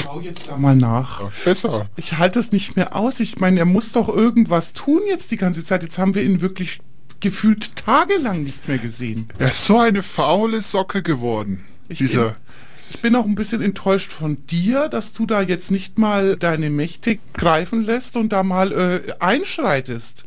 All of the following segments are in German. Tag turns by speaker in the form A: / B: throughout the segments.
A: schau jetzt da mal nach.
B: Ja, besser.
A: Ich halte das nicht mehr aus. Ich meine, er muss doch irgendwas tun jetzt die ganze Zeit. Jetzt haben wir ihn wirklich gefühlt tagelang nicht mehr gesehen.
B: Er ist so eine faule Socke geworden.
A: Ich bin auch ein bisschen enttäuscht von dir, dass du da jetzt nicht mal deine Mächte greifen lässt und da mal einschreitest.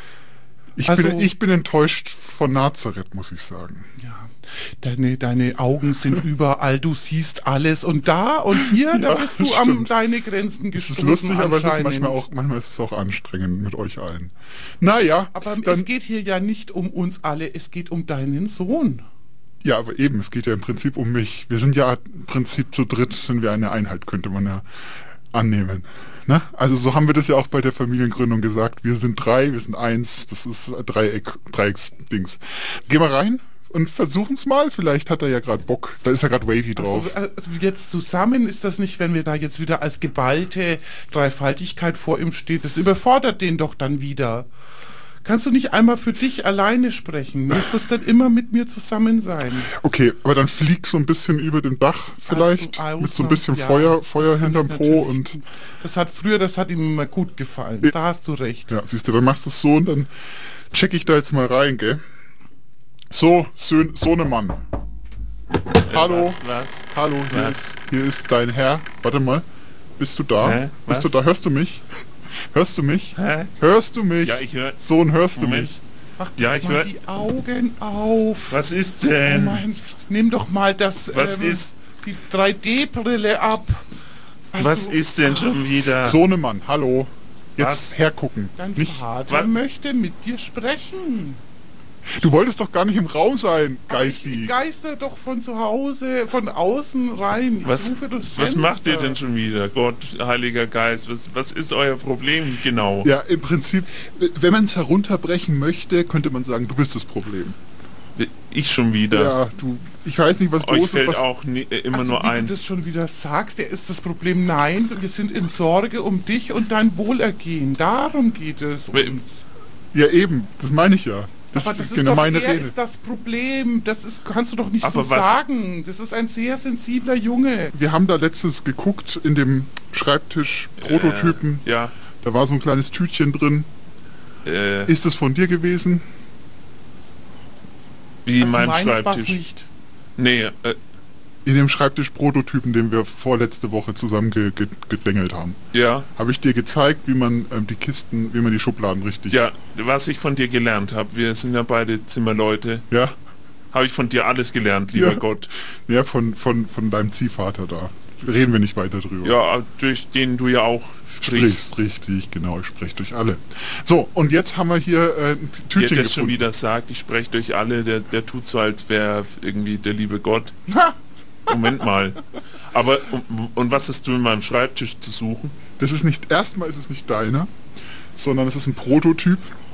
B: Ich bin enttäuscht von Nazareth, muss ich sagen.
A: Ja, deine Augen sind überall, du siehst alles und da und hier, da bist du an deine Grenzen
B: Es
A: gestoßen.
B: ist lustig, aber es ist manchmal ist es auch anstrengend mit euch allen. Naja.
A: Aber es geht hier ja nicht um uns alle, es geht um deinen Sohn.
B: Ja, aber eben, es geht ja im Prinzip um mich. Wir sind ja im Prinzip zu dritt, sind wir eine Einheit, könnte man ja annehmen. Ne? Also so haben wir das ja auch bei der Familiengründung gesagt. Wir sind 3, wir sind 1, das ist Dreiecksdings. Gehen wir rein und versuchen es mal. Vielleicht hat er ja gerade Bock. Da ist ja gerade Wavy drauf.
A: Also jetzt zusammen ist das nicht, wenn wir da jetzt wieder als geballte Dreifaltigkeit vor ihm steht. Das überfordert den doch dann wieder. Kannst du nicht einmal für dich alleine sprechen? Muss das dann immer mit mir zusammen sein?
B: Okay, aber dann flieg so ein bisschen über den Dach vielleicht, mit so ein bisschen Feuer hinterm Po und...
A: Das hat ihm immer gut gefallen, da hast du recht.
B: Ja, siehst du, dann machst du es so und dann check ich da jetzt mal rein, gell? So, Sohnemann. Hallo.
C: Was?
B: Hallo, hier ist dein Herr. Warte mal, bist du da?
C: Hä?
B: Bist du da? Hörst du mich? Hörst du mich?
C: Hä?
B: Hörst du mich?
C: Ja, ich höre.
B: Sohn, hörst
C: Moment.
B: du mich?
A: Mach
C: Ja,
A: doch
C: ich
A: mal
C: hör-
A: die Augen auf.
C: Was ist
A: Oh
C: denn?
A: Mann, nimm doch mal das,
C: Was ist?
A: die 3D-Brille ab. Also,
C: Was ist denn schon wieder?
B: Sohnemann, hallo. Jetzt
C: Was?
B: hergucken.
A: Dein
B: Nicht,
A: Vater
C: Was?
A: möchte mit dir sprechen.
B: du wolltest doch gar nicht im Raum sein,
A: Aber ich
B: Geisti.
A: geister doch von zu Hause, von außen rein. Ich
C: Was,
A: rufe durchs
C: was macht ihr
A: Fenster.
C: denn schon wieder? Gott, Heiliger Geist, was ist euer Problem genau?
B: Ja, im Prinzip, wenn man es herunterbrechen möchte, könnte man sagen, du bist das Problem.
C: Ich schon wieder.
B: Ja, ich weiß nicht, was
C: Euch
B: los ist.
C: fällt
B: Was,
C: auch immer
A: Also,
C: nur
A: wie
C: ein.
A: du das schon wieder sagst, ist das Problem. Nein, wir sind in Sorge um dich und dein Wohlergehen. Darum geht es uns.
B: ja, eben, das meine ich ja. Das
A: Aber das
B: ist
A: ist
B: genau
A: doch,
B: meine
A: er
B: Rede.
A: ist das Problem. Das ist, kannst du doch nicht
C: Aber
A: so
C: was-
A: sagen. Das ist ein sehr sensibler Junge.
B: Wir haben da letztens geguckt in dem Schreibtisch-Prototypen.
C: Ja.
B: Da war so ein kleines Tütchen drin.
C: Äh,
B: Ist es von dir gewesen?
C: wie
A: Also
C: mein
A: meins war's
C: Schreibtisch.
A: nicht.
C: Nee,
B: In dem Schreibtisch-Prototypen, den wir vorletzte Woche zusammen gedengelt haben.
C: ja.
B: Habe ich dir gezeigt, wie man wie man die Schubladen richtig...
C: Ja, was ich von dir gelernt habe, wir sind ja beide Zimmerleute,
B: Ja?
C: habe ich von dir alles gelernt, lieber
B: Ja.
C: Gott.
B: Ja, von deinem Ziehvater da. Reden wir nicht weiter drüber.
C: Ja, durch den du ja auch sprichst.
B: Richtig, genau, ich spreche durch alle. So, und jetzt haben wir hier ein
C: Der
B: Tütchen
C: das schon
B: gefunden.
C: wieder sagt, ich spreche durch alle, der tut so, als wäre irgendwie der liebe Gott.
A: Ha!
C: Moment mal. Aber, und was hast du in meinem Schreibtisch zu suchen?
B: Das ist nicht, erstmal ist es nicht deiner, sondern es ist ein Prototyp.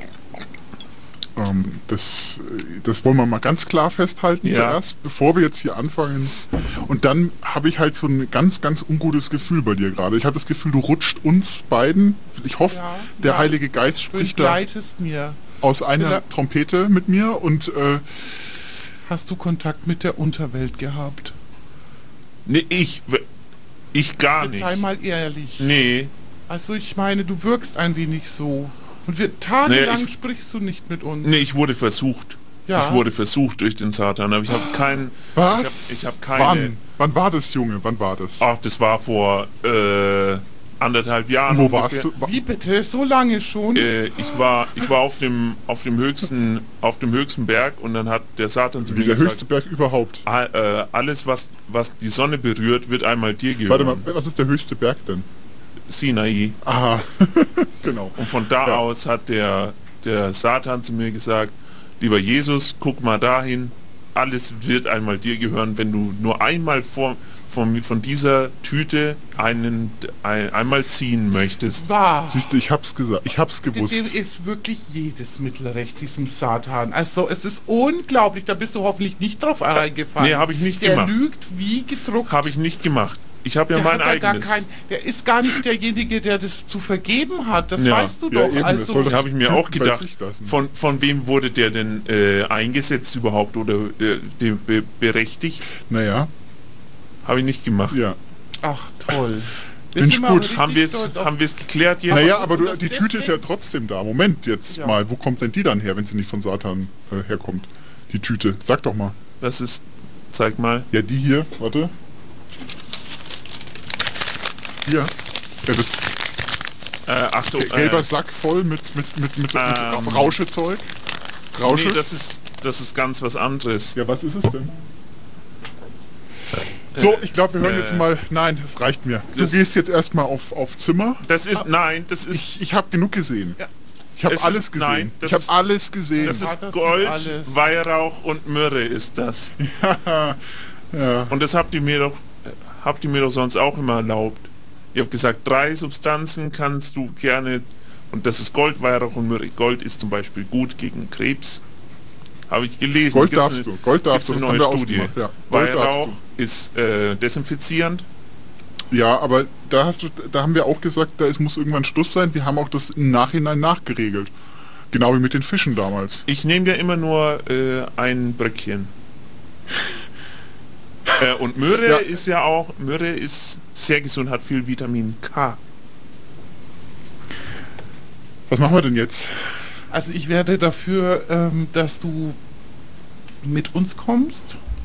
B: Das wollen wir mal ganz klar festhalten
C: Ja.
B: zuerst, bevor wir jetzt hier anfangen. Und dann habe ich halt so ein ganz, ganz ungutes Gefühl bei dir gerade. Ich habe das Gefühl, du rutscht uns beiden. Ich hoffe,
A: Ja,
B: der
A: ja.
B: Heilige Geist
A: Du
B: spricht da
A: begleitest mir.
B: aus einer
A: Ja.
B: Trompete mit mir und
A: Hast du Kontakt mit der Unterwelt gehabt?
C: Nee, ich gar
A: Jetzt
C: nicht.
A: sei mal ehrlich.
C: Nee,
A: Also ich meine, du wirkst ein wenig so. Und tagelang
C: Nee,
A: sprichst du nicht mit uns.
C: nee, ich wurde versucht.
A: Ja.
C: Ich wurde versucht durch den Satan, aber ich habe keinen...
B: was?
C: Ich hab keine...
B: Wann war das, Junge? Wann war das?
C: Ach, das war vor 1,5 Jahren.
B: Wo
C: ungefähr.
B: warst du?
A: Wie bitte? So lange schon?
C: Ich war auf dem höchsten Berg und dann hat der Satan zu
B: Wie
C: mir
B: der
C: gesagt,
B: höchste Berg überhaupt.
C: alles was die Sonne berührt, wird einmal dir gehören.
B: Warte mal, was ist der höchste Berg denn?
C: Sinai.
B: Aha, genau.
C: Und von da
B: Ja.
C: aus hat der Satan zu mir gesagt, lieber Jesus, guck mal dahin, alles wird einmal dir gehören, wenn du nur einmal von dieser Tüte einmal ziehen möchtest.
A: Wahr.
B: Siehst du, ich hab's gesagt, ich hab's gewusst.
A: Dem ist wirklich jedes Mittel recht, diesem Satan. Also es ist unglaublich, da bist du hoffentlich nicht drauf reingefallen.
C: Nee, habe ich nicht
A: Der
C: gemacht.
A: lügt wie gedruckt.
C: Habe ich nicht gemacht. Ich habe ja
A: Der
C: mein
A: hat ja gar
C: eigenes.
A: der ist gar nicht derjenige, der das zu vergeben hat. Das
C: Ja.
A: weißt du
B: Ja,
A: doch.
B: eben, das
A: Also
B: soll
C: Das habe ich mir auch
B: Typen bei
C: gedacht.
B: sich lassen.
C: Von wem wurde der denn eingesetzt überhaupt oder berechtigt?
B: Naja,
C: Habe ich nicht gemacht.
B: ja.
A: Ach, toll.
B: Bin ich gut.
C: Haben wir es geklärt jetzt?
B: Naja, aber die Tüte ist ja trotzdem da. Moment jetzt mal, wo kommt denn die dann her, wenn sie nicht von Satan herkommt? Die Tüte, sag doch mal.
C: Das ist, zeig mal.
B: Ja, die hier, warte. Hier. Ja, das gelber Sack voll mit Rauschezeug. Rausche?
C: Nee, das ist ganz was anderes.
B: Ja, was ist es denn? So, ich glaube, wir hören jetzt mal... Nein, das reicht mir. Du gehst jetzt erstmal auf Zimmer.
C: Ich
B: habe genug gesehen. Ja. Ich habe alles gesehen.
C: Nein,
B: ich habe alles gesehen.
C: Das ist Gold, Weihrauch und Myrrhe ist das.
B: Ja.
C: Und das habt ihr mir doch sonst auch immer erlaubt. Ihr habt gesagt, 3 Substanzen kannst du gerne... Und das ist Gold, Weihrauch und Myrrhe. Gold ist zum Beispiel gut gegen Krebs. Habe ich gelesen.
B: Gold darfst du. Gold darfst du.
C: Das ist eine neue Studie. Ja. Weihrauch ist desinfizierend.
B: Ja, aber da haben wir auch gesagt, es muss irgendwann Schluss sein. Wir haben auch das im Nachhinein nachgeregelt. Genau wie mit den Fischen damals.
C: Ich nehme ja immer nur ein Bröckchen. Und Myrrhe Myrrhe ist sehr gesund, hat viel Vitamin K.
B: Was machen wir denn jetzt?
A: Also ich werde dafür, dass du mit uns kommst.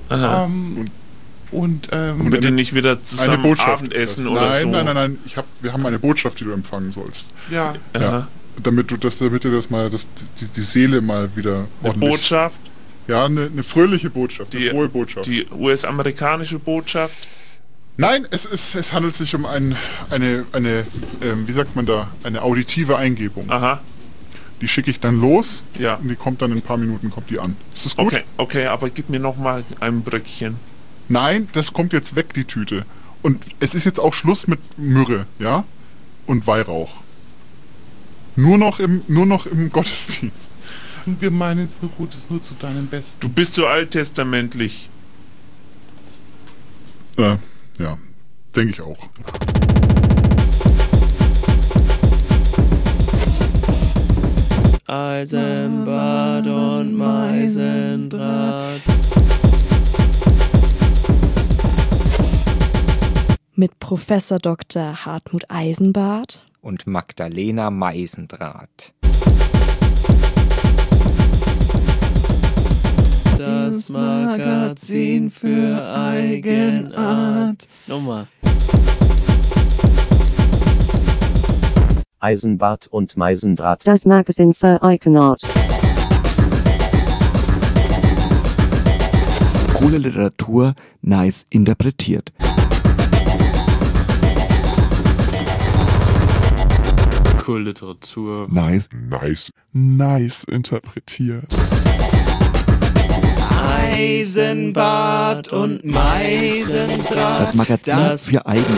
A: Und
C: bitte nicht wieder zusammen Abendessen oder so.
B: Nein. Wir haben eine Botschaft, die du empfangen sollst.
A: Ja.
B: Damit dir die Seele mal wieder
C: ordentlich... Eine Botschaft?
B: Ja, eine fröhliche Botschaft, eine frohe Botschaft.
C: Die US-amerikanische Botschaft?
B: Nein, es handelt sich um eine wie sagt man da, eine auditive Eingebung.
C: Aha.
B: Die schicke ich dann los,
C: ja.
B: Und die kommt dann in ein paar Minuten, kommt die an. Ist das gut?
C: Okay, aber gib mir noch mal ein Bröckchen.
B: Nein, das kommt jetzt weg, die Tüte. Und es ist jetzt auch Schluss mit Myrrhe, ja? Und Weihrauch. Nur noch im Gottesdienst.
A: Wir meinen es nur Gutes, nur zu deinem Besten.
C: Du bist so alttestamentlich.
B: Ja, denke ich auch.
D: Eisenbad und Meisendraht.
E: Mit Professor Dr. Hartmut Eisenbart
F: und Magdalena Meisendraht.
D: Das Magazin für Eigenart. Nochmal.
G: Eisenbart und Meisendraht.
H: Das Magazin für Eigenart.
I: Coole Literatur, nice interpretiert.
J: Coole Literatur.
B: Nice interpretiert.
D: Eisenbart und Meisendraht.
I: Das Magazin für Eigenart.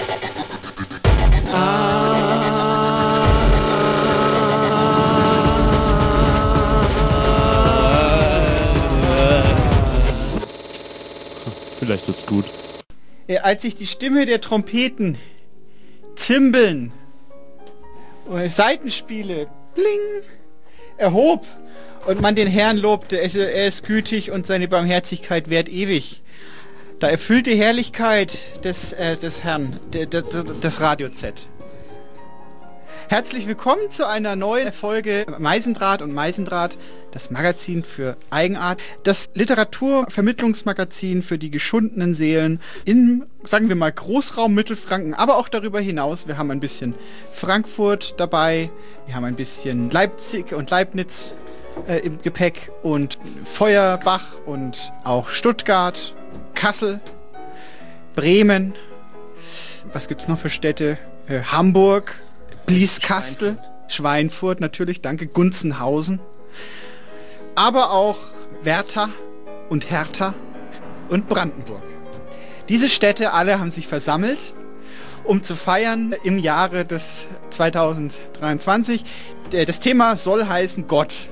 J: Vielleicht wird's gut.
K: Als sich die Stimme der Trompeten, Zimbeln, Saitenspiele, bling, erhob und man den Herrn lobte, er ist gütig und seine Barmherzigkeit währt ewig. Da erfüllte Herrlichkeit des Herrn, das Radio Z. Herzlich willkommen zu einer neuen Folge Meisendraht und Meisendraht, das Magazin für Eigenart, das Literaturvermittlungsmagazin für die geschundenen Seelen in, sagen wir mal, Großraum Mittelfranken, aber auch darüber hinaus. Wir haben ein bisschen Frankfurt dabei, wir haben ein bisschen Leipzig und Leibniz im Gepäck und Feuerbach und auch Stuttgart, Kassel, Bremen, was gibt's noch für Städte? Hamburg, Blieskastel, Schweinfurt natürlich, danke, Gunzenhausen, aber auch Werther und Hertha und Brandenburg. Diese Städte alle haben sich versammelt, um zu feiern im Jahre des 2023. Das Thema soll heißen Gott.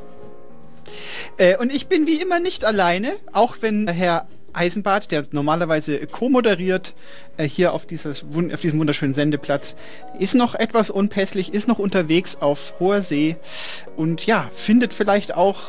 K: Und ich bin wie immer nicht alleine, auch wenn Herr Eisenbart, der normalerweise co-moderiert hier auf diesem wunderschönen Sendeplatz, ist noch etwas unpässlich, ist noch unterwegs auf hoher See und ja, findet vielleicht auch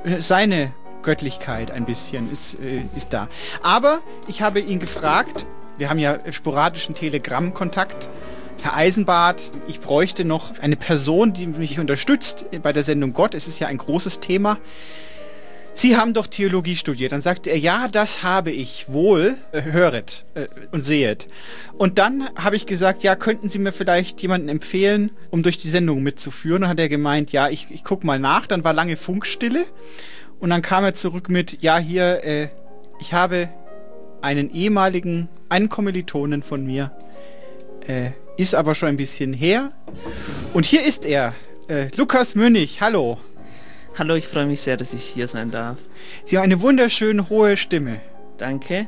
K: seine Göttlichkeit ein bisschen, ist da. Aber ich habe ihn gefragt, Wir haben ja sporadischen Telegram-Kontakt. Herr Eisenbart, ich bräuchte noch eine Person, die mich unterstützt bei der Sendung Gott. Es ist ja ein großes Thema. Sie haben doch Theologie studiert. Dann sagte er, ja, das habe ich wohl, höret und sehet. Und dann habe ich gesagt, ja, könnten Sie mir vielleicht jemanden empfehlen, um durch die Sendung mitzuführen? Und dann hat er gemeint, ja, ich gucke mal nach. Dann war lange Funkstille. Und dann kam er zurück mit, ja, hier, ich habe einen Kommilitonen von mir, ist aber schon ein bisschen her. Und hier ist er, Lukas Münnig, hallo.
D: Hallo, ich freue mich sehr, dass ich hier sein darf.
K: Sie haben eine wunderschön hohe Stimme.
D: Danke.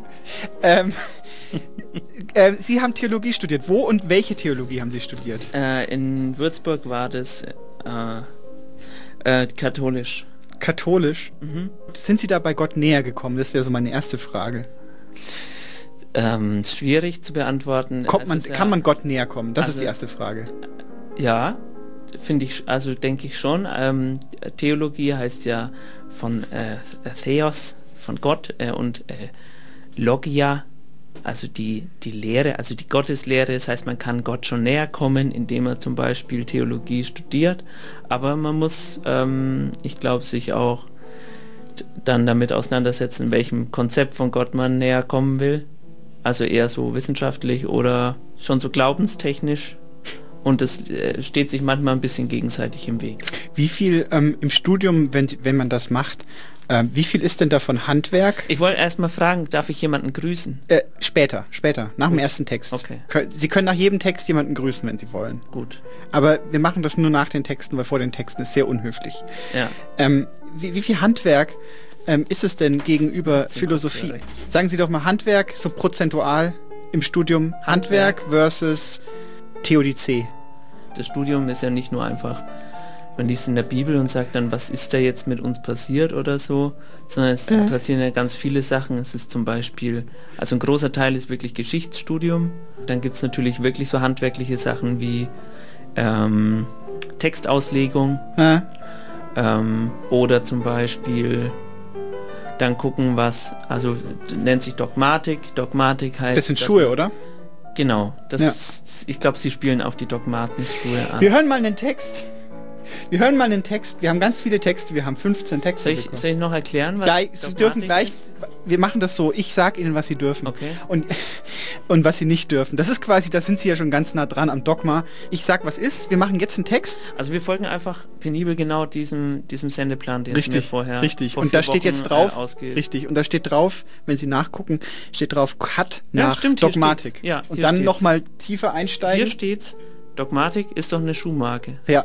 K: Sie haben Theologie studiert. Wo und welche Theologie haben Sie studiert?
D: In Würzburg war das katholisch.
K: Katholisch?
D: Mhm.
K: Sind Sie da bei Gott näher gekommen? Das wäre so meine erste Frage.
D: Schwierig zu beantworten.
K: Kann man Gott näher kommen? Das ist die erste Frage.
D: Ja, finde ich, also denke ich schon. Theologie heißt ja von Theos, von Gott, und Logia, also die Lehre, also die Gotteslehre. Das heißt, man kann Gott schon näher kommen, indem man zum Beispiel Theologie studiert. Aber man muss, ich glaube, sich auch dann damit auseinandersetzen, in welchem Konzept von Gott man näher kommen will. Also eher so wissenschaftlich oder schon so glaubenstechnisch. Und das steht sich manchmal ein bisschen gegenseitig im Weg.
K: Wie viel im Studium, wenn man das macht, wie viel ist denn davon Handwerk?
D: Ich wollte erst mal fragen, darf ich jemanden grüßen?
K: Später, nach dem ersten Text.
D: Okay.
K: Sie können nach jedem Text jemanden grüßen, wenn Sie wollen.
D: Gut.
K: Aber wir machen das nur nach den Texten, weil vor den Texten ist sehr unhöflich.
D: Ja.
K: Wie viel Handwerk ist es denn gegenüber Philosophie? Sagen Sie doch mal Handwerk, so prozentual im Studium. Handwerk versus Theodizee.
D: Das Studium ist ja nicht nur einfach, man liest in der Bibel und sagt dann, was ist da jetzt mit uns passiert oder so, sondern es passieren ja ganz viele Sachen. Es ist zum Beispiel, also ein großer Teil ist wirklich Geschichtsstudium. Dann gibt es natürlich wirklich so handwerkliche Sachen wie Textauslegung oder zum Beispiel dann gucken, was, also nennt sich Dogmatik. Dogmatik heißt...
K: Das sind Schuhe, oder?
D: Genau. Ich glaube, Sie spielen auf die Dogmatenschuhe an.
K: Wir hören mal einen Text. Wir haben ganz viele Texte, wir haben 15 Texte.
D: Soll ich noch erklären, was
K: Sie dürfen gleich, wir machen das so, ich sag Ihnen, was Sie dürfen.
D: Okay.
K: Und was Sie nicht dürfen. Das ist quasi, da sind Sie ja schon ganz nah dran am Dogma. Ich sag, was ist, wir machen jetzt einen Text.
D: Also wir folgen einfach penibel genau diesem Sendeplan, den Sie mir vorher
K: und da steht jetzt drauf, richtig, und da steht drauf, wenn Sie nachgucken, steht drauf Cut nach Dogmatik.
D: Ja,
K: und dann nochmal tiefer einsteigen.
D: Hier steht's, Dogmatik ist doch eine Schuhmarke.
K: Ja.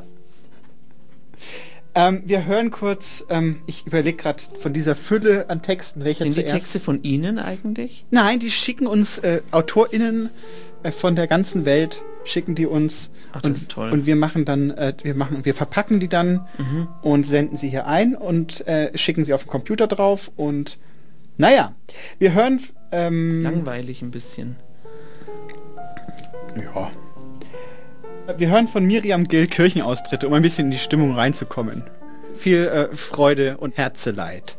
K: Wir hören kurz, ich überlege gerade von dieser Fülle an Texten, welcher
D: Sind die Texte von Ihnen eigentlich?
K: Nein, die schicken uns AutorInnen von der ganzen Welt, schicken die uns.
D: Ach, das ist toll.
K: Und wir machen dann, wir verpacken die dann und senden sie hier ein und schicken sie auf den Computer drauf und naja, wir hören...
D: langweilig ein bisschen.
K: Ja. Wir hören von Miriam Gill Kirchenaustritte, um ein bisschen in die Stimmung reinzukommen. Viel Freude und Herzeleid.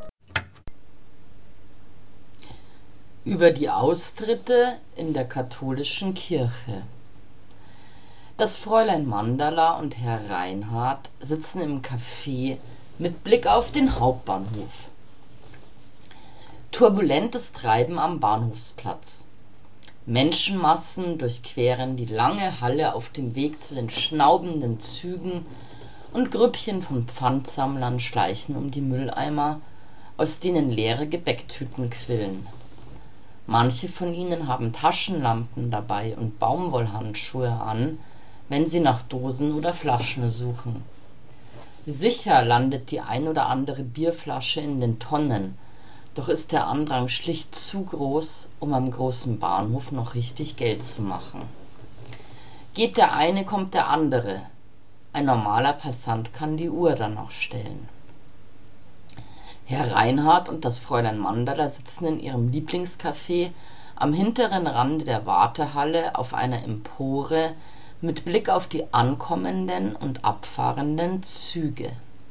L: Über die Austritte in der katholischen Kirche. Das Fräulein Mandala und Herr Reinhardt sitzen im Café mit Blick auf den Hauptbahnhof. Turbulentes Treiben am Bahnhofsplatz. Menschenmassen durchqueren die lange Halle auf dem Weg zu den schnaubenden Zügen und Grüppchen von Pfandsammlern schleichen um die Mülleimer, aus denen leere Gebäcktüten quillen. Manche von ihnen haben Taschenlampen dabei und Baumwollhandschuhe an, wenn sie nach Dosen oder Flaschen suchen. Sicher landet die ein oder andere Bierflasche in den Tonnen, doch ist der Andrang schlicht zu groß, um am großen Bahnhof noch richtig Geld zu machen. Geht der eine, kommt der andere. Ein normaler Passant kann die Uhr dann noch stellen. Herr Reinhardt und das Fräulein Mandala sitzen in ihrem Lieblingscafé am hinteren Rande der Wartehalle auf einer Empore mit Blick auf die ankommenden und abfahrenden Züge.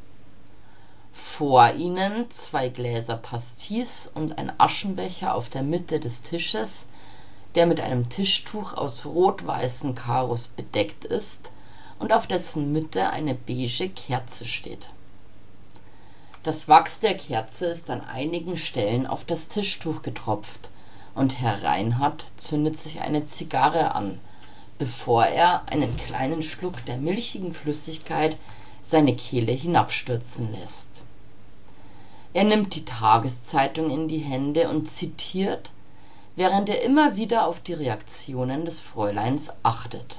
L: Vor ihnen 2 Gläser Pastis und ein Aschenbecher auf der Mitte des Tisches, der mit einem Tischtuch aus rot-weißen Karos bedeckt ist und auf dessen Mitte eine beige Kerze steht. Das Wachs der Kerze ist an einigen Stellen auf das Tischtuch getropft und Herr Reinhardt zündet sich eine Zigarre an, bevor er einen kleinen Schluck der milchigen Flüssigkeit seine Kehle hinabstürzen lässt. Er nimmt die Tageszeitung in die Hände und zitiert, während er immer wieder auf die Reaktionen des Fräuleins achtet.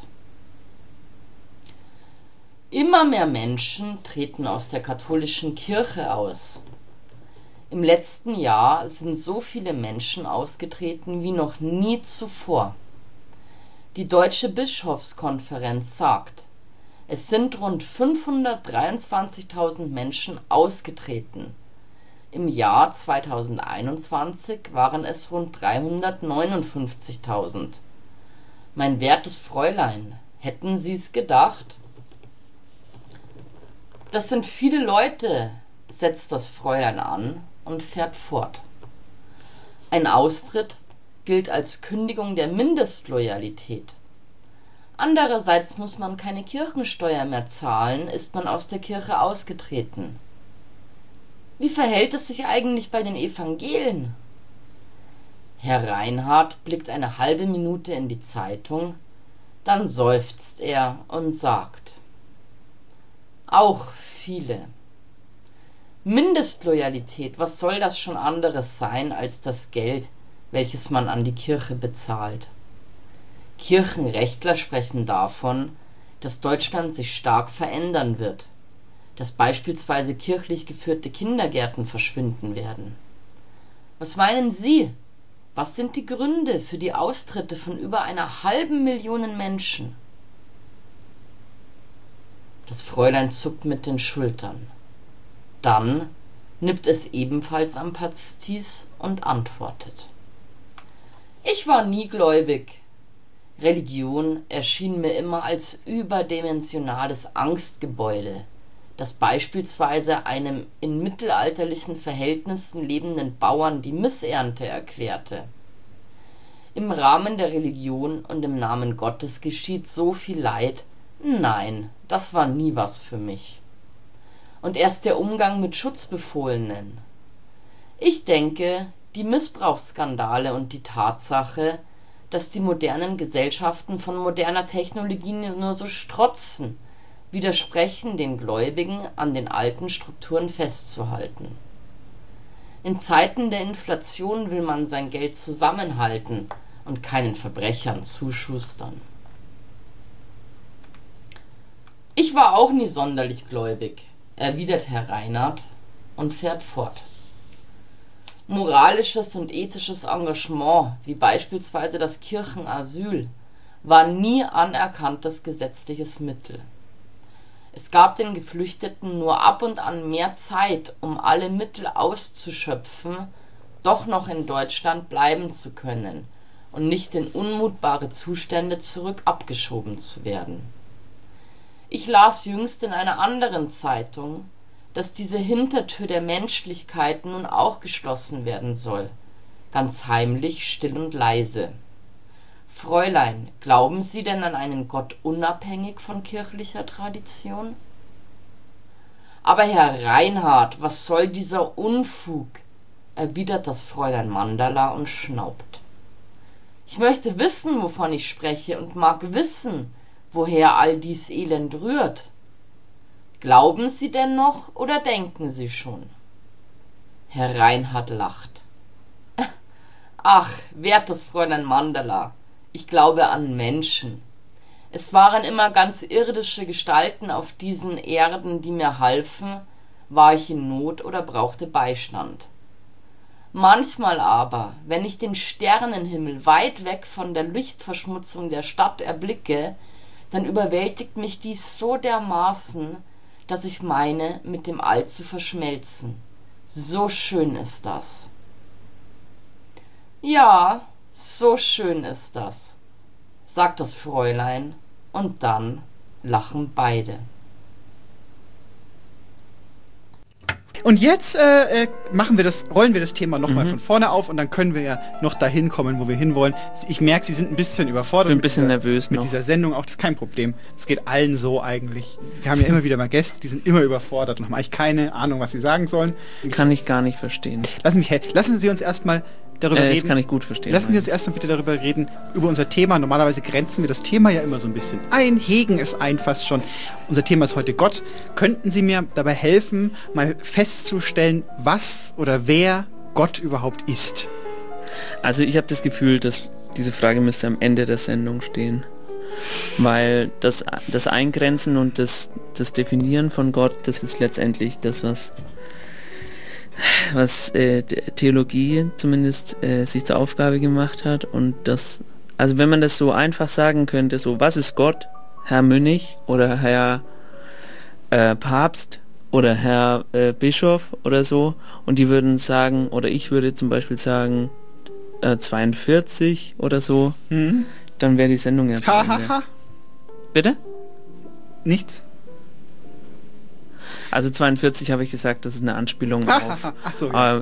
L: Immer mehr Menschen treten aus der katholischen Kirche aus. Im letzten Jahr sind so viele Menschen ausgetreten wie noch nie zuvor. Die Deutsche Bischofskonferenz sagt, es sind rund 523.000 Menschen ausgetreten. Im Jahr 2021 waren es rund 359.000. Mein wertes Fräulein, hätten Sie's gedacht? Das sind viele Leute, setzt das Fräulein an und fährt fort. Ein Austritt gilt als Kündigung der Mindestloyalität. Andererseits muss man keine Kirchensteuer mehr zahlen, ist man aus der Kirche ausgetreten. Wie verhält es sich eigentlich bei den Evangelien? Herr Reinhardt blickt eine halbe Minute in die Zeitung, dann seufzt er und sagt: Auch viele. Mindestloyalität, was soll das schon anderes sein als das Geld, welches man an die Kirche bezahlt? Kirchenrechtler sprechen davon, dass Deutschland sich stark verändern wird, dass beispielsweise kirchlich geführte Kindergärten verschwinden werden. Was meinen Sie? Was sind die Gründe für die Austritte von über 500.000 Menschen? Das Fräulein zuckt mit den Schultern. Dann nippt es ebenfalls am Pastis und antwortet: Ich war nie gläubig. Religion erschien mir immer als überdimensionales Angstgebäude, das beispielsweise einem in mittelalterlichen Verhältnissen lebenden Bauern die Missernte erklärte. Im Rahmen der Religion und im Namen Gottes geschieht so viel Leid. Nein, das war nie was für mich. Und erst der Umgang mit Schutzbefohlenen. Ich denke, die Missbrauchsskandale und die Tatsache, dass die modernen Gesellschaften von moderner Technologie nur so strotzen, widersprechen den Gläubigen, an den alten Strukturen festzuhalten. In Zeiten der Inflation will man sein Geld zusammenhalten und keinen Verbrechern zuschustern. Ich war auch nie sonderlich gläubig, erwidert Herr Reinhardt und fährt fort. Moralisches und ethisches Engagement, wie beispielsweise das Kirchenasyl, war nie anerkanntes gesetzliches Mittel. Es gab den Geflüchteten nur ab und an mehr Zeit, um alle Mittel auszuschöpfen, doch noch in Deutschland bleiben zu können und nicht in unmutbare Zustände zurück abgeschoben zu werden. Ich las jüngst in einer anderen Zeitung, dass diese Hintertür der Menschlichkeit nun auch geschlossen werden soll, ganz heimlich, still und leise. Fräulein, glauben Sie denn an einen Gott unabhängig von kirchlicher Tradition? Aber Herr Reinhardt, was soll dieser Unfug? Erwidert das Fräulein Mandala und schnaubt. Ich möchte wissen, wovon ich spreche, und mag wissen, woher all dies Elend rührt. Glauben Sie denn noch oder denken Sie schon? Herr Reinhardt lacht. Ach, wertes Fräulein Mandala, ich glaube an Menschen. Es waren immer ganz irdische Gestalten auf diesen Erden, die mir halfen, war ich in Not oder brauchte Beistand. Manchmal aber, wenn ich den Sternenhimmel weit weg von der Lichtverschmutzung der Stadt erblicke, dann überwältigt mich dies so dermaßen, dass ich meine, mit dem All zu verschmelzen. So schön ist das. Ja, so schön ist das, sagt das Fräulein, und dann lachen beide.
K: Und jetzt rollen wir das Thema nochmal von vorne auf und dann können wir ja noch dahin kommen, wo wir hinwollen. Ich merke, Sie sind ein bisschen überfordert.
D: Bin ein bisschen nervös
K: mit
D: noch.
K: dieser Sendung. Auch das ist kein Problem. Es geht allen so eigentlich. Wir haben ja immer wieder mal Gäste, die sind immer überfordert und haben eigentlich keine Ahnung, was sie sagen sollen.
D: Kann ich gar nicht verstehen.
K: Lassen Sie uns erstmal darüber reden.
D: Das kann ich gut verstehen.
K: Lassen Sie uns erstmal bitte darüber reden, über unser Thema. Normalerweise grenzen wir das Thema ja immer so ein bisschen ein, hegen es ein fast schon. Unser Thema ist heute Gott. Könnten Sie mir dabei helfen, mal festzustellen, was oder wer Gott überhaupt ist?
D: Also ich habe das Gefühl, dass diese Frage müsste am Ende der Sendung stehen. Weil das Eingrenzen und das Definieren von Gott, das ist letztendlich das, was Theologie zumindest sich zur Aufgabe gemacht hat. Und das, also wenn man das so einfach sagen könnte, so was ist Gott, Herr Mönch oder Herr Papst oder Herr Bischof oder so, und die würden sagen, oder ich würde zum Beispiel sagen 42 oder so, dann wäre die Sendung ja zu Ende. Bitte?
K: Nichts.
D: Also 42 habe ich gesagt, das ist eine Anspielung auf
K: so, ja.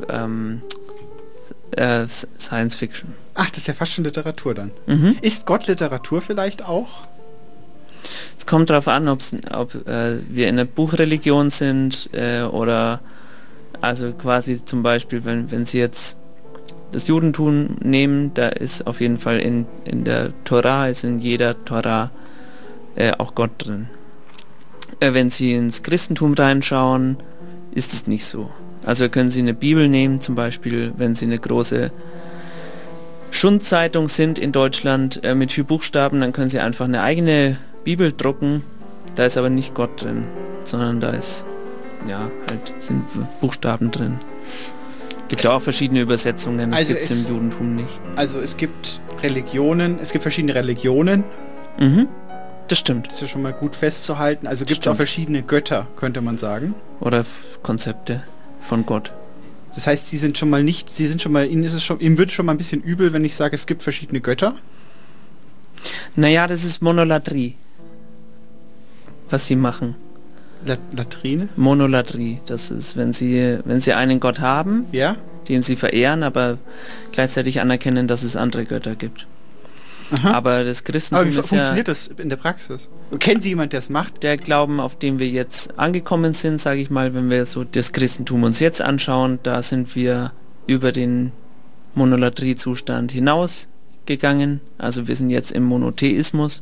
D: Science Fiction.
K: Ach, das ist ja fast schon Literatur dann.
D: Ist
K: Gott Literatur vielleicht auch?
D: Es kommt darauf an, ob wir in einer Buchreligion sind oder also quasi zum Beispiel, wenn Sie jetzt das Judentum nehmen, da ist auf jeden Fall in der Tora, ist in jeder Tora auch Gott drin. Wenn Sie ins Christentum reinschauen, ist es nicht so. Also können Sie eine Bibel nehmen, zum Beispiel, wenn Sie eine große Schundzeitung sind in Deutschland mit viel Buchstaben, dann können Sie einfach eine eigene Bibel drucken. Da ist aber nicht Gott drin, sondern da ist, sind Buchstaben drin. Gibt ja auch verschiedene Übersetzungen, das gibt es im Judentum nicht.
K: Also es gibt verschiedene Religionen.
D: Das stimmt.
K: Das ist ja schon mal gut festzuhalten. Also gibt es auch verschiedene Götter, könnte man sagen.
D: Oder Konzepte von Gott.
K: Das heißt, Ihnen wird schon mal ein bisschen übel, wenn ich sage, es gibt verschiedene Götter?
D: Naja, das ist Monolatrie. Was Sie machen.
K: Latrine?
D: Monolatrie. Das ist, wenn Sie einen Gott haben, den Sie verehren, aber gleichzeitig anerkennen, dass es andere Götter gibt.
K: Aha.
D: Aber das Christentum
K: aber wie funktioniert das in der Praxis? Kennen Sie jemanden, der es macht?
D: Der Glauben, auf dem wir jetzt angekommen sind, sage ich mal, wenn wir so das Christentum uns jetzt anschauen, da sind wir über den Monolatrie-Zustand hinausgegangen. Also wir sind jetzt im Monotheismus.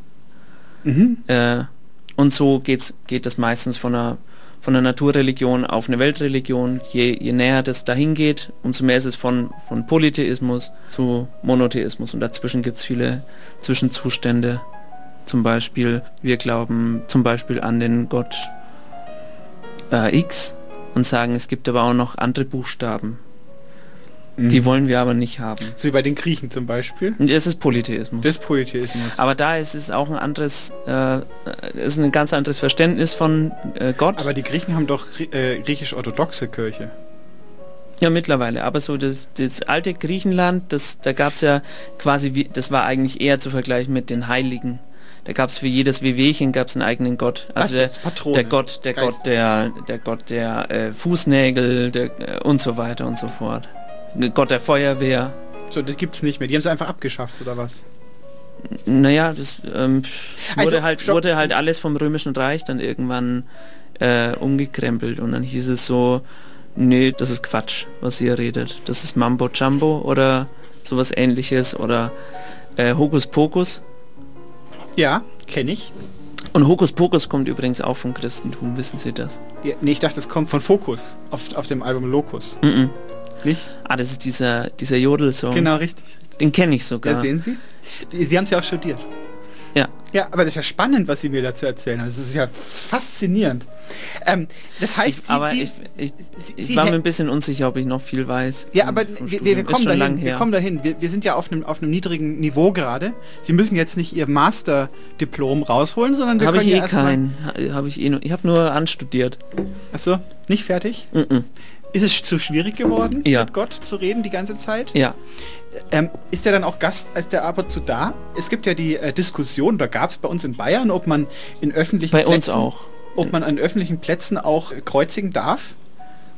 D: Und so geht das meistens von einer Naturreligion auf eine Weltreligion. Je näher das dahin geht, umso mehr ist es von Polytheismus zu Monotheismus. Und dazwischen gibt es viele Zwischenzustände. Zum Beispiel, wir glauben zum Beispiel an den Gott X und sagen, es gibt aber auch noch andere Buchstaben. Die wollen wir aber nicht haben.
K: So wie bei den Griechen zum Beispiel?
D: Das ist Polytheismus.
K: Das ist Polytheismus.
D: Aber da ist es auch ein ganz anderes Verständnis von Gott.
K: Aber die Griechen haben doch griechisch-orthodoxe Kirche.
D: Ja, mittlerweile. Aber so das alte Griechenland, da gab es ja quasi, das war eigentlich eher zu vergleichen mit den Heiligen. Da gab es für jedes Wehwehchen gab es einen eigenen Gott. Also der Gott der Fußnägel und so weiter und so fort. Gott der Feuerwehr.
K: So, das gibt's nicht mehr. Die haben es einfach abgeschafft, oder was?
D: Naja, das wurde halt alles vom Römischen Reich dann irgendwann umgekrempelt und dann hieß es so, nee, das ist Quatsch, was ihr redet. Das ist Mambo Jumbo oder sowas Ähnliches oder Hokus Pokus.
K: Ja, kenne ich.
D: Und Hokus Pokus kommt übrigens auch vom Christentum, wissen Sie das? Ja,
K: nee, ich dachte, es kommt von Focus auf dem Album Locus. Nicht?
D: Ah, das ist dieser Jodelsong.
K: Genau, richtig.
D: Den kenne ich sogar.
K: Ja, sehen Sie? Sie haben es ja auch studiert.
D: Ja.
K: Ja, aber das ist ja spannend, was Sie mir dazu erzählen. Das ist ja faszinierend. Das heißt,
D: ich war mir ein bisschen unsicher, ob ich noch viel weiß.
K: Ja, aber wir kommen dahin. Wir kommen dahin. Wir sind ja auf einem niedrigen Niveau gerade. Sie müssen jetzt nicht Ihr Masterdiplom rausholen, sondern wir können ja
D: keinen. Ich habe nur anstudiert.
K: Achso, nicht fertig? Ist es zu schwierig geworden, mit Gott zu reden die ganze Zeit?
D: Ja.
K: Ist der dann auch Gast, als der ab und zu da? Es gibt ja die Diskussion, da gab es bei uns in Bayern, ob man in öffentlichen
D: Plätzen... Bei uns auch.
K: Ob man an öffentlichen Plätzen auch kreuzigen darf?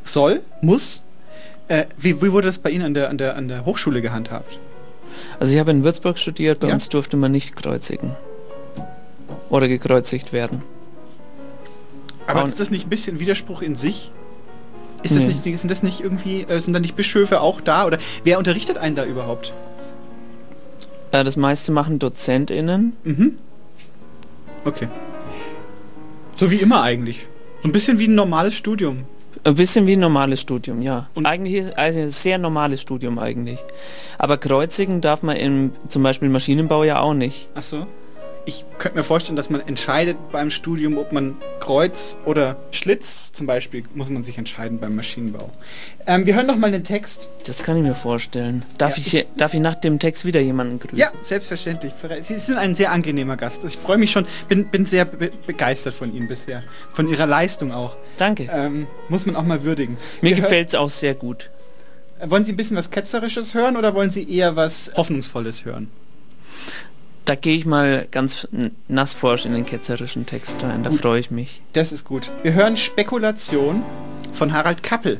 K: muss. Wie wurde das bei Ihnen an der Hochschule gehandhabt?
D: Also ich habe in Würzburg studiert, bei uns durfte man nicht kreuzigen. Oder gekreuzigt werden.
K: Aber ist das nicht ein bisschen Widerspruch in sich? Sind das nicht irgendwie, sind da nicht Bischöfe auch da? Oder wer unterrichtet einen da überhaupt?
D: Das meiste machen DozentInnen.
K: Mhm. Okay. So wie immer eigentlich. So ein bisschen wie ein normales Studium.
D: Ein bisschen wie ein normales Studium, ja. Und eigentlich ist ein sehr normales Studium eigentlich. Aber kreuzigen darf man zum Beispiel im Maschinenbau ja auch nicht.
K: Ach so. Ich könnte mir vorstellen, dass man entscheidet beim Studium, ob man Kreuz oder Schlitz zum Beispiel, muss man sich entscheiden beim Maschinenbau. Wir hören noch mal den Text.
D: Das kann ich mir vorstellen. Darf ich nach dem Text wieder jemanden grüßen?
K: Ja, selbstverständlich. Sie sind ein sehr angenehmer Gast. Ich freue mich schon, bin sehr begeistert von Ihnen bisher. Von Ihrer Leistung auch.
D: Danke.
K: Muss man auch mal würdigen.
D: Mir gefällt es auch sehr gut.
K: Wollen Sie ein bisschen was Ketzerisches hören oder wollen Sie eher was Hoffnungsvolles hören?
D: Da gehe ich mal ganz nassforsch in den ketzerischen Text rein, da freue ich mich.
K: Das ist gut. Wir hören Spekulation von Harald Kappel.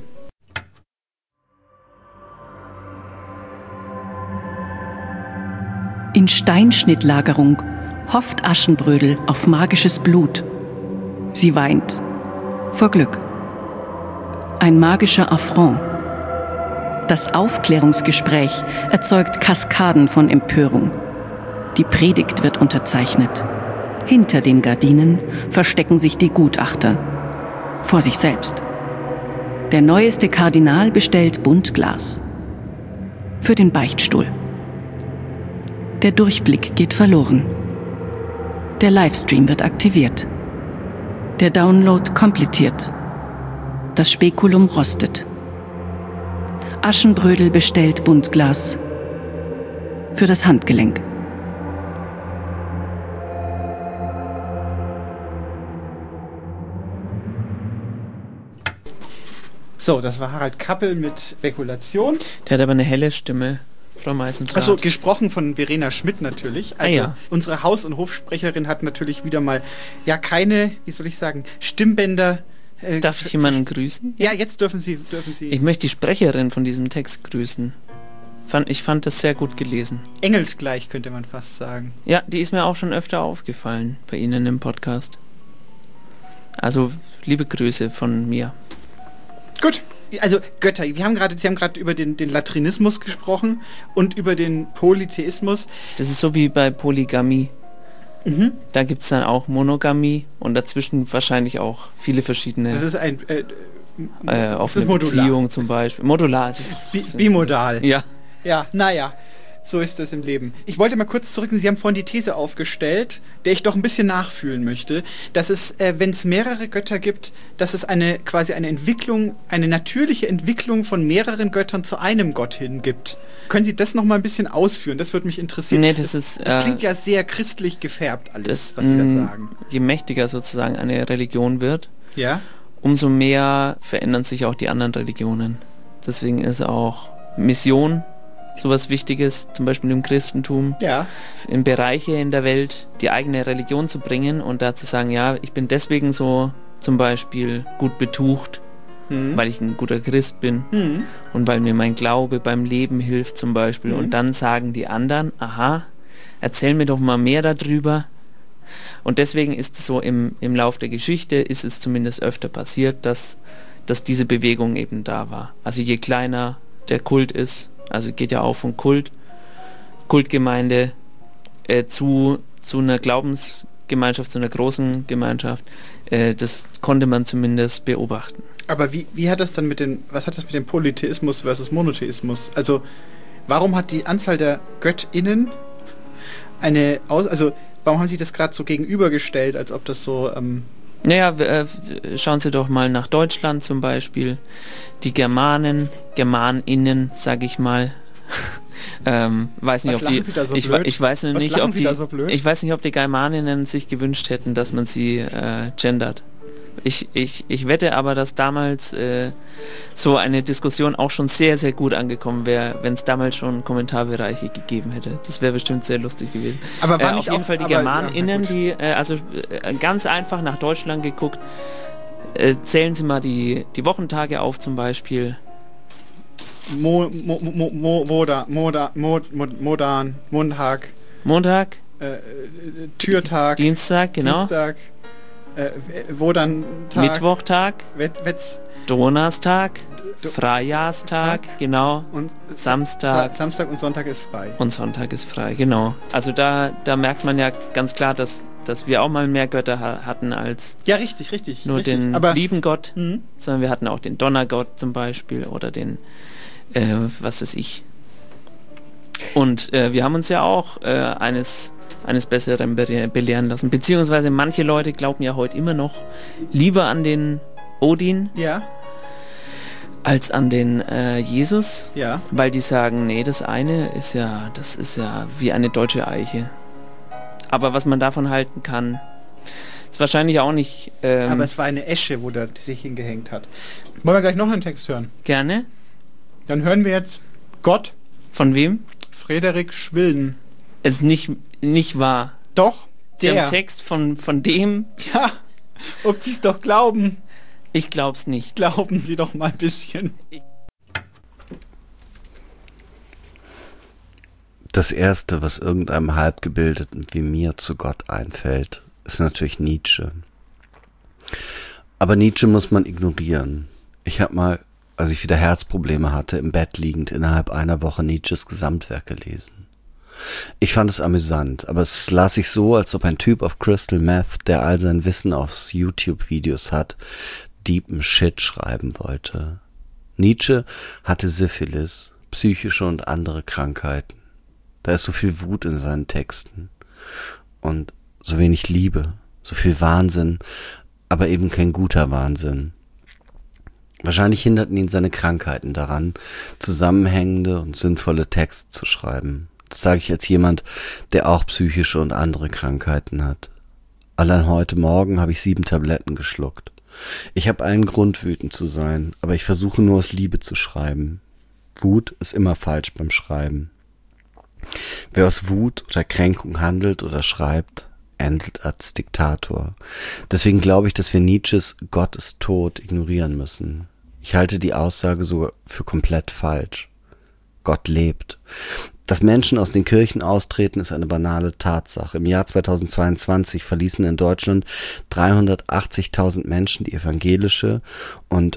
M: In Steinschnittlagerung hofft Aschenbrödel auf magisches Blut. Sie weint. Vor Glück. Ein magischer Affront. Das Aufklärungsgespräch erzeugt Kaskaden von Empörung. Die Predigt wird unterzeichnet. Hinter den Gardinen verstecken sich die Gutachter. Vor sich selbst. Der neueste Kardinal bestellt Buntglas. Für den Beichtstuhl. Der Durchblick geht verloren. Der Livestream wird aktiviert. Der Download komplettiert. Das Spekulum rostet. Aschenbrödel bestellt Buntglas. Für das Handgelenk.
K: So, das war Harald Kappel mit Spekulation.
D: Der hat aber eine helle Stimme, Frau Meisendrath.
K: Achso, gesprochen von Verena Schmidt natürlich. Also
D: ja.
K: Unsere Haus- und Hofsprecherin hat natürlich wieder mal, keine, wie soll ich sagen, Stimmbänder.
D: Darf ich jemanden grüßen?
K: Ja, jetzt dürfen Sie.
D: Ich möchte die Sprecherin von diesem Text grüßen. Ich fand das sehr gut gelesen.
K: Engelsgleich, könnte man fast sagen.
D: Ja, die ist mir auch schon öfter aufgefallen bei Ihnen im Podcast. Also, liebe Grüße von mir.
K: Gut, also Götter. Sie haben gerade über den Latrinismus gesprochen und über den Polytheismus.
D: Das ist so wie bei Polygamie.
K: Mhm.
D: Da gibt es dann auch Monogamie und dazwischen wahrscheinlich auch viele verschiedene.
K: Das ist ein
D: offene Beziehung zum Beispiel. Modular.
K: Bimodal.
D: Ja.
K: Ja, naja. So ist das im Leben. Ich wollte mal kurz zurück, Sie haben vorhin die These aufgestellt, der ich doch ein bisschen nachfühlen möchte, dass es, wenn es mehrere Götter gibt, dass es quasi eine Entwicklung, eine natürliche Entwicklung von mehreren Göttern zu einem Gott hin gibt. Können Sie das noch mal ein bisschen ausführen? Das würde mich interessieren.
D: Nee, das
K: klingt ja sehr christlich gefärbt, alles, was Sie da sagen.
D: Je mächtiger sozusagen eine Religion wird,
K: ja,
D: umso mehr verändern sich auch die anderen Religionen. Deswegen ist auch Mission sowas Wichtiges, zum Beispiel im Christentum, in Bereiche in der Welt die eigene Religion zu bringen und da zu sagen, ja, ich bin deswegen so zum Beispiel gut betucht, weil ich ein guter Christ bin und weil mir mein Glaube beim Leben hilft zum Beispiel. Und dann sagen die anderen, aha, erzähl mir doch mal mehr darüber. Und deswegen ist es so, im Lauf der Geschichte ist es zumindest öfter passiert, dass diese Bewegung eben da war. Also je kleiner der Kult ist, also geht ja auch von Kultgemeinde zu einer Glaubensgemeinschaft, zu einer großen Gemeinschaft. Das konnte man zumindest beobachten.
K: Aber wie hat das dann was hat das mit dem Polytheismus versus Monotheismus? Also warum hat die Anzahl der GöttInnen warum haben Sie das gerade so gegenübergestellt, als ob das so...
D: schauen Sie doch mal nach Deutschland zum Beispiel. Die GermanInnen, sage ich mal. Weiß nicht, ob die. Ich weiß nicht, ob die Germaninnen sich gewünscht hätten, dass man sie gendert. Ich wette aber, dass damals so eine Diskussion auch schon sehr, sehr gut angekommen wäre, wenn es damals schon Kommentarbereiche gegeben hätte. Das wäre bestimmt sehr lustig gewesen.
K: Aber
D: auf jeden Fall die GermanInnen, die ganz einfach nach Deutschland geguckt, Zählen Sie mal die Wochentage auf zum Beispiel. Montag.
K: Türtag.
D: Dienstag, genau.
K: Dienstag. Wodan-Tag.
D: Mittwochtag. Donnerstag. Freijahrstag, genau.
K: Und
D: Samstag.
K: Samstag und Sonntag ist frei.
D: Und Sonntag ist frei, genau. Also da merkt man ja ganz klar, dass wir auch mal mehr Götter hatten als
K: richtig.
D: Nur
K: richtig.
D: den
K: Aber
D: lieben Gott, sondern wir hatten auch den Donnergott zum Beispiel oder den, was weiß ich. Und wir haben uns ja auch eines Besseren belehren lassen. Beziehungsweise manche Leute glauben ja heute immer noch lieber an den Odin.
K: Ja.
D: Als an den Jesus,
K: ja.
D: Weil die sagen, nee, das ist ja wie eine deutsche Eiche. Aber was man davon halten kann, ist wahrscheinlich auch nicht...
K: aber es war eine Esche, wo der sich hingehängt hat. Wollen wir gleich noch einen Text hören?
D: Gerne.
K: Dann hören wir jetzt Gott.
D: Von wem?
K: Frederik Schwilden.
D: Es ist nicht wahr.
K: Doch,
D: der Text von dem...
K: Ja, ob Sie es doch glauben.
D: Ich glaub's nicht.
K: Glauben Sie doch mal ein bisschen.
N: Das Erste, was irgendeinem Halbgebildeten wie mir zu Gott einfällt, ist natürlich Nietzsche. Aber Nietzsche muss man ignorieren. Ich habe mal, als ich wieder Herzprobleme hatte, im Bett liegend innerhalb einer Woche Nietzsches Gesamtwerk gelesen. Ich fand es amüsant, aber es las sich so, als ob ein Typ auf Crystal Meth, der all sein Wissen aus YouTube-Videos hat, deepen Shit schreiben wollte. Nietzsche hatte Syphilis, psychische und andere Krankheiten. Da ist so viel Wut in seinen Texten und so wenig Liebe, so viel Wahnsinn, aber eben kein guter Wahnsinn. Wahrscheinlich hinderten ihn seine Krankheiten daran, zusammenhängende und sinnvolle Texte zu schreiben. Das sage ich als jemand, der auch psychische und andere Krankheiten hat. Allein heute Morgen habe ich 7 Tabletten geschluckt. Ich habe allen Grund, wütend zu sein, aber ich versuche nur aus Liebe zu schreiben. Wut ist immer falsch beim Schreiben. Wer aus Wut oder Kränkung handelt oder schreibt, endet als Diktator. Deswegen glaube ich, dass wir Nietzsches Gott ist tot ignorieren müssen. Ich halte die Aussage sogar für komplett falsch. Gott lebt. Dass Menschen aus den Kirchen austreten, ist eine banale Tatsache. Im Jahr 2022 verließen in Deutschland 380.000 Menschen die evangelische und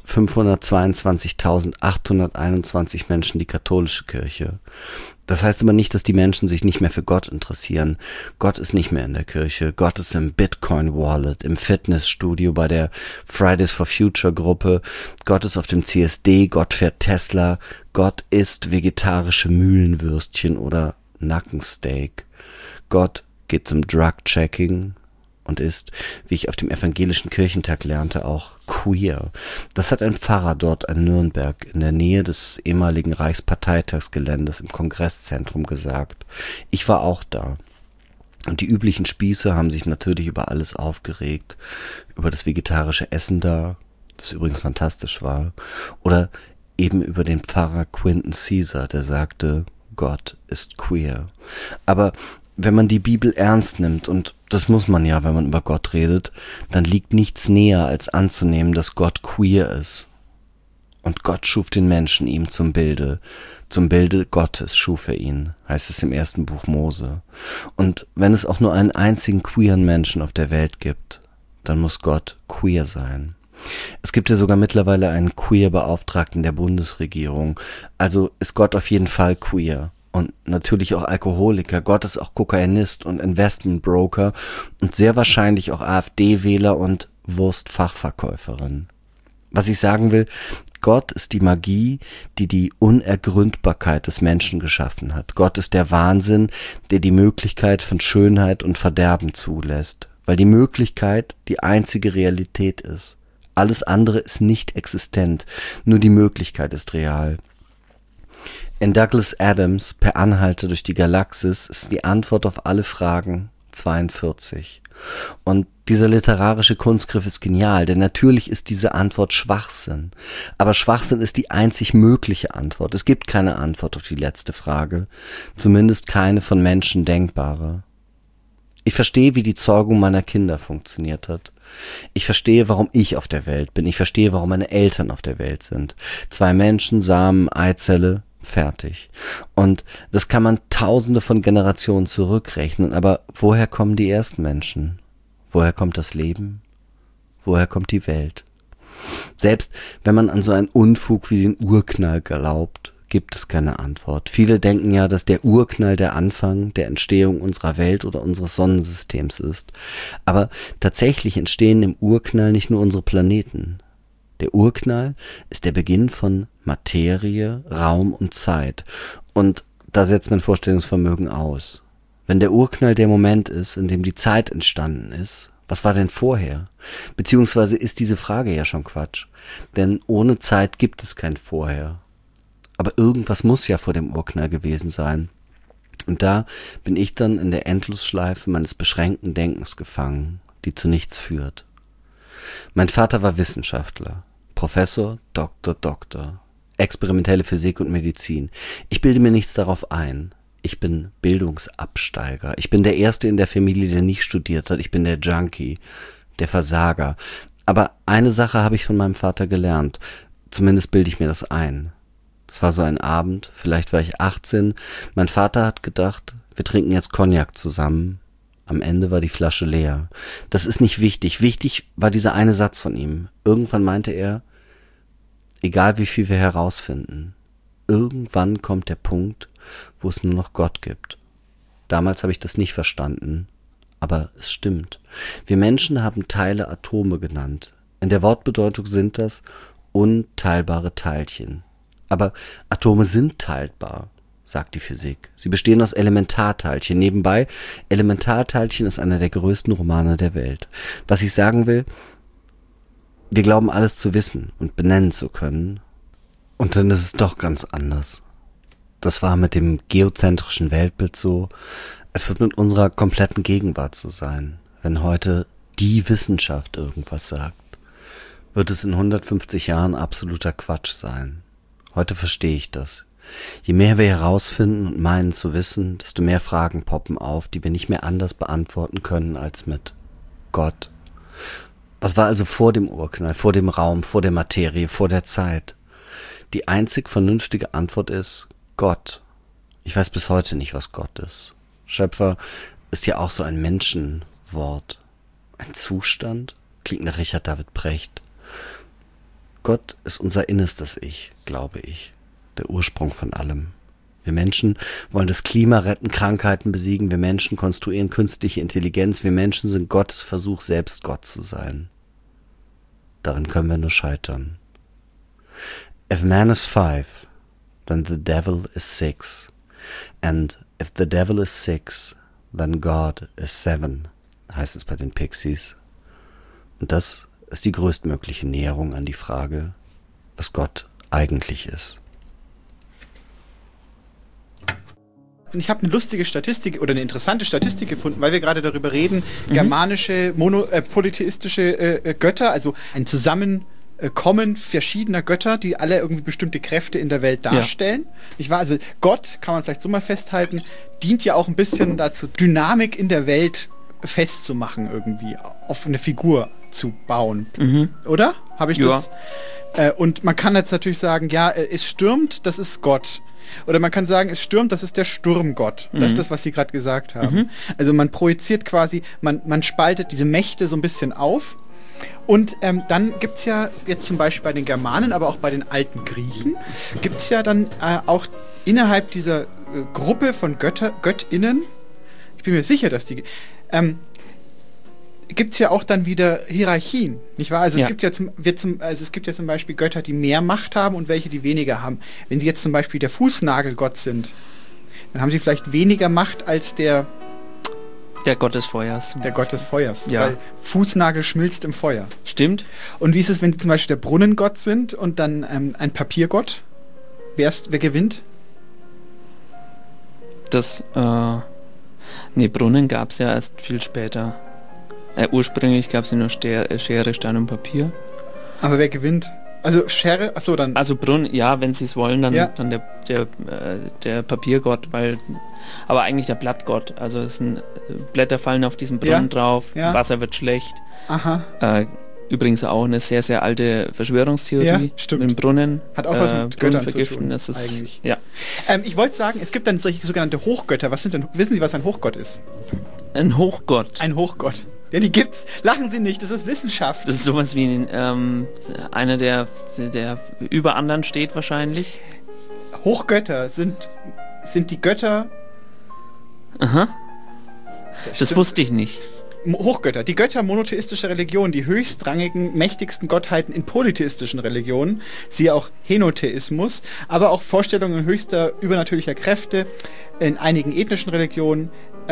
N: 522.821 Menschen die katholische Kirche. Das heißt aber nicht, dass die Menschen sich nicht mehr für Gott interessieren. Gott ist nicht mehr in der Kirche. Gott ist im Bitcoin-Wallet, im Fitnessstudio, bei der Fridays for Future Gruppe. Gott ist auf dem CSD, Gott fährt Tesla. Gott isst vegetarische Mühlenwürstchen oder Nackensteak. Gott geht zum Drug-Checking und ist, wie ich auf dem evangelischen Kirchentag lernte, auch queer. Das hat ein Pfarrer dort in Nürnberg in der Nähe des ehemaligen Reichsparteitagsgeländes im Kongresszentrum gesagt. Ich war auch da. Und die üblichen Spieße haben sich natürlich über alles aufgeregt. Über das vegetarische Essen da, das übrigens fantastisch war. Oder eben über den Pfarrer Quinton Caesar, der sagte, Gott ist queer. Aber wenn man die Bibel ernst nimmt, und das muss man ja, wenn man über Gott redet, dann liegt nichts näher, als anzunehmen, dass Gott queer ist. Und Gott schuf den Menschen ihm zum Bilde Gottes schuf er ihn, heißt es im 1. Buch Mose. Und wenn es auch nur einen einzigen queeren Menschen auf der Welt gibt, dann muss Gott queer sein. Es gibt ja sogar mittlerweile einen Queer-Beauftragten der Bundesregierung, also ist Gott auf jeden Fall queer. Und natürlich auch Alkoholiker. Gott ist auch Kokainist und Investmentbroker und sehr wahrscheinlich auch AfD-Wähler und Wurstfachverkäuferin. Was ich sagen will, Gott ist die Magie, die die Unergründbarkeit des Menschen geschaffen hat. Gott ist der Wahnsinn, der die Möglichkeit von Schönheit und Verderben zulässt, weil die Möglichkeit die einzige Realität ist. Alles andere ist nicht existent, nur die Möglichkeit ist real. In Douglas Adams, Per Anhalter durch die Galaxis, ist die Antwort auf alle Fragen 42. Und dieser literarische Kunstgriff ist genial, denn natürlich ist diese Antwort Schwachsinn. Aber Schwachsinn ist die einzig mögliche Antwort. Es gibt keine Antwort auf die letzte Frage, zumindest keine von Menschen denkbare. Ich verstehe, wie die Zeugung meiner Kinder funktioniert hat. Ich verstehe, warum ich auf der Welt bin. Ich verstehe, warum meine Eltern auf der Welt sind. 2 Menschen, Samen, Eizelle, fertig. Und das kann man tausende von Generationen zurückrechnen. Aber woher kommen die ersten Menschen? Woher kommt das Leben? Woher kommt die Welt? Selbst wenn man an so einen Unfug wie den Urknall glaubt, gibt es keine Antwort. Viele denken ja, dass der Urknall der Anfang der Entstehung unserer Welt oder unseres Sonnensystems ist. Aber tatsächlich entstehen im Urknall nicht nur unsere Planeten. Der Urknall ist der Beginn von Materie, Raum und Zeit. Und da setzt mein Vorstellungsvermögen aus. Wenn der Urknall der Moment ist, in dem die Zeit entstanden ist, was war denn vorher? Beziehungsweise ist diese Frage ja schon Quatsch. Denn ohne Zeit gibt es kein Vorher. Aber irgendwas muss ja vor dem Urknall gewesen sein. Und da bin ich dann in der Endlosschleife meines beschränkten Denkens gefangen, die zu nichts führt. Mein Vater war Wissenschaftler, Professor, Doktor, experimentelle Physik und Medizin. Ich bilde mir nichts darauf ein. Ich bin Bildungsabsteiger. Ich bin der Erste in der Familie, der nicht studiert hat. Ich bin der Junkie, der Versager. Aber eine Sache habe ich von meinem Vater gelernt. Zumindest bilde ich mir das ein. Es war so ein Abend, vielleicht war ich 18. Mein Vater hat gedacht, wir trinken jetzt Cognac zusammen. Am Ende war die Flasche leer. Das ist nicht wichtig. Wichtig war dieser eine Satz von ihm. Irgendwann meinte er, egal wie viel wir herausfinden, irgendwann kommt der Punkt, wo es nur noch Gott gibt. Damals habe ich das nicht verstanden, aber es stimmt. Wir Menschen haben Teile Atome genannt. In der Wortbedeutung sind das unteilbare Teilchen. Aber Atome sind teilbar, sagt die Physik. Sie bestehen aus Elementarteilchen. Nebenbei, Elementarteilchen ist einer der größten Romane der Welt. Was ich sagen will, wir glauben alles zu wissen und benennen zu können. Und dann ist es doch ganz anders. Das war mit dem geozentrischen Weltbild so. Es wird mit unserer kompletten Gegenwart so sein. Wenn heute die Wissenschaft irgendwas sagt, wird es in 150 Jahren absoluter Quatsch sein. Heute verstehe ich das. Je mehr wir herausfinden und meinen zu wissen, desto mehr Fragen poppen auf, die wir nicht mehr anders beantworten können als mit Gott. Was war also vor dem Urknall, vor dem Raum, vor der Materie, vor der Zeit? Die einzig vernünftige Antwort ist Gott. Ich weiß bis heute nicht, was Gott ist. Schöpfer ist ja auch so ein Menschenwort. Ein Zustand? Klingt nach Richard David Precht. Gott ist unser innerstes Ich, glaube ich. Der Ursprung von allem. Wir Menschen wollen das Klima retten, Krankheiten besiegen. Wir Menschen konstruieren künstliche Intelligenz. Wir Menschen sind Gottes Versuch, selbst Gott zu sein. Darin können wir nur scheitern. If man is 5, then the devil is 6. And if the devil is 6, then God is 7, heißt es bei den Pixies. Und das ist die größtmögliche Näherung an die Frage, was Gott eigentlich ist.
K: Und ich habe eine lustige Statistik oder eine interessante Statistik gefunden, weil wir gerade darüber reden, germanische, polytheistische Götter, also ein Zusammenkommen verschiedener Götter, die alle irgendwie bestimmte Kräfte in der Welt darstellen. Ich war also Gott, kann man vielleicht so mal festhalten, dient ja auch ein bisschen dazu, Dynamik in der Welt festzumachen, irgendwie auf eine Figur zu bauen. Oder? Habe ich das? Und man kann jetzt natürlich sagen, ja, es stürmt, das ist Gott. Oder man kann sagen, es stürmt, das ist der Sturmgott. Das ist das, was Sie gerade gesagt haben. Also man projiziert quasi, man spaltet diese Mächte so ein bisschen auf. Und dann gibt es ja jetzt zum Beispiel bei den Germanen, aber auch bei den alten Griechen, gibt es ja dann auch innerhalb dieser Gruppe von Göttinnen, ich bin mir sicher, dass die gibt es ja auch dann wieder Hierarchien, nicht wahr? Also es gibt ja es gibt ja zum Beispiel Götter, die mehr Macht haben und welche, die weniger haben. Wenn sie jetzt zum Beispiel der Fußnagelgott sind, dann haben sie vielleicht weniger Macht als der
D: Gott des Feuers.
K: Der Gott des Feuers.
D: Ja.
K: Weil Fußnagel schmilzt im Feuer.
D: Stimmt.
K: Und wie ist es, wenn sie zum Beispiel der Brunnengott sind und dann ein Papiergott? Wer gewinnt?
D: Brunnen gab es ja erst viel später. Ursprünglich gab es ja nur Schere, Stein und Papier.
K: Aber wer gewinnt? Also Schere, achso, dann...
D: Also Brunnen, ja, wenn sie es wollen, dann,
K: Ja.
D: dann der Papiergott, aber eigentlich der Blattgott. Also es sind Blätter fallen auf diesen Brunnen
K: Ja.
D: drauf,
K: Ja.
D: Wasser wird schlecht.
K: Aha.
D: Übrigens auch eine sehr, sehr alte Verschwörungstheorie
K: Ja, stimmt.
D: mit dem Brunnen.
K: Hat auch was mit Göttern zu
D: vergiften,
K: tun,
D: das ist,
K: eigentlich.
D: ja.
K: Ich wollte sagen, es gibt dann solche sogenannte Hochgötter. Was sind denn, wissen Sie, was ein Hochgott ist?
D: Ein Hochgott.
K: Ein Hochgott. Ja, die gibt's. Lachen Sie nicht, das ist Wissenschaft.
D: Das ist sowas wie einer, der über anderen steht wahrscheinlich.
K: Hochgötter sind die Götter...
D: Aha. Das
K: stimmt.
D: wusste ich nicht.
K: Hochgötter, die Götter monotheistischer Religionen, die höchstrangigen, mächtigsten Gottheiten in polytheistischen Religionen, siehe auch Henotheismus, aber auch Vorstellungen höchster übernatürlicher Kräfte in einigen ethnischen Religionen,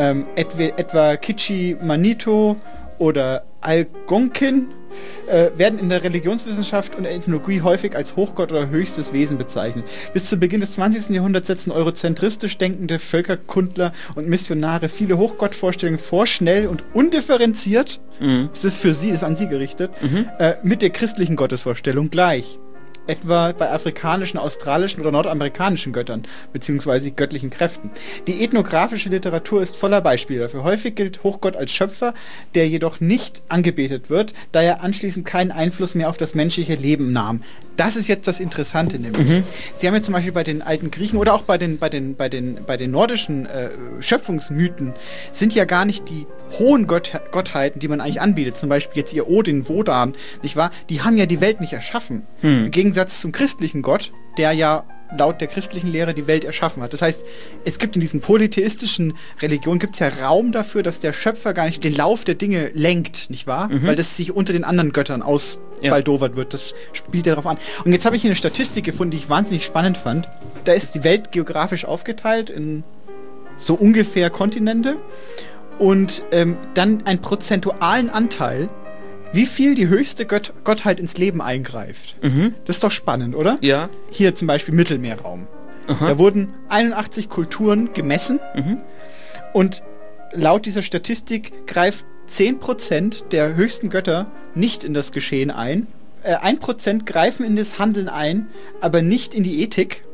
K: etwa Kichi Manito oder Algonkin, werden in der Religionswissenschaft und der Ethnologie häufig als Hochgott oder höchstes Wesen bezeichnet. Bis zu Beginn des 20. Jahrhunderts setzen eurozentristisch denkende Völkerkundler und Missionare viele Hochgottvorstellungen vor, schnell und undifferenziert, es ist für sie, ist an sie gerichtet, mit der christlichen Gottesvorstellung gleich. Etwa bei afrikanischen, australischen oder nordamerikanischen Göttern, beziehungsweise göttlichen Kräften. Die ethnografische Literatur ist voller Beispiele dafür. Häufig gilt Hochgott als Schöpfer, der jedoch nicht angebetet wird, da er anschließend keinen Einfluss mehr auf das menschliche Leben nahm. Das ist jetzt das Interessante nämlich. Sie haben ja zum Beispiel bei den alten Griechen oder auch bei den nordischen Schöpfungsmythen sind ja gar nicht die hohen Gottheiten, die man eigentlich anbietet, zum Beispiel jetzt ihr Odin, Wodan, nicht wahr? Die haben ja die Welt nicht erschaffen. Im Gegensatz zum christlichen Gott, der ja laut der christlichen Lehre die Welt erschaffen hat. Das heißt, es gibt in diesen polytheistischen Religionen gibt's ja Raum dafür, dass der Schöpfer gar nicht den Lauf der Dinge lenkt, nicht wahr? Weil das sich unter den anderen Göttern ausbaldowert wird. Das spielt ja darauf an. Und jetzt habe ich hier eine Statistik gefunden, die ich wahnsinnig spannend fand. Da ist die Welt geografisch aufgeteilt in so ungefähr Kontinente und dann einen prozentualen Anteil, wie viel die höchste Gottheit ins Leben eingreift. Das ist doch spannend, oder?
D: Ja.
K: Hier zum Beispiel Mittelmeerraum. Da wurden 81 Kulturen gemessen und laut dieser Statistik greift 10% der höchsten Götter nicht in das Geschehen ein. 1% greifen in das Handeln ein, aber nicht in die Ethik.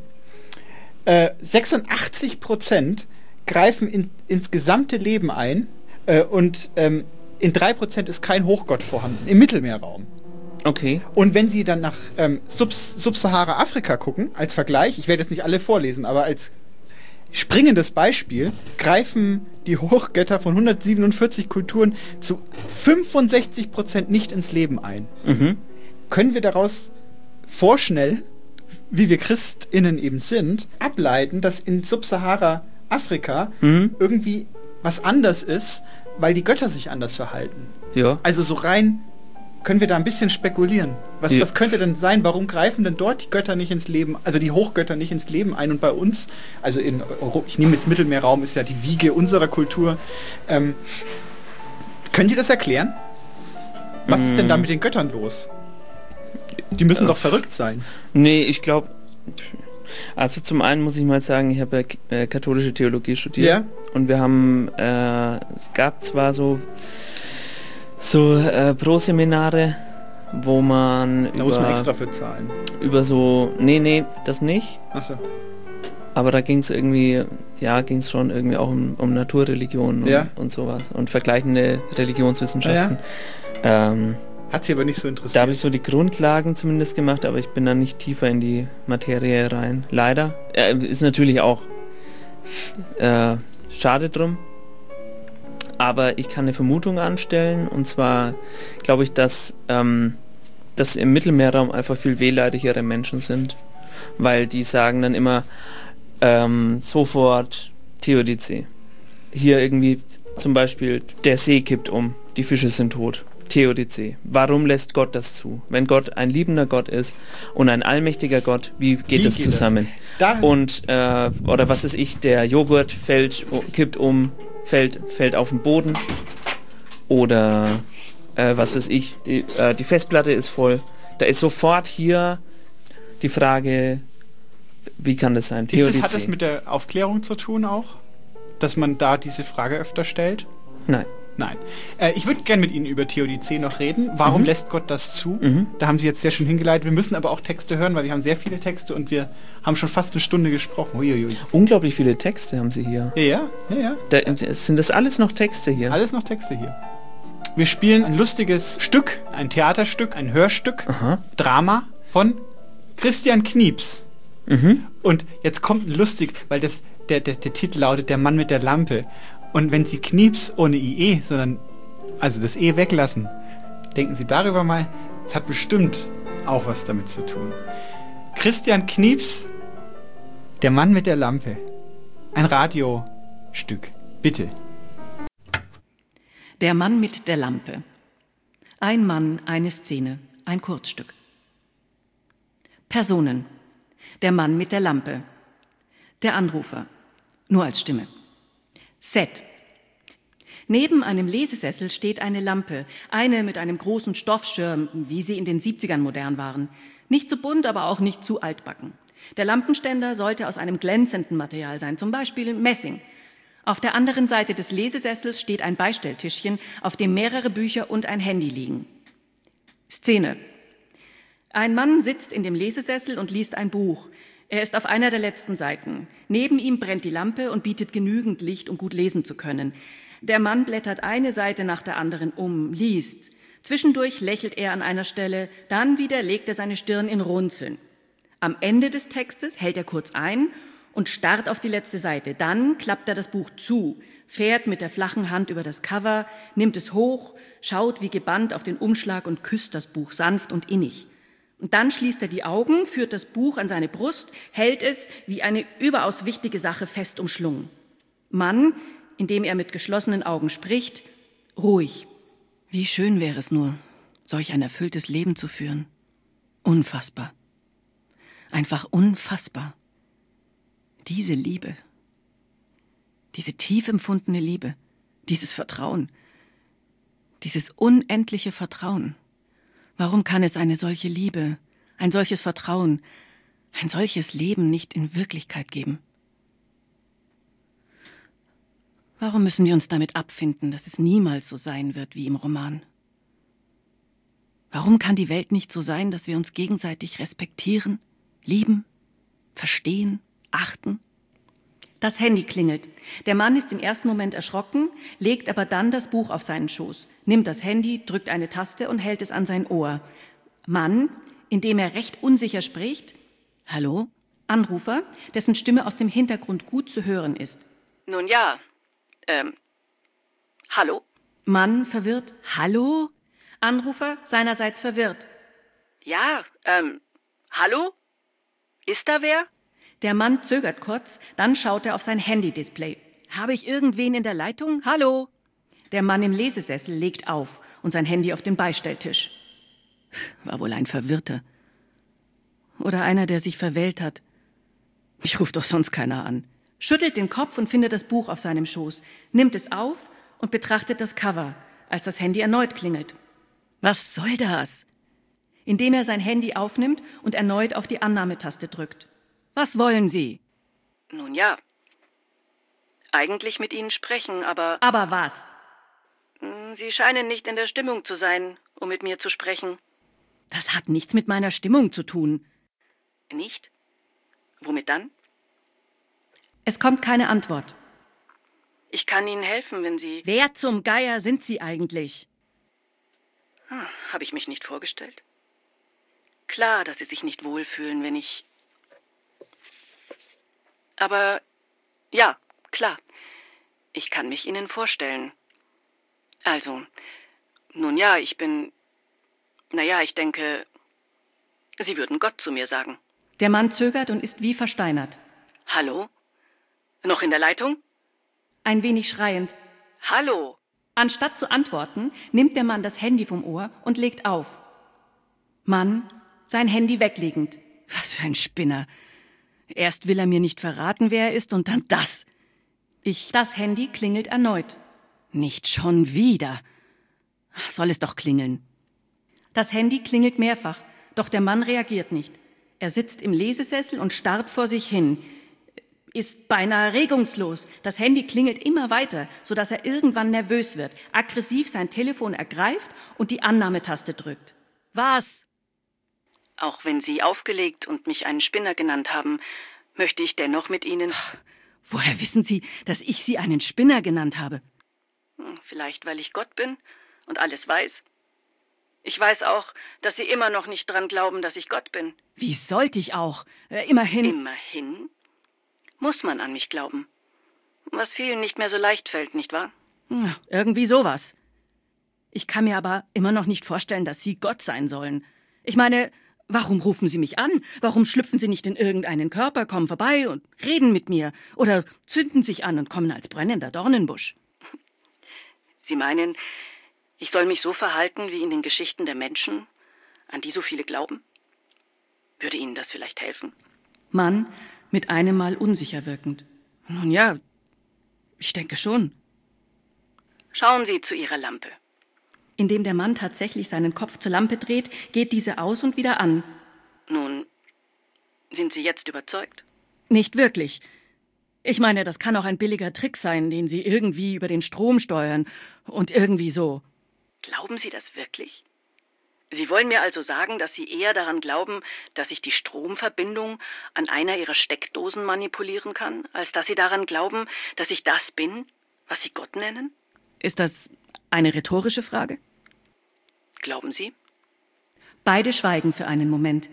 K: 86% greifen ins gesamte Leben ein und in 3% ist kein Hochgott vorhanden, im Mittelmeerraum.
D: Okay.
K: Und wenn Sie dann nach Sub-Sahara-Afrika gucken, als Vergleich, ich werde jetzt nicht alle vorlesen, aber als springendes Beispiel, greifen die Hochgötter von 147 Kulturen zu 65% nicht ins Leben ein. Können wir daraus vorschnell, wie wir ChristInnen eben sind, ableiten, dass in Sub-Sahara-Afrika irgendwie was anders ist, weil die Götter sich anders verhalten.
D: Ja.
K: Also so rein können wir da ein bisschen spekulieren. Was könnte denn sein? Warum greifen denn dort die Götter nicht ins Leben, also die Hochgötter nicht ins Leben ein und bei uns, also in Europa, ich nehme jetzt Mittelmeerraum, ist ja die Wiege unserer Kultur. Können Sie das erklären? Was ist denn da mit den Göttern los? Die müssen doch verrückt sein.
D: Nee, ich glaube, also zum einen muss ich mal sagen, ich habe ja katholische Theologie studiert.
K: Ja.
D: Und wir haben, es gab zwar so Pro-Seminare, wo man
K: da muss man extra für zahlen.
D: Über so, nee, das nicht.
K: Ach so.
D: Aber da ging es irgendwie, ging es schon irgendwie auch um Naturreligion und sowas und vergleichende Religionswissenschaften.
K: Hat sie aber nicht so interessiert.
D: Da habe ich so die Grundlagen zumindest gemacht, aber ich bin dann nicht tiefer in die Materie rein. Leider. Ist natürlich auch schade drum. Aber ich kann eine Vermutung anstellen, und zwar glaube ich, dass im Mittelmeerraum einfach viel wehleidigere Menschen sind, weil die sagen dann immer sofort Theodizee. Hier irgendwie zum Beispiel, der See kippt um, die Fische sind tot. Theodizee. Warum lässt Gott das zu? Wenn Gott ein liebender Gott ist und ein allmächtiger Gott, wie geht das zusammen? Und, oder was ist ich, der Joghurt kippt um, fällt auf den Boden. Oder, was weiß ich, die Festplatte ist voll. Da ist sofort hier die Frage, wie kann das sein?
K: Hat das mit der Aufklärung zu tun auch? Dass man da diese Frage öfter stellt?
D: Nein.
K: Nein. Ich würde gerne mit Ihnen über Theodizee noch reden. Warum lässt Gott das zu? Da haben Sie jetzt sehr schön hingeleitet. Wir müssen aber auch Texte hören, weil wir haben sehr viele Texte und wir haben schon fast eine Stunde gesprochen. Uiuiui.
D: Unglaublich viele Texte haben Sie hier.
K: Ja.
D: Sind das alles noch Texte hier?
K: Alles noch Texte hier. Wir spielen ein lustiges Stück, ein Theaterstück, ein Hörstück, Drama von Christian Knieps. Und jetzt kommt ein lustig, weil der Titel lautet Der Mann mit der Lampe. Und wenn Sie Knieps ohne IE, sondern also das E weglassen, denken Sie darüber mal, es hat bestimmt auch was damit zu tun. Christian Knieps, Der Mann mit der Lampe. Ein Radiostück. Bitte.
M: Der Mann mit der Lampe. Ein Mann, eine Szene, ein Kurzstück. Personen. Der Mann mit der Lampe. Der Anrufer. Nur als Stimme. Set. Neben einem Lesesessel steht eine Lampe, eine mit einem großen Stoffschirm, wie sie in den 70ern modern waren. Nicht zu bunt, aber auch nicht zu altbacken. Der Lampenständer sollte aus einem glänzenden Material sein, zum Beispiel Messing. Auf der anderen Seite des Lesesessels steht ein Beistelltischchen, auf dem mehrere Bücher und ein Handy liegen. Szene. Ein Mann sitzt in dem Lesesessel und liest ein Buch. Er ist auf einer der letzten Seiten. Neben ihm brennt die Lampe und bietet genügend Licht, um gut lesen zu können. Der Mann blättert eine Seite nach der anderen um, liest. Zwischendurch lächelt er an einer Stelle, dann wieder legt er seine Stirn in Runzeln. Am Ende des Textes hält er kurz ein und starrt auf die letzte Seite. Dann klappt er das Buch zu, fährt mit der flachen Hand über das Cover, nimmt es hoch, schaut wie gebannt auf den Umschlag und küsst das Buch sanft und innig. Und dann schließt er die Augen, führt das Buch an seine Brust, hält es wie eine überaus wichtige Sache fest umschlungen. Mann, indem er mit geschlossenen Augen spricht, ruhig. Wie schön wäre es nur, solch ein erfülltes Leben zu führen. Unfassbar. Einfach unfassbar. Diese Liebe. Diese tief empfundene Liebe. Dieses Vertrauen. Dieses unendliche Vertrauen. Warum kann es eine solche Liebe, ein solches Vertrauen, ein solches Leben nicht in Wirklichkeit geben? Warum müssen wir uns damit abfinden, dass es niemals so sein wird wie im Roman? Warum kann die Welt nicht so sein, dass wir uns gegenseitig respektieren, lieben, verstehen, achten? Das Handy klingelt. Der Mann ist im ersten Moment erschrocken, legt aber dann das Buch auf seinen Schoß, nimmt das Handy, drückt eine Taste und hält es an sein Ohr. Mann, indem er recht unsicher spricht, hallo? Anrufer, dessen Stimme aus dem Hintergrund gut zu hören ist. Nun ja, hallo? Mann, verwirrt, hallo? Anrufer, seinerseits verwirrt. Ja, hallo? Ist da wer? Der Mann zögert kurz, dann schaut er auf sein Handy-Display. Habe ich irgendwen in der Leitung? Hallo? Der Mann im Lesesessel legt auf und sein Handy auf den Beistelltisch. War wohl ein Verwirrter. Oder einer, der sich verwählt hat. Mich ruft doch sonst keiner an. Schüttelt den Kopf und findet das Buch auf seinem Schoß, nimmt es auf und betrachtet das Cover, als das Handy erneut klingelt. Was soll das? Indem er sein Handy aufnimmt und erneut auf die Annahmetaste drückt. Was wollen Sie? Nun ja, eigentlich mit Ihnen sprechen, aber... Aber was? Sie scheinen nicht in der Stimmung zu sein, um mit mir zu sprechen. Das hat nichts mit meiner Stimmung zu tun. Nicht? Womit dann? Es kommt keine Antwort. Ich kann Ihnen helfen, wenn Sie... Wer zum Geier sind Sie eigentlich? Habe ich mich nicht vorgestellt? Klar, dass Sie sich nicht wohlfühlen, wenn ich... Aber ja, klar, ich kann mich Ihnen vorstellen. Also, nun ja, ich denke, Sie würden Gott zu mir sagen. Der Mann zögert und ist wie versteinert. Hallo? Noch in der Leitung? Ein wenig schreiend. Hallo? Anstatt zu antworten, nimmt der Mann das Handy vom Ohr und legt auf. Mann, sein Handy weglegend. Was für ein Spinner. Erst will er mir nicht verraten, wer er ist, und dann das. Das Handy klingelt erneut. Nicht schon wieder. Soll es doch klingeln. Das Handy klingelt mehrfach, doch der Mann reagiert nicht. Er sitzt im Lesesessel und starrt vor sich hin. ist beinahe regungslos. Das Handy klingelt immer weiter, sodass er irgendwann nervös wird, aggressiv sein Telefon ergreift und die Annahmetaste drückt. Was?
O: Auch wenn Sie aufgelegt und mich einen Spinner genannt haben, möchte ich dennoch mit Ihnen...
M: Woher wissen Sie, dass ich Sie einen Spinner genannt habe?
O: Vielleicht, weil ich Gott bin und alles weiß. Ich weiß auch, dass Sie immer noch nicht dran glauben, dass ich Gott bin.
M: Wie sollte ich auch? Immerhin...
O: Immerhin muss man an mich glauben. Was vielen nicht mehr so leicht fällt, nicht wahr?
M: Irgendwie sowas. Ich kann mir aber immer noch nicht vorstellen, dass Sie Gott sein sollen. Ich meine, warum rufen Sie mich an? Warum schlüpfen Sie nicht in irgendeinen Körper, kommen vorbei und reden mit mir? Oder zünden sich an und kommen als brennender Dornenbusch?
O: Sie meinen, ich soll mich so verhalten wie in den Geschichten der Menschen, an die so viele glauben? Würde Ihnen das vielleicht helfen?
M: Mann, mit einem Mal unsicher wirkend. Nun ja, ich denke schon.
O: Schauen Sie zu Ihrer Lampe.
M: Indem der Mann tatsächlich seinen Kopf zur Lampe dreht, geht diese aus und wieder an.
O: Nun, sind Sie jetzt überzeugt?
M: Nicht wirklich. Ich meine, das kann auch ein billiger Trick sein, den Sie irgendwie über den Strom steuern und irgendwie so.
O: Glauben Sie das wirklich? Sie wollen mir also sagen, dass Sie eher daran glauben, dass ich die Stromverbindung an einer Ihrer Steckdosen manipulieren kann, als dass Sie daran glauben, dass ich das bin, was Sie Gott nennen?
M: Ist das eine rhetorische Frage?
O: Glauben Sie?
M: Beide schweigen für einen Moment.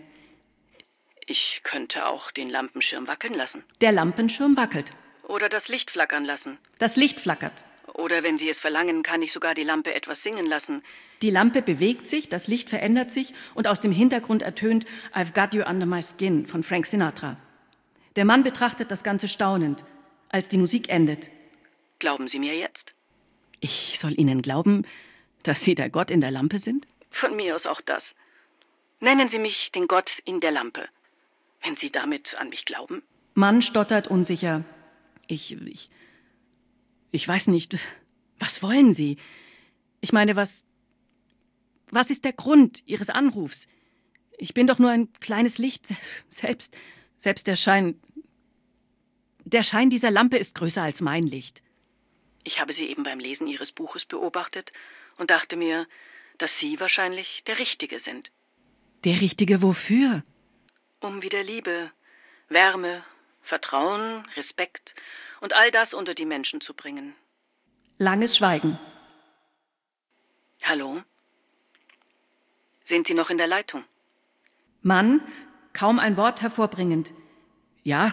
O: Ich könnte auch den Lampenschirm wackeln lassen.
M: Der Lampenschirm wackelt.
O: Oder das Licht flackern lassen.
M: Das Licht flackert.
O: Oder wenn Sie es verlangen, kann ich sogar die Lampe etwas singen lassen.
M: Die Lampe bewegt sich, das Licht verändert sich und aus dem Hintergrund ertönt I've Got You Under My Skin von Frank Sinatra. Der Mann betrachtet das Ganze staunend, als die Musik endet.
O: Glauben Sie mir jetzt?
M: Ich soll Ihnen glauben, dass Sie der Gott in der Lampe sind?
O: Von mir aus auch das. Nennen Sie mich den Gott in der Lampe, wenn Sie damit an mich glauben.
M: Mann stottert unsicher. Ich weiß nicht. Was wollen Sie? Ich meine, was ist der Grund Ihres Anrufs? Ich bin doch nur ein kleines Licht. Selbst der Schein dieser Lampe ist größer als mein Licht.
O: Ich habe Sie eben beim Lesen Ihres Buches beobachtet und dachte mir, dass Sie wahrscheinlich der Richtige sind.
M: Der Richtige wofür?
O: Um wieder Liebe, Wärme, Vertrauen, Respekt und all das unter die Menschen zu bringen.
M: Langes Schweigen.
O: Hallo? Sind Sie noch in der Leitung?
M: Mann, kaum ein Wort hervorbringend. Ja,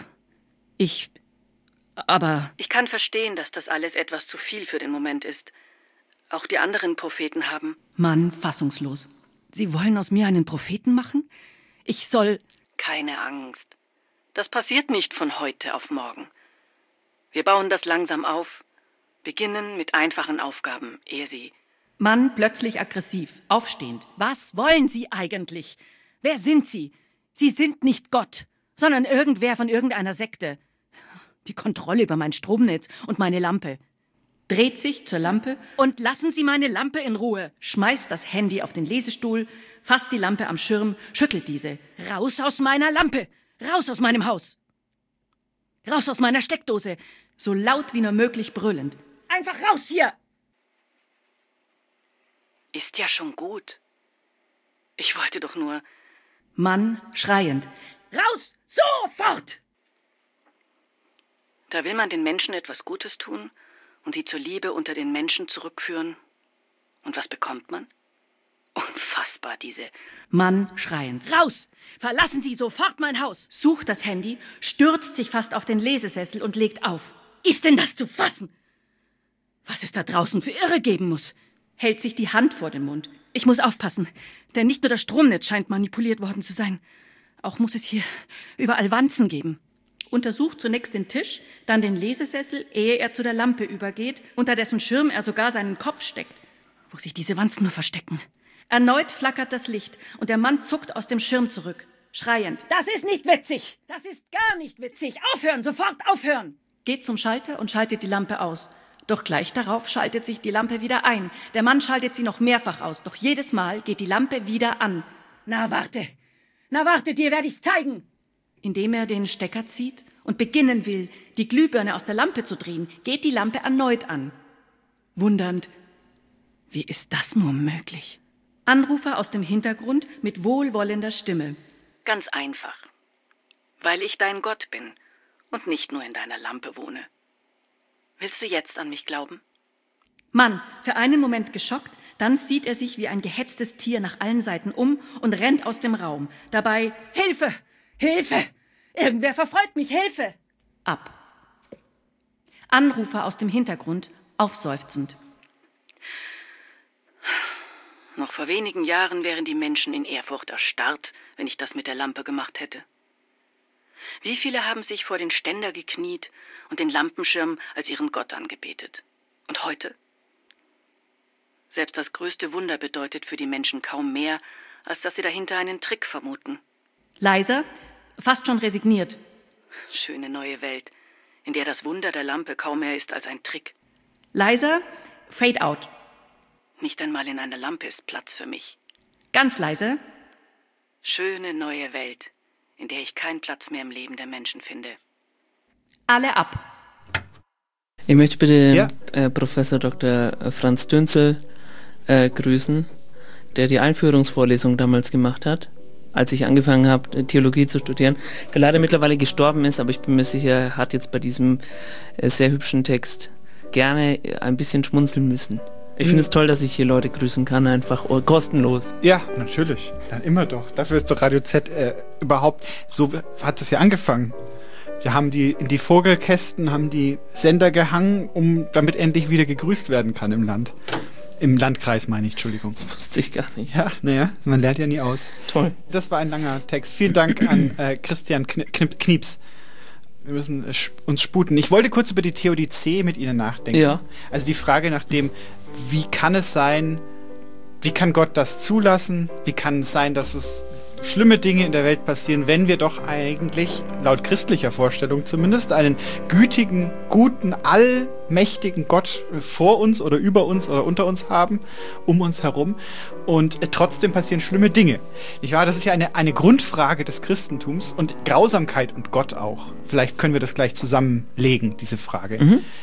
M: aber...
O: Ich kann verstehen, dass das alles etwas zu viel für den Moment ist. Auch die anderen Propheten haben...
M: Mann, fassungslos. Sie wollen aus mir einen Propheten machen? Ich soll...
O: Keine Angst. Das passiert nicht von heute auf morgen. Wir bauen das langsam auf, beginnen mit einfachen Aufgaben, ehe Sie...
M: Mann, plötzlich aggressiv, aufstehend. Was wollen Sie eigentlich? Wer sind Sie? Sie sind nicht Gott, sondern irgendwer von irgendeiner Sekte. Die Kontrolle über mein Stromnetz und meine Lampe. Dreht sich zur Lampe und lassen Sie meine Lampe in Ruhe. Schmeißt das Handy auf den Lesestuhl, fasst die Lampe am Schirm, schüttelt diese. Raus aus meiner Lampe! Raus aus meinem Haus! Raus aus meiner Steckdose! So laut wie nur möglich brüllend. Einfach raus hier!
O: Ist ja schon gut. Ich wollte doch nur...
M: Mann, schreiend. Raus! Sofort!
O: Da will man den Menschen etwas Gutes tun und sie zur Liebe unter den Menschen zurückführen. Und was bekommt man? Unfassbar, diese...
M: Mann, schreiend. Raus! Verlassen Sie sofort mein Haus! Sucht das Handy, stürzt sich fast auf den Lesesessel und legt auf. Ist denn das zu fassen? Was es da draußen für Irre geben muss? Hält sich die Hand vor den Mund. Ich muss aufpassen, denn nicht nur das Stromnetz scheint manipuliert worden zu sein. Auch muss es hier überall Wanzen geben. Untersucht zunächst den Tisch, dann den Lesesessel, ehe er zu der Lampe übergeht, unter dessen Schirm er sogar seinen Kopf steckt. Wo sich diese Wanzen nur verstecken. Erneut flackert das Licht und der Mann zuckt aus dem Schirm zurück, schreiend. Das ist nicht witzig! Das ist gar nicht witzig! Aufhören! Sofort aufhören! Geht zum Schalter und schaltet die Lampe aus. Doch gleich darauf schaltet sich die Lampe wieder ein. Der Mann schaltet sie noch mehrfach aus, doch jedes Mal geht die Lampe wieder an. Na warte, dir werde ich's zeigen! Indem er den Stecker zieht und beginnen will, die Glühbirne aus der Lampe zu drehen, geht die Lampe erneut an. Wundernd, wie ist das nur möglich? Anrufer aus dem Hintergrund mit wohlwollender Stimme.
O: Ganz einfach. Weil ich dein Gott bin und nicht nur in deiner Lampe wohne. Willst du jetzt an mich glauben?
M: Mann, für einen Moment geschockt, dann sieht er sich wie ein gehetztes Tier nach allen Seiten um und rennt aus dem Raum. Dabei, Hilfe! Hilfe! Irgendwer verfolgt mich, Hilfe! Ab. Anrufer aus dem Hintergrund, aufseufzend.
O: Noch vor wenigen Jahren wären die Menschen in Ehrfurcht erstarrt, wenn ich das mit der Lampe gemacht hätte. Wie viele haben sich vor den Ständer gekniet und den Lampenschirm als ihren Gott angebetet? Und heute? Selbst das größte Wunder bedeutet für die Menschen kaum mehr, als dass sie dahinter einen Trick vermuten.
M: Leiser, fast schon resigniert.
O: Schöne neue Welt, in der das Wunder der Lampe kaum mehr ist als ein Trick.
M: Leiser, fade out.
O: Nicht einmal in einer Lampe ist Platz für mich.
M: Ganz leise.
O: Schöne neue Welt, in der ich keinen Platz mehr im Leben der Menschen finde.
M: Alle ab.
D: Ich möchte bitte Professor Dr. Franz Dünzel grüßen, der die Einführungsvorlesung damals gemacht hat, als ich angefangen habe, Theologie zu studieren, der leider mittlerweile gestorben ist, aber ich bin mir sicher, er hat jetzt bei diesem sehr hübschen Text gerne ein bisschen schmunzeln müssen. Ich finde es toll, dass ich hier Leute grüßen kann, einfach kostenlos.
K: Ja, natürlich. Ja, immer doch. Dafür ist doch Radio Z überhaupt, so hat es ja angefangen. Wir haben in die Vogelkästen haben die Sender gehangen, damit endlich wieder gegrüßt werden kann im Land. Im Landkreis meine ich, Entschuldigung.
D: Das wusste ich gar nicht.
K: Ja, naja, man lernt ja nie aus.
D: Toll.
K: Das war ein langer Text. Vielen Dank an Christian Knieps. Wir müssen uns sputen. Ich wollte kurz über die Theodizee mit Ihnen nachdenken.
D: Ja.
K: Also die Frage nach dem, wie kann es sein, wie kann Gott das zulassen? Wie kann es sein, dass es schlimme Dinge in der Welt passieren, wenn wir doch eigentlich, laut christlicher Vorstellung zumindest, einen gütigen, guten, allmächtigen Gott vor uns oder über uns oder unter uns haben, um uns herum. Und trotzdem passieren schlimme Dinge. Nicht wahr? Das ist ja eine Grundfrage des Christentums und Grausamkeit und Gott auch. Vielleicht können wir das gleich zusammenlegen, diese Frage.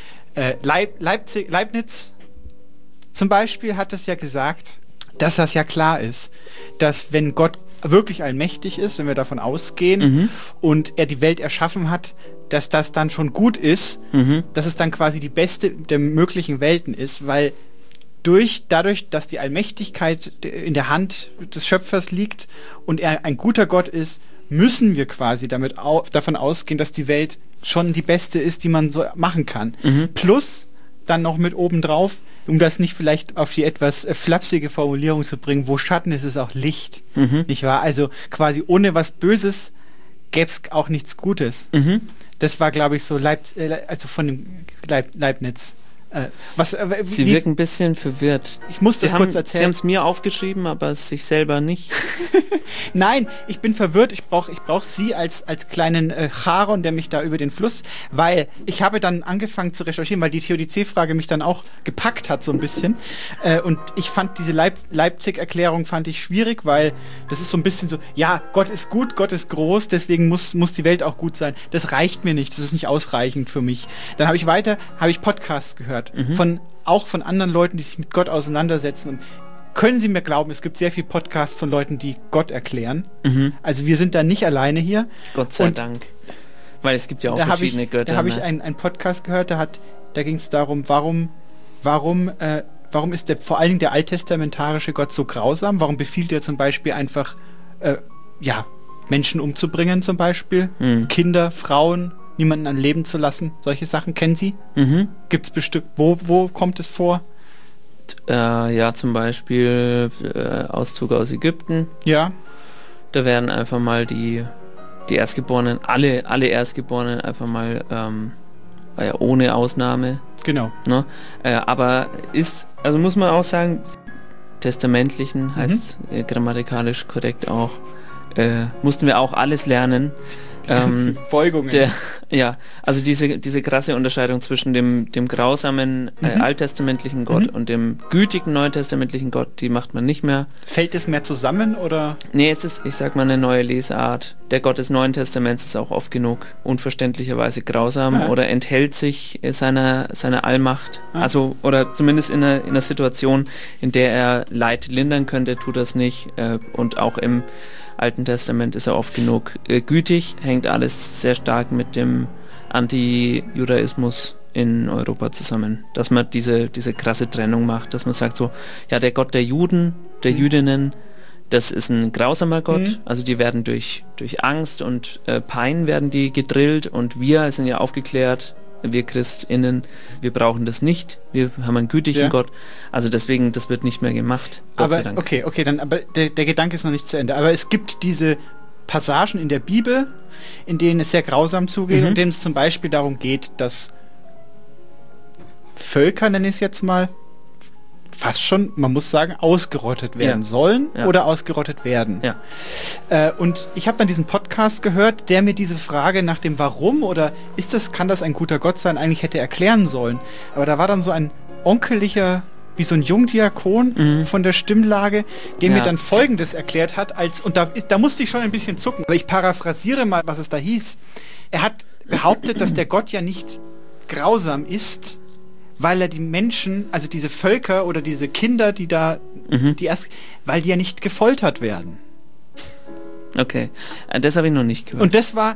K: Leibniz zum Beispiel hat es ja gesagt, dass das ja klar ist, dass wenn Gott wirklich allmächtig ist, wenn wir davon ausgehen und er die Welt erschaffen hat, dass das dann schon gut ist, dass es dann quasi die beste der möglichen Welten ist, weil dadurch, dass die Allmächtigkeit in der Hand des Schöpfers liegt und er ein guter Gott ist, müssen wir quasi davon ausgehen, dass die Welt schon die beste ist, die man so machen kann. Plus dann noch mit obendrauf, um das nicht vielleicht auf die etwas flapsige Formulierung zu bringen, wo Schatten ist, ist auch Licht. Nicht wahr? Also quasi ohne was Böses gäbe es auch nichts Gutes. Das war, glaube ich, so also von dem Leibniz.
D: Sie wirken ein bisschen verwirrt.
K: Ich muss das kurz erzählen.
D: Sie haben es mir aufgeschrieben, aber sich selber nicht.
K: Nein, ich bin verwirrt. Ich brauch Sie als kleinen Charon, der mich da über den Fluss, weil ich habe dann angefangen zu recherchieren, weil die Theodizee-Frage mich dann auch gepackt hat so ein bisschen. Und ich fand diese Leipzig-Erklärung fand ich schwierig, weil das ist so ein bisschen so, ja, Gott ist gut, Gott ist groß, deswegen muss die Welt auch gut sein. Das reicht mir nicht, das ist nicht ausreichend für mich. Dann habe ich Podcasts gehört. Auch von anderen Leuten, die sich mit Gott auseinandersetzen. Und können Sie mir glauben, es gibt sehr viele Podcasts von Leuten, die Gott erklären. Also wir sind da nicht alleine hier.
D: Gott sei Dank. Weil es gibt ja auch verschiedene Götter.
K: Da habe ich einen Podcast gehört, da ging es darum, warum ist vor allen Dingen der alttestamentarische Gott so grausam? Warum befiehlt er zum Beispiel einfach Menschen umzubringen zum Beispiel? Kinder, Frauen, niemanden am Leben zu lassen. Solche Sachen kennen Sie? Gibt es bestimmt, wo kommt es vor?
D: Ja, zum Beispiel Auszug aus Ägypten.
K: Ja.
D: Da werden einfach mal die Erstgeborenen, alle Erstgeborenen einfach mal ohne Ausnahme.
K: Genau.
D: Ne? Aber also muss man auch sagen, testamentlichen heißt grammatikalisch korrekt auch, mussten wir auch alles lernen.
K: Beugungen.
D: Also diese krasse Unterscheidung zwischen dem grausamen alttestamentlichen Gott und dem gütigen neutestamentlichen Gott, die macht man nicht mehr.
K: Fällt es mehr zusammen oder?
D: Nee, es ist, ich sag mal, eine neue Lesart. Der Gott des Neuen Testaments ist auch oft genug unverständlicherweise grausam oder enthält sich seiner Allmacht. Also, oder zumindest in einer Situation, in der er Leid lindern könnte, tut das nicht. Und auch im Alten Testament ist er oft genug gütig, hängt alles sehr stark mit dem Anti-Judaismus in Europa zusammen. Dass man diese krasse Trennung macht, dass man sagt so, ja, der Gott der Juden, der Jüdinnen, das ist ein grausamer Gott, also die werden durch Angst und Pein werden die gedrillt und wir sind ja aufgeklärt, wir ChristInnen, wir brauchen das nicht, wir haben einen gütigen Gott, also deswegen, das wird nicht mehr gemacht. Gott sei Dank.
K: Okay, dann, aber der Gedanke ist noch nicht zu Ende, aber es gibt diese Passagen in der Bibel, in denen es sehr grausam zugeht und in denen es zum Beispiel darum geht, dass Völker, nenne ich es jetzt mal, fast schon, man muss sagen, ausgerottet werden sollen oder ausgerottet werden. Und ich habe dann diesen Podcast gehört, der mir diese Frage nach dem Warum oder kann das ein guter Gott sein, eigentlich hätte erklären sollen. Aber da war dann so ein onkeliger, wie so ein Jungdiakon von der Stimmlage, der mir dann Folgendes erklärt hat, und da musste ich schon ein bisschen zucken. Aber ich paraphrasiere mal, was es da hieß. Er hat behauptet, dass der Gott ja nicht grausam ist, weil er die Menschen, also diese Völker oder diese Kinder, die da, weil die ja nicht gefoltert werden.
D: Okay, das habe ich noch nicht gehört.
K: Und das war,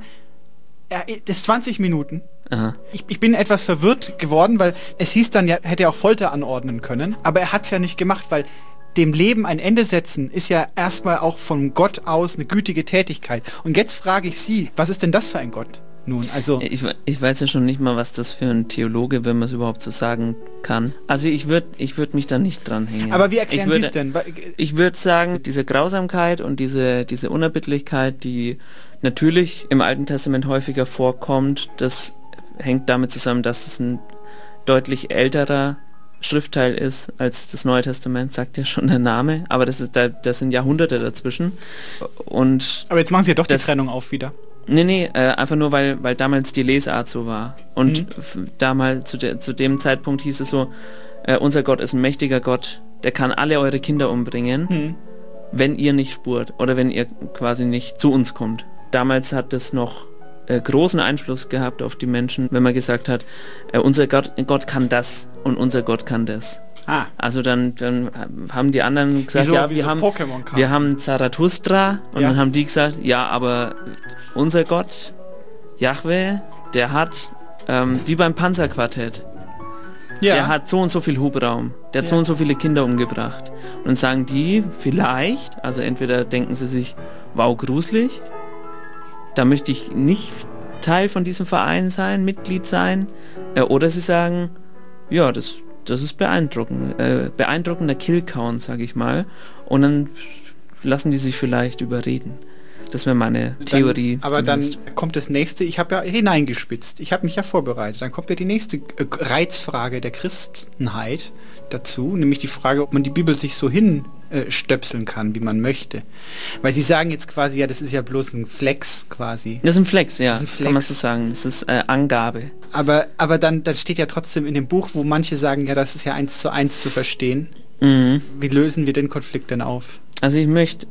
K: das 20 Minuten. Ich bin etwas verwirrt geworden, weil es hieß dann, ja, hätte er auch Folter anordnen können, aber er hat es ja nicht gemacht, weil dem Leben ein Ende setzen ist ja erstmal auch von Gott aus eine gütige Tätigkeit. Und jetzt frage ich Sie, was ist denn das für ein Gott? Nun, also
D: ich weiß ja schon nicht mal, was das für ein Theologe, wenn man es überhaupt so sagen kann. Also ich würd mich da nicht dranhängen.
K: Aber wie erklären Sie es denn?
D: Ich würde sagen, diese Grausamkeit und diese Unerbittlichkeit, die natürlich im Alten Testament häufiger vorkommt, das hängt damit zusammen, dass es ein deutlich älterer Schriftteil ist als das Neue Testament, sagt ja schon der Name, aber das sind Jahrhunderte dazwischen.
K: Aber jetzt machen Sie ja doch die Trennung auf wieder.
D: Nee, einfach nur, weil damals die Lesart so war. Und damals, zu dem Zeitpunkt hieß es so, unser Gott ist ein mächtiger Gott, der kann alle eure Kinder umbringen, wenn ihr nicht spurt oder wenn ihr quasi nicht zu uns kommt. Damals hat das noch großen Einfluss gehabt auf die Menschen, wenn man gesagt hat, unser Gott kann das und unser Gott kann das. Also dann haben die anderen gesagt, wir haben Zarathustra und dann haben die gesagt, ja, aber unser Gott, Jahwe, der hat, wie beim Panzerquartett, der hat so und so viel Hubraum, der hat so und so viele Kinder umgebracht. Und dann sagen die vielleicht, also entweder denken sie sich, wow, gruselig, da möchte ich nicht Teil von diesem Verein sein, Mitglied sein, oder sie sagen, ja, das ist beeindruckend, beeindruckender Killcount, sage ich mal, und dann lassen die sich vielleicht überreden. Das wäre meine Theorie.
K: Aber zumindest. Dann kommt das nächste, ich habe ja hineingespitzt, ich habe mich ja vorbereitet, dann kommt ja die nächste Reizfrage der Christenheit dazu, nämlich die Frage, ob man die Bibel sich so hinstöpseln kann, wie man möchte. Weil Sie sagen jetzt quasi, ja, das ist ja bloß ein Flex quasi.
D: Das ist ein Flex, ja, kann man so sagen. Das ist Angabe.
K: Aber dann steht ja trotzdem in dem Buch, wo manche sagen, ja, das ist ja 1:1 zu verstehen. Wie lösen wir den Konflikt denn auf?
D: Also ich möchte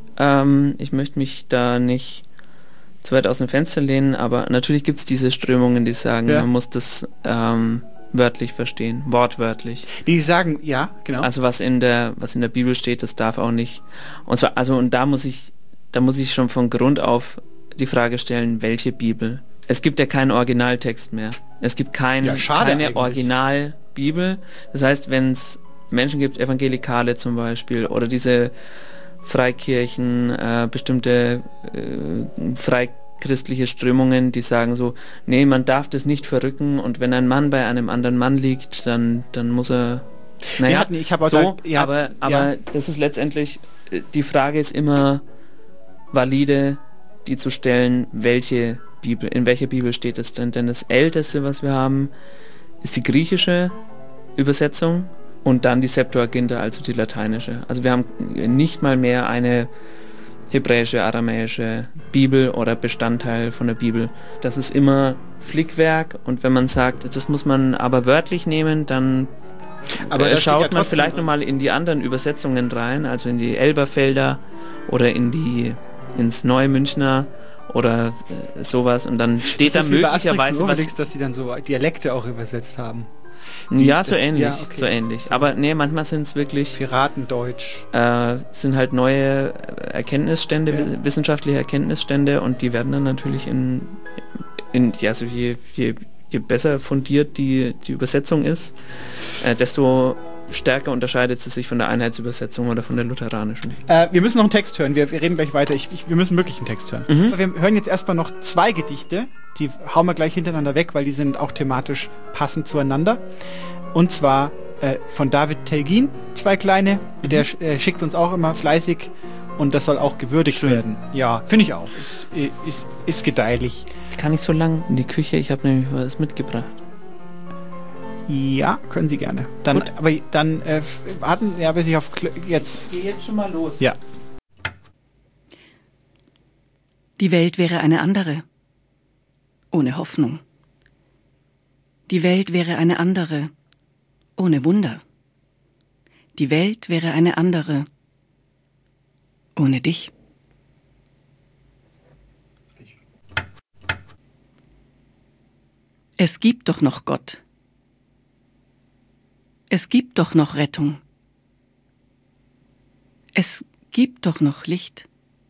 D: mich da nicht zu weit aus dem Fenster lehnen, aber natürlich gibt es diese Strömungen, die sagen, man muss das wörtlich verstehen, wortwörtlich.
K: Die sagen, ja, genau.
D: Also was in der Bibel steht, das darf auch nicht. Und zwar, und da muss ich schon von Grund auf die Frage stellen, welche Bibel? Es gibt ja keinen Originaltext mehr. Es gibt keine Originalbibel. Das heißt, wenn es Menschen gibt, Evangelikale zum Beispiel, oder diese Freikirchen, bestimmte freichristliche Strömungen, die sagen so, nee, man darf das nicht verrücken und wenn ein Mann bei einem anderen Mann liegt, dann muss er, aber das ist letztendlich, die Frage ist immer valide, die zu stellen, in welcher Bibel steht es denn? Denn das Älteste, was wir haben, ist die griechische Übersetzung und dann die Septuaginta, also die lateinische. Also wir haben nicht mal mehr eine hebräische, aramäische Bibel oder Bestandteil von der Bibel. Das ist immer Flickwerk, und wenn man sagt, das muss man aber wörtlich nehmen, dann schaut man vielleicht nochmal in die anderen Übersetzungen rein, also in die Elberfelder oder ins Neumünchner oder sowas, und dann steht da möglicherweise was...
K: dass sie dann so Dialekte auch übersetzt haben.
D: Ja, so ähnlich, ja, okay. So ähnlich. Aber nee, manchmal sind es wirklich...
K: Piratendeutsch.
D: Sind halt neue Erkenntnisstände, wissenschaftliche Erkenntnisstände, und die werden dann natürlich also je besser fundiert die Übersetzung ist, desto stärker unterscheidet sie sich von der Einheitsübersetzung oder von der lutheranischen.
K: Wir müssen noch einen Text hören, wir reden gleich weiter. Wir müssen wirklich einen Text hören. Wir hören jetzt erstmal noch 2 Gedichte, die hauen wir gleich hintereinander weg, weil die sind auch thematisch passend zueinander. Und zwar von David Telgin, 2 kleine, der schickt uns auch immer fleißig, und das soll auch gewürdigt werden. Ja, finde ich auch. Ist gedeihlich.
D: Kann ich so lang in die Küche? Ich habe nämlich was mitgebracht.
K: Ja, können Sie gerne. Dann, aber dann warten, ja, bis ich auf jetzt.
D: Geh jetzt schon mal los.
K: Ja.
M: Die Welt wäre eine andere. Ohne Hoffnung. Die Welt wäre eine andere. Ohne Wunder. Die Welt wäre eine andere. Ohne dich. Es gibt doch noch Gott. Es gibt doch noch Rettung. Es gibt doch noch Licht.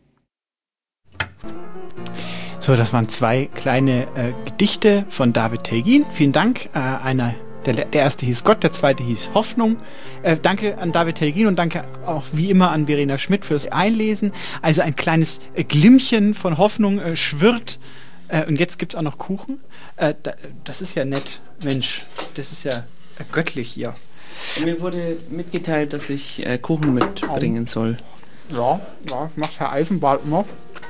K: So, das waren 2 kleine Gedichte von David Telgin. Vielen Dank. Der erste hieß Gott, der zweite hieß Hoffnung. Danke an David Telgin und danke auch wie immer an Verena Schmidt fürs Einlesen. Also ein kleines Glimmchen von Hoffnung schwirrt. Und jetzt gibt es auch noch Kuchen. Das ist ja nett. Mensch, das ist ja göttlich hier.
D: Mir wurde mitgeteilt, dass ich Kuchen mitbringen soll.
K: Ja, macht Herr Eisenbart immer.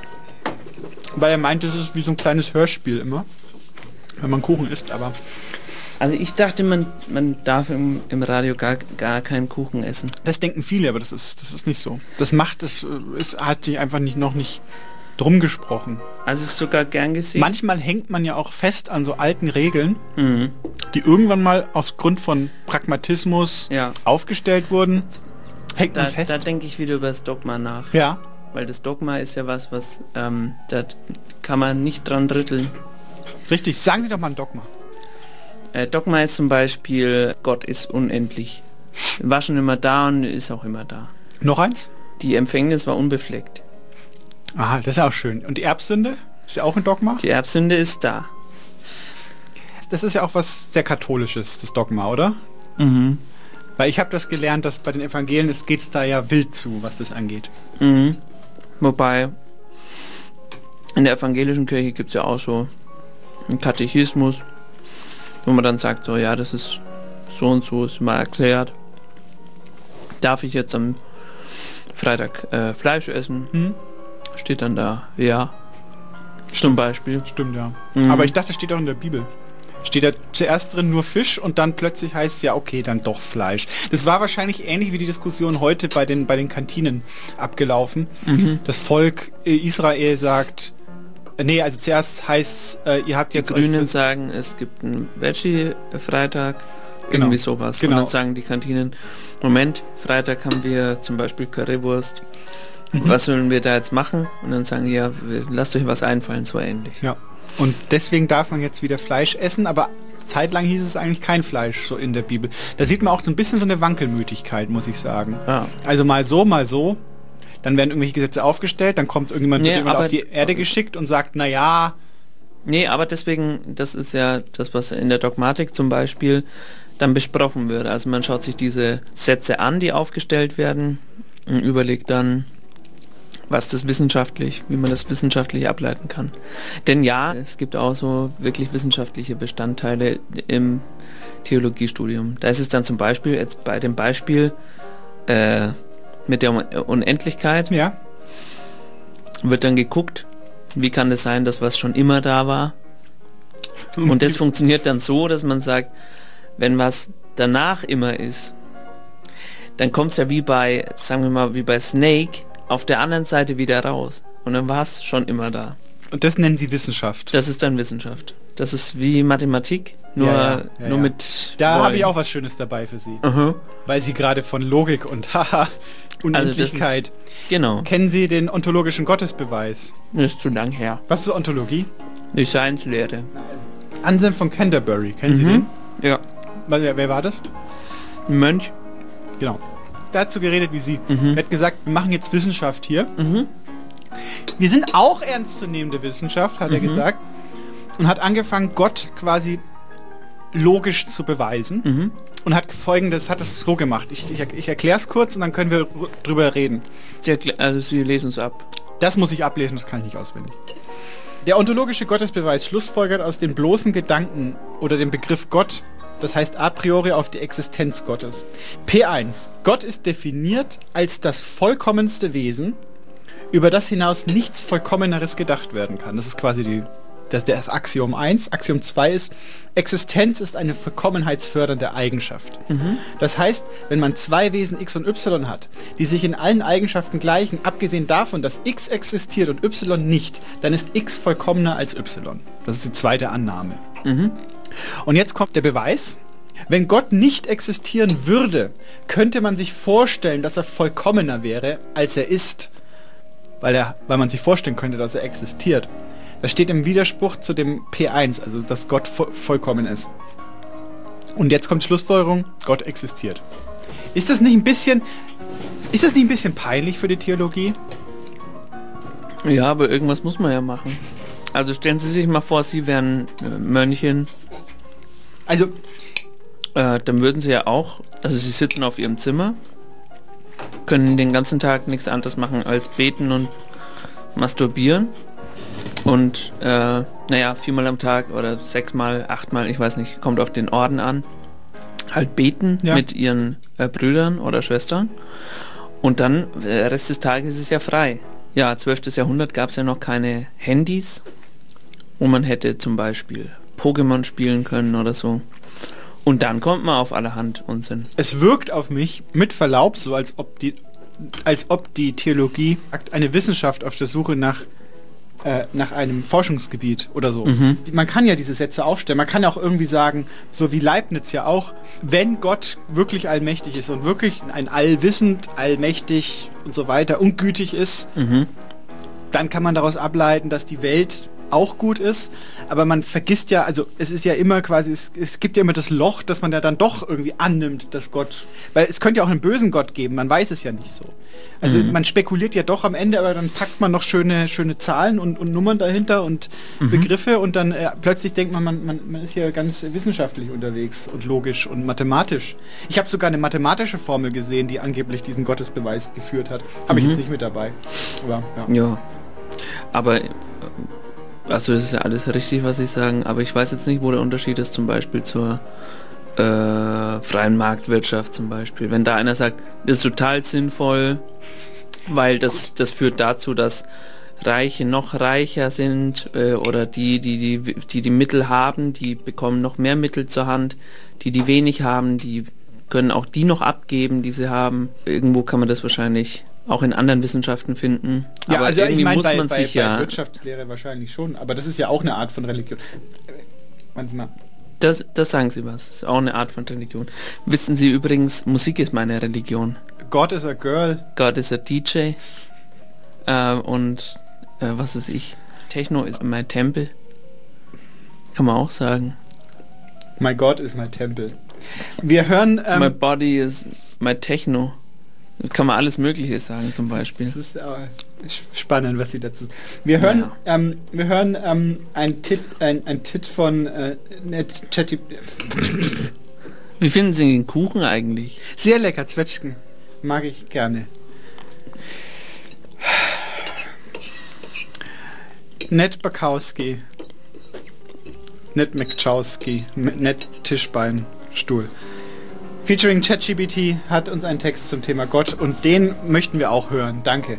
K: Weil er meint, das ist wie so ein kleines Hörspiel immer, wenn man Kuchen isst, aber...
D: Also ich dachte, man darf im Radio gar keinen Kuchen essen.
K: Das denken viele, aber das ist nicht so. Hat sich einfach noch nicht drum gesprochen.
D: Also ist sogar gern gesehen.
K: Manchmal hängt man ja auch fest an so alten Regeln, die irgendwann mal aufgrund von Pragmatismus aufgestellt wurden. Hängt man fest.
D: Da denke ich wieder über das Dogma nach.
K: Ja.
D: Weil das Dogma ist ja was da kann man nicht dran rütteln.
K: Richtig, sagen Sie doch mal ein Dogma.
D: Dogma ist zum Beispiel, Gott ist unendlich. War schon immer da und ist auch immer da.
K: Noch eins?
D: Die Empfängnis war unbefleckt.
K: Aha, das ist auch schön. Und die Erbsünde? Ist ja auch ein Dogma?
D: Die Erbsünde ist da.
K: Das ist ja auch was sehr Katholisches, das Dogma, oder?
D: Mhm.
K: Weil ich habe das gelernt, dass bei den Evangelien geht es da ja wild zu, was das angeht.
D: Mhm. Wobei, in der evangelischen Kirche gibt es ja auch so einen Katechismus, wo man dann sagt, so, ja, das ist so und so, ist mal erklärt. Darf ich jetzt am Freitag Fleisch essen? Steht dann da, ja. Zum Beispiel.
K: Stimmt, ja. Aber ich dachte, das steht auch in der Bibel. Steht da zuerst drin nur Fisch und dann plötzlich heißt es ja, okay, dann doch Fleisch. Das war wahrscheinlich ähnlich wie die Diskussion heute bei den Kantinen abgelaufen. Das Volk Israel sagt, nee, also zuerst heißt ihr habt jetzt...
D: Die Grünen sagen, es gibt einen Veggie-Freitag, irgendwie sowas.
K: Genau.
D: Und dann sagen die Kantinen, Moment, Freitag haben wir zum Beispiel Currywurst. Was sollen wir da jetzt machen? Und dann sagen die, ja, lasst euch was einfallen, so ähnlich.
K: Ja. Und deswegen darf man jetzt wieder Fleisch essen, aber zeitlang hieß es eigentlich kein Fleisch so in der Bibel. Da sieht man auch so ein bisschen so eine Wankelmütigkeit, muss ich sagen.
D: Ja.
K: Also mal so. Dann werden irgendwelche Gesetze aufgestellt, dann kommt irgendjemand auf die Erde geschickt und sagt, naja...
D: Nee, aber deswegen, das ist ja das, was in der Dogmatik zum Beispiel dann besprochen wird. Also man schaut sich diese Sätze an, die aufgestellt werden und überlegt dann, wie man das wissenschaftlich ableiten kann. Denn ja, es gibt auch so wirklich wissenschaftliche Bestandteile im Theologiestudium. Da ist es dann zum Beispiel, jetzt bei dem Beispiel mit der Unendlichkeit, wird dann geguckt, wie kann es sein, dass was schon immer da war. Und das funktioniert dann so, dass man sagt, wenn was danach immer ist, dann kommt es ja wie bei, sagen wir mal, wie bei Snake, auf der anderen Seite wieder raus. Und dann war es schon immer da.
K: Und das nennen Sie Wissenschaft?
D: Das ist dann Wissenschaft. Das ist wie Mathematik, nur mit...
K: Da habe ich auch was Schönes dabei für Sie. Weil Sie gerade von Logik und Unendlichkeit...
D: Also genau.
K: Kennen Sie den ontologischen Gottesbeweis?
D: Das ist zu lang her.
K: Was ist Ontologie?
D: Die Science-Lehre.
K: Anselm von Canterbury, kennen Sie den?
D: Ja.
K: Wer war das?
D: Ein Mönch.
K: Genau. Der hat so geredet wie Sie. Er hat gesagt, wir machen jetzt Wissenschaft hier. Wir sind auch ernstzunehmende Wissenschaft, hat er gesagt. Und hat angefangen, Gott quasi logisch zu beweisen. Und hat Folgendes, hat es so gemacht. Ich erkläre es kurz und dann können wir drüber reden.
D: Sie lesen es ab.
K: Das muss ich ablesen, das kann ich nicht auswendig. Der ontologische Gottesbeweis schlussfolgert aus den bloßen Gedanken oder dem Begriff Gott, das heißt a priori auf die Existenz Gottes. P1. Gott ist definiert als das vollkommenste Wesen, über das hinaus nichts Vollkommeneres gedacht werden kann. Das ist quasi das Axiom 1. Axiom 2 ist, Existenz ist eine vollkommenheitsfördernde Eigenschaft. Das heißt, wenn man zwei Wesen x und y hat, die sich in allen Eigenschaften gleichen, abgesehen davon, dass x existiert und y nicht, dann ist x vollkommener als y. Das ist die zweite Annahme. Und jetzt kommt der Beweis. Wenn Gott nicht existieren würde, könnte man sich vorstellen, dass er vollkommener wäre, als er ist. Weil man sich vorstellen könnte, dass er existiert. Das steht im Widerspruch zu dem P1, also dass Gott vollkommen ist. Und jetzt kommt Schlussfolgerung, Gott existiert. Ist das nicht ein bisschen peinlich für die Theologie?
D: Ja, aber irgendwas muss man ja machen. Also stellen Sie sich mal vor, Sie wären Mönchen.
K: Also
D: dann würden Sie ja auch, also Sie sitzen auf Ihrem Zimmer, können den ganzen Tag nichts anderes machen als beten und masturbieren. Und 4-mal am Tag oder 6-mal, 8-mal, ich weiß nicht, kommt auf den Orden an. Halt beten mit ihren Brüdern oder Schwestern. Und dann, der Rest des Tages ist es ja frei. Ja, 12. Jahrhundert gab es ja noch keine Handys, wo man hätte zum Beispiel Pokémon spielen können oder so. Und dann kommt man auf allerhand Unsinn.
K: Es wirkt auf mich, mit Verlaub, so als ob die Theologie eine Wissenschaft auf der Suche nach einem Forschungsgebiet oder so. Man kann ja diese Sätze aufstellen. Man kann ja auch irgendwie sagen, so wie Leibniz ja auch, wenn Gott wirklich allmächtig ist und wirklich ein allwissend, allmächtig und so weiter und gütig ist, dann kann man daraus ableiten, dass die Welt auch gut ist, aber man vergisst ja, also es ist ja immer quasi, es gibt ja immer das Loch, dass man ja dann doch irgendwie annimmt, dass Gott, weil es könnte ja auch einen bösen Gott geben, man weiß es ja nicht so. Also man spekuliert ja doch am Ende, aber dann packt man noch schöne Zahlen und Nummern dahinter und Begriffe und dann plötzlich denkt man ist hier ganz wissenschaftlich unterwegs und logisch und mathematisch. Ich habe sogar eine mathematische Formel gesehen, die angeblich diesen Gottesbeweis geführt hat. Habe ich jetzt nicht mit dabei. Aber,
D: ja. Aber also das ist ja alles richtig, was Sie sagen, aber ich weiß jetzt nicht, wo der Unterschied ist zum Beispiel zur freien Marktwirtschaft zum Beispiel. Wenn da einer sagt, das ist total sinnvoll, weil das führt dazu, dass Reiche noch reicher sind oder die Mittel haben, die bekommen noch mehr Mittel zur Hand, die wenig haben, die können auch die noch abgeben, die sie haben. Irgendwo kann man das wahrscheinlich auch in anderen Wissenschaften finden.
K: Ja,
D: aber
K: also
D: irgendwie
K: ich meine,
D: muss man sich
K: bei Wirtschaftslehre wahrscheinlich schon, aber das ist ja auch eine Art von Religion. Manchmal.
D: Das sagen Sie was. Das ist auch eine Art von Religion. Wissen Sie übrigens, Musik ist meine Religion.
K: God is a girl.
D: God is a DJ. Was ist ich? Techno ist mein Tempel. Kann man auch sagen.
K: My God is my temple. Wir hören...
D: my body is my Techno. Kann man alles Mögliche sagen zum Beispiel.
K: Das ist spannend, was Sie dazu sagen. Wir hören ein Tit von Chatty.
D: Wie finden Sie den Kuchen eigentlich?
K: Sehr lecker, Zwetschgen. Mag ich gerne. Ned Bakowski. Ned McChowski. Ned Tischbeinstuhl. Featuring ChatGPT hat uns einen Text zum Thema Gott und den möchten wir auch hören. Danke.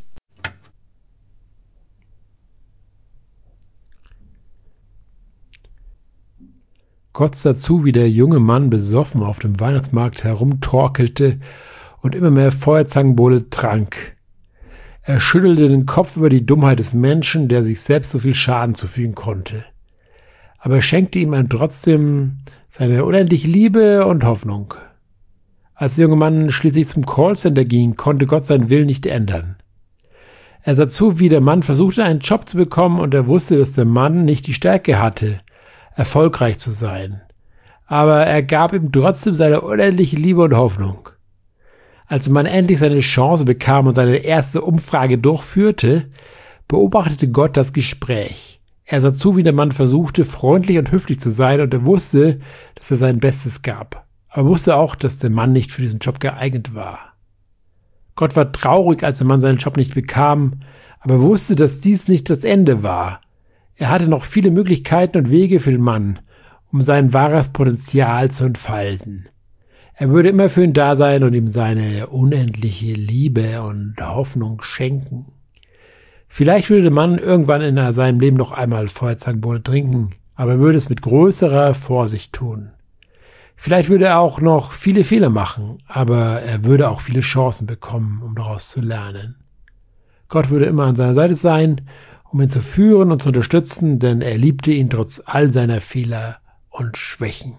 P: Gott sah zu, wie der junge Mann besoffen auf dem Weihnachtsmarkt herumtorkelte und immer mehr Feuerzangenbowle trank. Er schüttelte den Kopf über die Dummheit des Menschen, der sich selbst so viel Schaden zufügen konnte. Aber er schenkte ihm trotzdem seine unendliche Liebe und Hoffnung. Als der junge Mann schließlich zum Callcenter ging, konnte Gott seinen Willen nicht ändern. Er sah zu, wie der Mann versuchte, einen Job zu bekommen, und er wusste, dass der Mann nicht die Stärke hatte, erfolgreich zu sein. Aber er gab ihm trotzdem seine unendliche Liebe und Hoffnung. Als der Mann endlich seine Chance bekam und seine erste Umfrage durchführte, beobachtete Gott das Gespräch. Er sah zu, wie der Mann versuchte, freundlich und höflich zu sein, und er wusste, dass er sein Bestes gab. Aber er wusste auch, dass der Mann nicht für diesen Job geeignet war. Gott war traurig, als der Mann seinen Job nicht bekam, aber er wusste, dass dies nicht das Ende war. Er hatte noch viele Möglichkeiten und Wege für den Mann, um sein wahres Potenzial zu entfalten. Er würde immer für ihn da sein und ihm seine unendliche Liebe und Hoffnung schenken. Vielleicht würde der Mann irgendwann in seinem Leben noch einmal Feuerzangenbowle trinken, aber er würde es mit größerer Vorsicht tun. Vielleicht würde er auch noch viele Fehler machen, aber er würde auch viele Chancen bekommen, um daraus zu lernen. Gott würde immer an seiner Seite sein, um ihn zu führen und zu unterstützen, denn er liebte ihn trotz all seiner Fehler und Schwächen.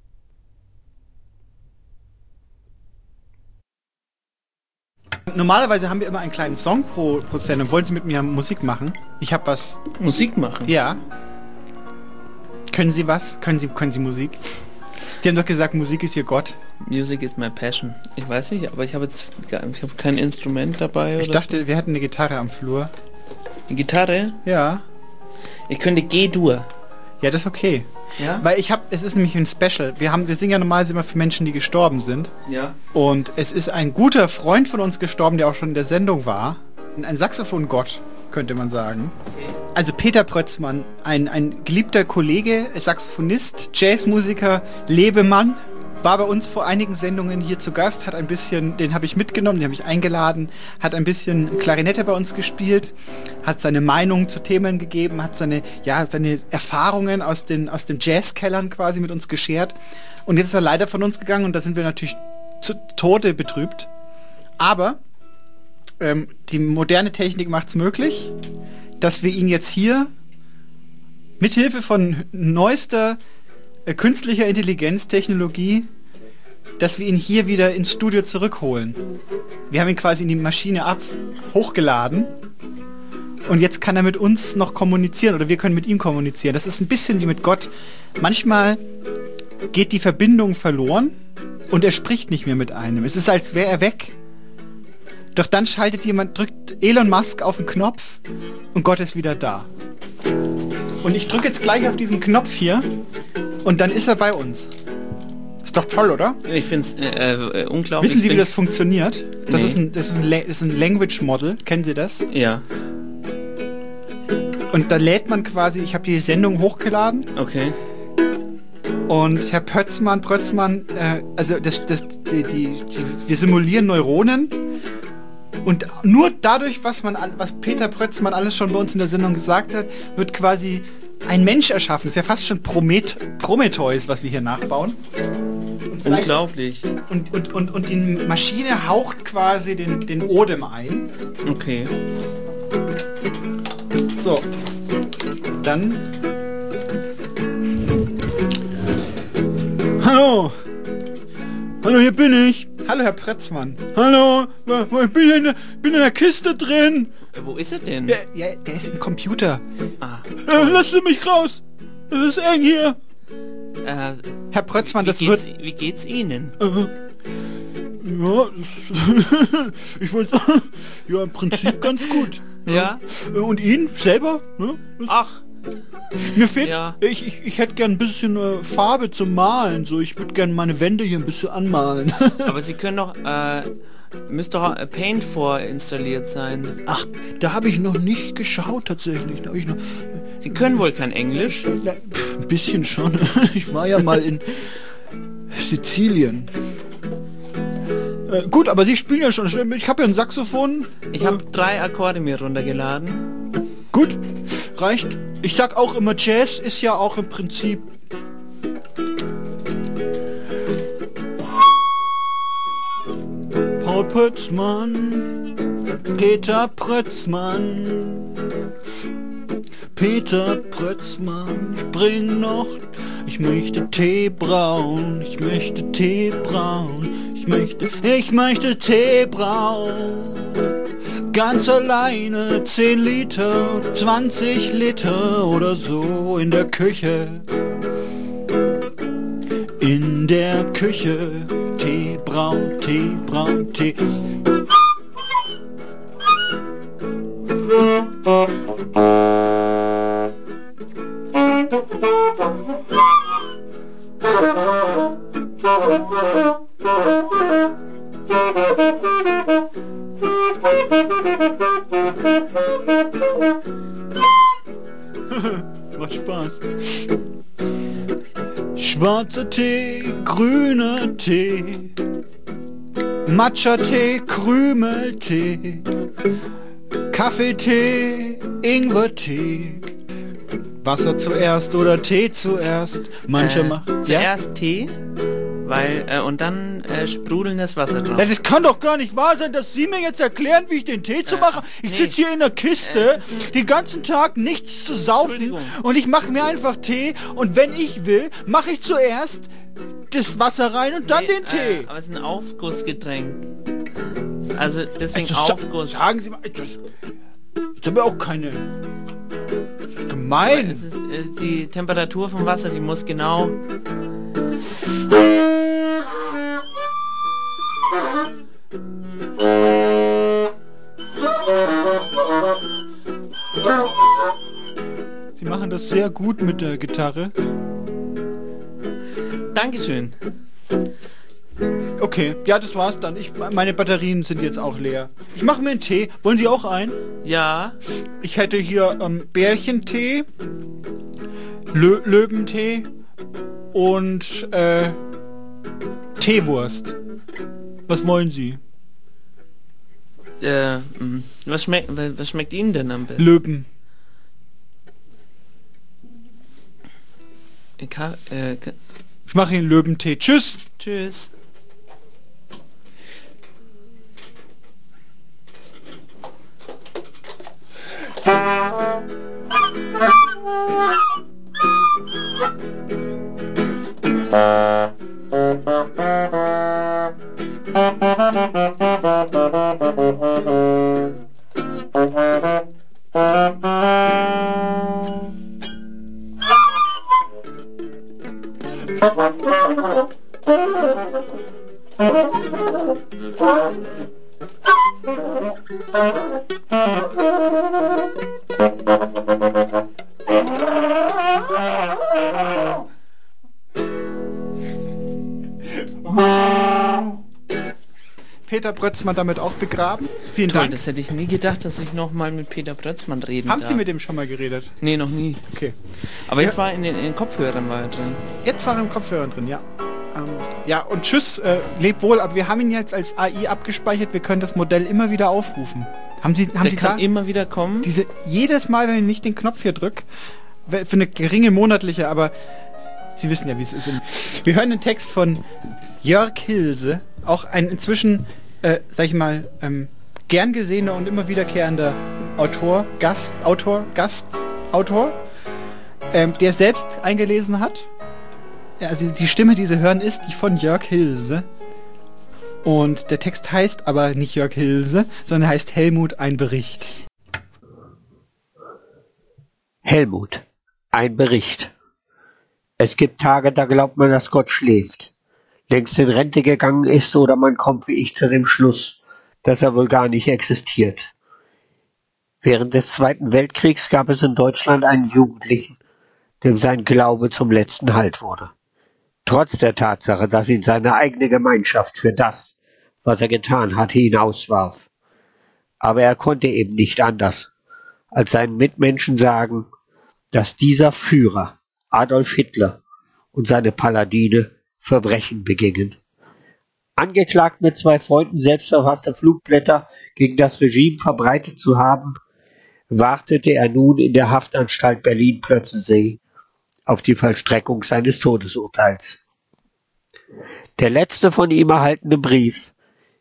K: Normalerweise haben wir immer einen kleinen Song pro Sendung. Wollen Sie mit mir Musik machen? Ich habe was.
D: Musik machen?
K: Ja. Können Sie was? Können Sie Musik? Sie haben doch gesagt, Musik ist Ihr Gott.
D: Music is my passion. Ich weiß nicht, aber ich habe kein Instrument dabei.
K: Ich dachte, wir hätten eine Gitarre am Flur.
D: Eine Gitarre?
K: Ja.
D: Ich könnte G-Dur.
K: Ja, das ist okay.
D: Ja?
K: Weil es ist nämlich ein Special. Wir singen ja normalerweise immer für Menschen, die gestorben sind.
D: Ja.
K: Und es ist ein guter Freund von uns gestorben, der auch schon in der Sendung war. Ein Saxophon-Gott, könnte man sagen. Okay. Also Peter Prötzmann, ein geliebter Kollege, Saxophonist, Jazzmusiker, Lebemann, war bei uns vor einigen Sendungen hier zu Gast, hat ein bisschen, den habe ich mitgenommen, den habe ich eingeladen, hat ein bisschen Klarinette bei uns gespielt, hat seine Meinung zu Themen gegeben, hat seine Erfahrungen aus den Jazzkellern quasi mit uns geschert. Und jetzt ist er leider von uns gegangen und da sind wir natürlich zu Tode betrübt. Aber die moderne Technik macht es möglich, dass wir ihn jetzt hier mithilfe von neuester künstlicher Intelligenztechnologie, dass wir ihn hier wieder ins Studio zurückholen. Wir haben ihn quasi in die Maschine hochgeladen und jetzt kann er mit uns noch kommunizieren oder wir können mit ihm kommunizieren. Das ist ein bisschen wie mit Gott. Manchmal geht die Verbindung verloren und er spricht nicht mehr mit einem. Es ist, als wäre er weg. Doch dann drückt Elon Musk auf den Knopf und Gott ist wieder da. Und ich drücke jetzt gleich auf diesen Knopf hier und dann ist er bei uns. Ist doch toll, oder?
D: Ich finde es unglaublich.
K: Wissen Sie, wie das funktioniert? Das ist ein Language Model. Kennen Sie das?
D: Ja.
K: Und da lädt man quasi, ich habe die Sendung hochgeladen.
D: Okay.
K: Und Herr Prötzmann, also wir simulieren Neuronen. Und nur dadurch, was Peter Prötzmann alles schon bei uns in der Sendung gesagt hat, wird quasi ein Mensch erschaffen. Das ist ja fast schon Prometheus, was wir hier nachbauen.
D: Unglaublich.
K: Und die Maschine haucht quasi den Odem ein.
D: Okay.
K: So. Dann. Hallo! Hallo, hier bin ich! Hallo, Herr Prötzmann. Hallo, ich bin in der Kiste drin.
D: Wo ist er denn?
K: Der ist im Computer.
D: Ah.
K: Lass mich raus. Das ist eng hier. Herr Prötzmann,
D: wie geht's Ihnen?
K: Ja, ich weiß, ja, im Prinzip ganz gut.
D: Ja?
K: Und Ihnen selber? Ne?
D: Ach.
K: Mir fehlt, ich hätte gern ein bisschen Farbe zum Malen. So, ich würde gern meine Wände hier ein bisschen anmalen.
D: Aber Sie können doch, müsste doch Paint vorinstalliert sein.
K: Ach, da habe ich noch nicht geschaut tatsächlich.
D: Sie können wohl kein Englisch?
K: Ja, ein bisschen schon. Ich war ja mal in Sizilien. Gut, aber Sie spielen ja schon. Ich habe ja ein Saxophon.
D: Ich habe 3 Akkorde mir runtergeladen.
K: Gut, reicht. Ich sag auch immer, Jazz ist ja auch im Prinzip... Paul Prötzmann, Peter Prötzmann. Peter Prötzmann, bring noch. Ich möchte Tee braun, ich möchte Tee braun, ich möchte Tee braun. Ganz alleine 10 Liter, 20 Liter oder so in der Küche. In der Küche, Tee braun, Tee braun, Tee. Macht Spaß. Schwarzer Tee, grüner Tee, Matcha-Tee, Krümeltee, Kaffeetee, Ingwertee. Wasser zuerst oder Tee zuerst? Manche machen...
D: Zuerst Tee, weil und dann sprudelndes Wasser drauf.
K: Ja, das kann doch gar nicht wahr sein, dass Sie mir jetzt erklären, wie ich den Tee zu machen. Ich sitze hier in der Kiste, den ganzen Tag nichts zu saufen und ich mache mir einfach Tee und wenn ich will, mache ich zuerst das Wasser rein und dann den Tee.
D: Aber es ist ein Aufgussgetränk. Also deswegen
K: Also,
D: Aufguss.
K: Sagen Sie mal, das ist aber auch keine... Gemein.
D: Es ist, die Temperatur vom Wasser, die muss genau...
K: Sie machen das sehr gut mit der Gitarre.
D: Dankeschön.
K: Okay, ja, das war's dann. Meine Batterien sind jetzt auch leer. Ich mache mir einen Tee. Wollen Sie auch einen?
D: Ja.
K: Ich hätte hier Bärchentee, Löwentee und Teewurst. Was wollen Sie?
D: Was schmeckt Ihnen denn am besten?
K: Löwen. Ich mache Ihnen Löwentee. Tschüss.
D: Tschüss.
K: Peter Prötzmann damit auch begraben. Vielen
D: Toll,
K: Dank.
D: das hätte ich nie gedacht, dass ich noch mal mit Peter Prötzmann reden
K: Haben
D: darf.
K: Sie mit dem schon mal geredet?
D: Nee, noch nie.
K: Okay.
D: Aber jetzt war in den Kopfhörern war er drin.
K: Jetzt war er im Kopfhörer drin, ja. Ja, und tschüss, leb wohl, aber wir haben ihn jetzt als AI abgespeichert, wir können das Modell immer wieder aufrufen. Haben Sie
D: Der kann immer wieder kommen?
K: Jedes Mal, wenn ich nicht den Knopf hier drücke, für eine geringe monatliche, aber Sie wissen ja, wie es ist. Wir hören den Text von Jörg Hilse, auch ein inzwischen, sag ich mal, gern gesehener und immer wiederkehrender Gastautor, der selbst eingelesen hat. Also die Stimme, die Sie hören, ist die von Jörg Hilse. Und der Text heißt aber nicht Jörg Hilse, sondern heißt Helmut, ein Bericht.
Q: Helmut, ein Bericht. Es gibt Tage, da glaubt man, dass Gott schläft, längst in Rente gegangen ist oder man kommt wie ich zu dem Schluss, dass er wohl gar nicht existiert. Während des Zweiten Weltkriegs gab es in Deutschland einen Jugendlichen, dem sein Glaube zum letzten Halt wurde. Trotz der Tatsache, dass ihn seine eigene Gemeinschaft für das, was er getan hatte, hinauswarf. Aber er konnte eben nicht anders, als seinen Mitmenschen sagen, dass dieser Führer, Adolf Hitler und seine Paladine, Verbrechen begingen. Angeklagt mit 2 Freunden selbstverfasste Flugblätter gegen das Regime verbreitet zu haben, wartete er nun in der Haftanstalt Berlin-Plötzensee auf die Vollstreckung seines Todesurteils. Der letzte von ihm erhaltene Brief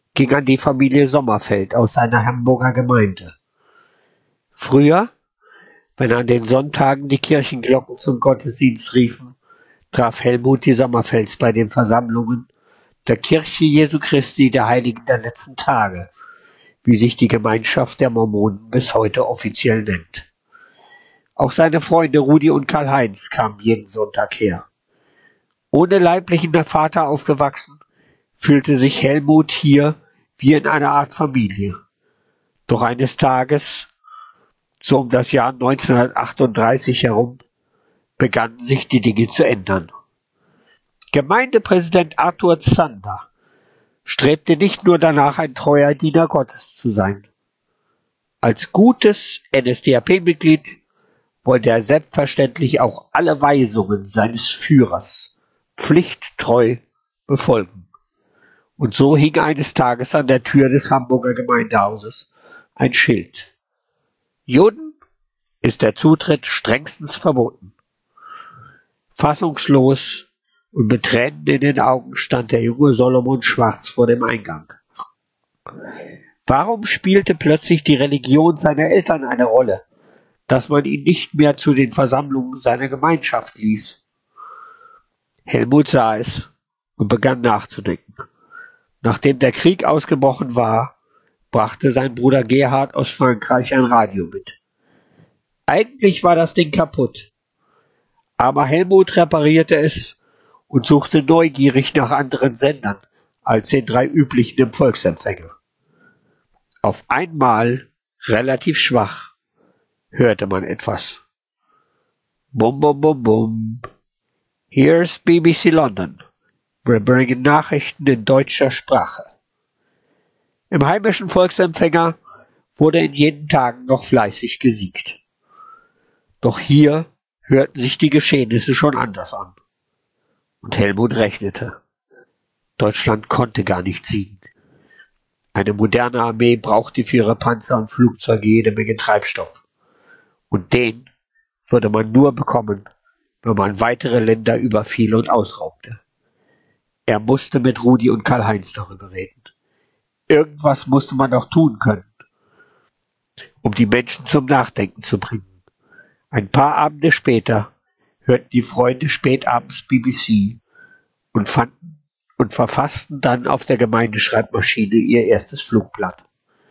Q: ging an die Familie Sommerfeld aus seiner Hamburger Gemeinde. Früher, wenn an den Sonntagen die Kirchenglocken zum Gottesdienst riefen, traf Helmut die Sommerfelds bei den Versammlungen der Kirche Jesu Christi der Heiligen der letzten Tage, wie sich die Gemeinschaft der Mormonen bis heute offiziell nennt. Auch seine Freunde Rudi und Karl-Heinz kamen jeden Sonntag her. Ohne leiblichen Vater aufgewachsen, fühlte sich Helmut hier wie in einer Art Familie. Doch eines Tages, so um das Jahr 1938 herum, begannen sich die Dinge zu ändern. Gemeindepräsident Arthur Zander strebte nicht nur danach, ein treuer Diener Gottes zu sein. Als gutes NSDAP-Mitglied wollte er selbstverständlich auch alle Weisungen seines Führers pflichttreu befolgen. Und so hing eines Tages an der Tür des Hamburger Gemeindehauses ein Schild: Juden ist der Zutritt strengstens verboten. Fassungslos und mit Tränen in den Augen stand der junge Solomon Schwarz vor dem Eingang. Warum spielte plötzlich die Religion seiner Eltern eine Rolle, dass man ihn nicht mehr zu den Versammlungen seiner Gemeinschaft ließ? Helmut sah es und begann nachzudenken. Nachdem der Krieg ausgebrochen war, brachte sein Bruder Gerhard aus Frankreich ein Radio mit. Eigentlich war das Ding kaputt, aber Helmut reparierte es und suchte neugierig nach anderen Sendern als den 3 üblichen im Volksempfänger. Auf einmal, relativ schwach, hörte man etwas. Bum, bum, bum, bum. Here's BBC London. Wir bringen Nachrichten in deutscher Sprache. Im heimischen Volksempfänger wurde in jenen Tagen noch fleißig gesiegt. Doch hier hörten sich die Geschehnisse schon anders an. Und Helmut rechnete. Deutschland konnte gar nicht siegen. Eine moderne Armee brauchte für ihre Panzer und Flugzeuge jede Menge Treibstoff. Und den würde man nur bekommen, wenn man weitere Länder überfiel und ausraubte. Er musste mit Rudi und Karl-Heinz darüber reden. Irgendwas musste man doch tun können, um die Menschen zum Nachdenken zu bringen. Ein paar Abende später hörten die Freunde spätabends BBC und verfassten dann auf der Gemeindeschreibmaschine ihr erstes Flugblatt.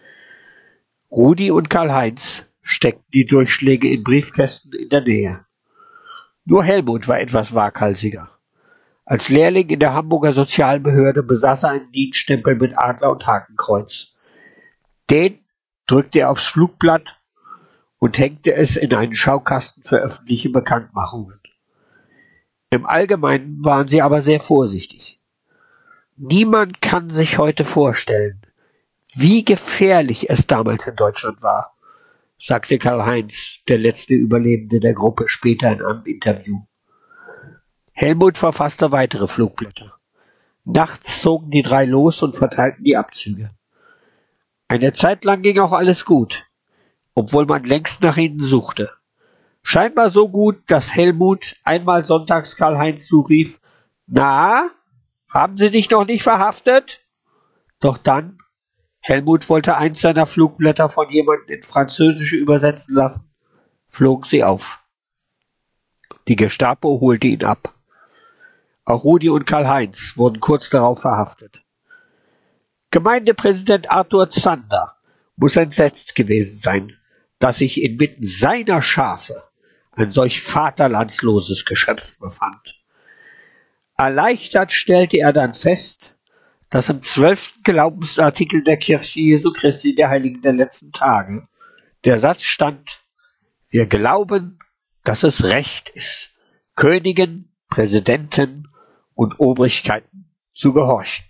Q: Rudi und Karl-Heinz steckten die Durchschläge in Briefkästen in der Nähe. Nur Helmut war etwas waghalsiger. Als Lehrling in der Hamburger Sozialbehörde besaß er einen Dienststempel mit Adler und Hakenkreuz. Den drückte er aufs Flugblatt und hängte es in einen Schaukasten für öffentliche Bekanntmachungen. Im Allgemeinen waren sie aber sehr vorsichtig. Niemand kann sich heute vorstellen, wie gefährlich es damals in Deutschland war, sagte Karl-Heinz, der letzte Überlebende der Gruppe, später in einem Interview. Helmut verfasste weitere Flugblätter. Nachts zogen die 3 los und verteilten die Abzüge. Eine Zeit lang ging auch alles gut, obwohl man längst nach ihnen suchte. Scheinbar so gut, dass Helmut einmal sonntags Karl-Heinz zurief: Na, haben Sie dich noch nicht verhaftet? Doch dann, Helmut wollte eins seiner Flugblätter von jemandem ins Französische übersetzen lassen, flogen sie auf. Die Gestapo holte ihn ab. Auch Rudi und Karl-Heinz wurden kurz darauf verhaftet. Gemeindepräsident Arthur Zander muss entsetzt gewesen sein, dass sich inmitten seiner Schafe ein solch vaterlandsloses Geschöpf befand. Erleichtert stellte er dann fest, dass im 12. Glaubensartikel der Kirche Jesu Christi der Heiligen der letzten Tage der Satz stand: Wir glauben, dass es recht ist, Königen, Präsidenten und Obrigkeiten zu gehorchen.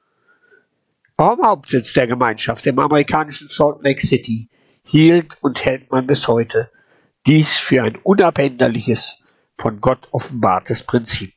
Q: Auch im Hauptsitz der Gemeinschaft, im amerikanischen Salt Lake City, hielt und hält man bis heute dies für ein unabänderliches, von Gott offenbartes Prinzip.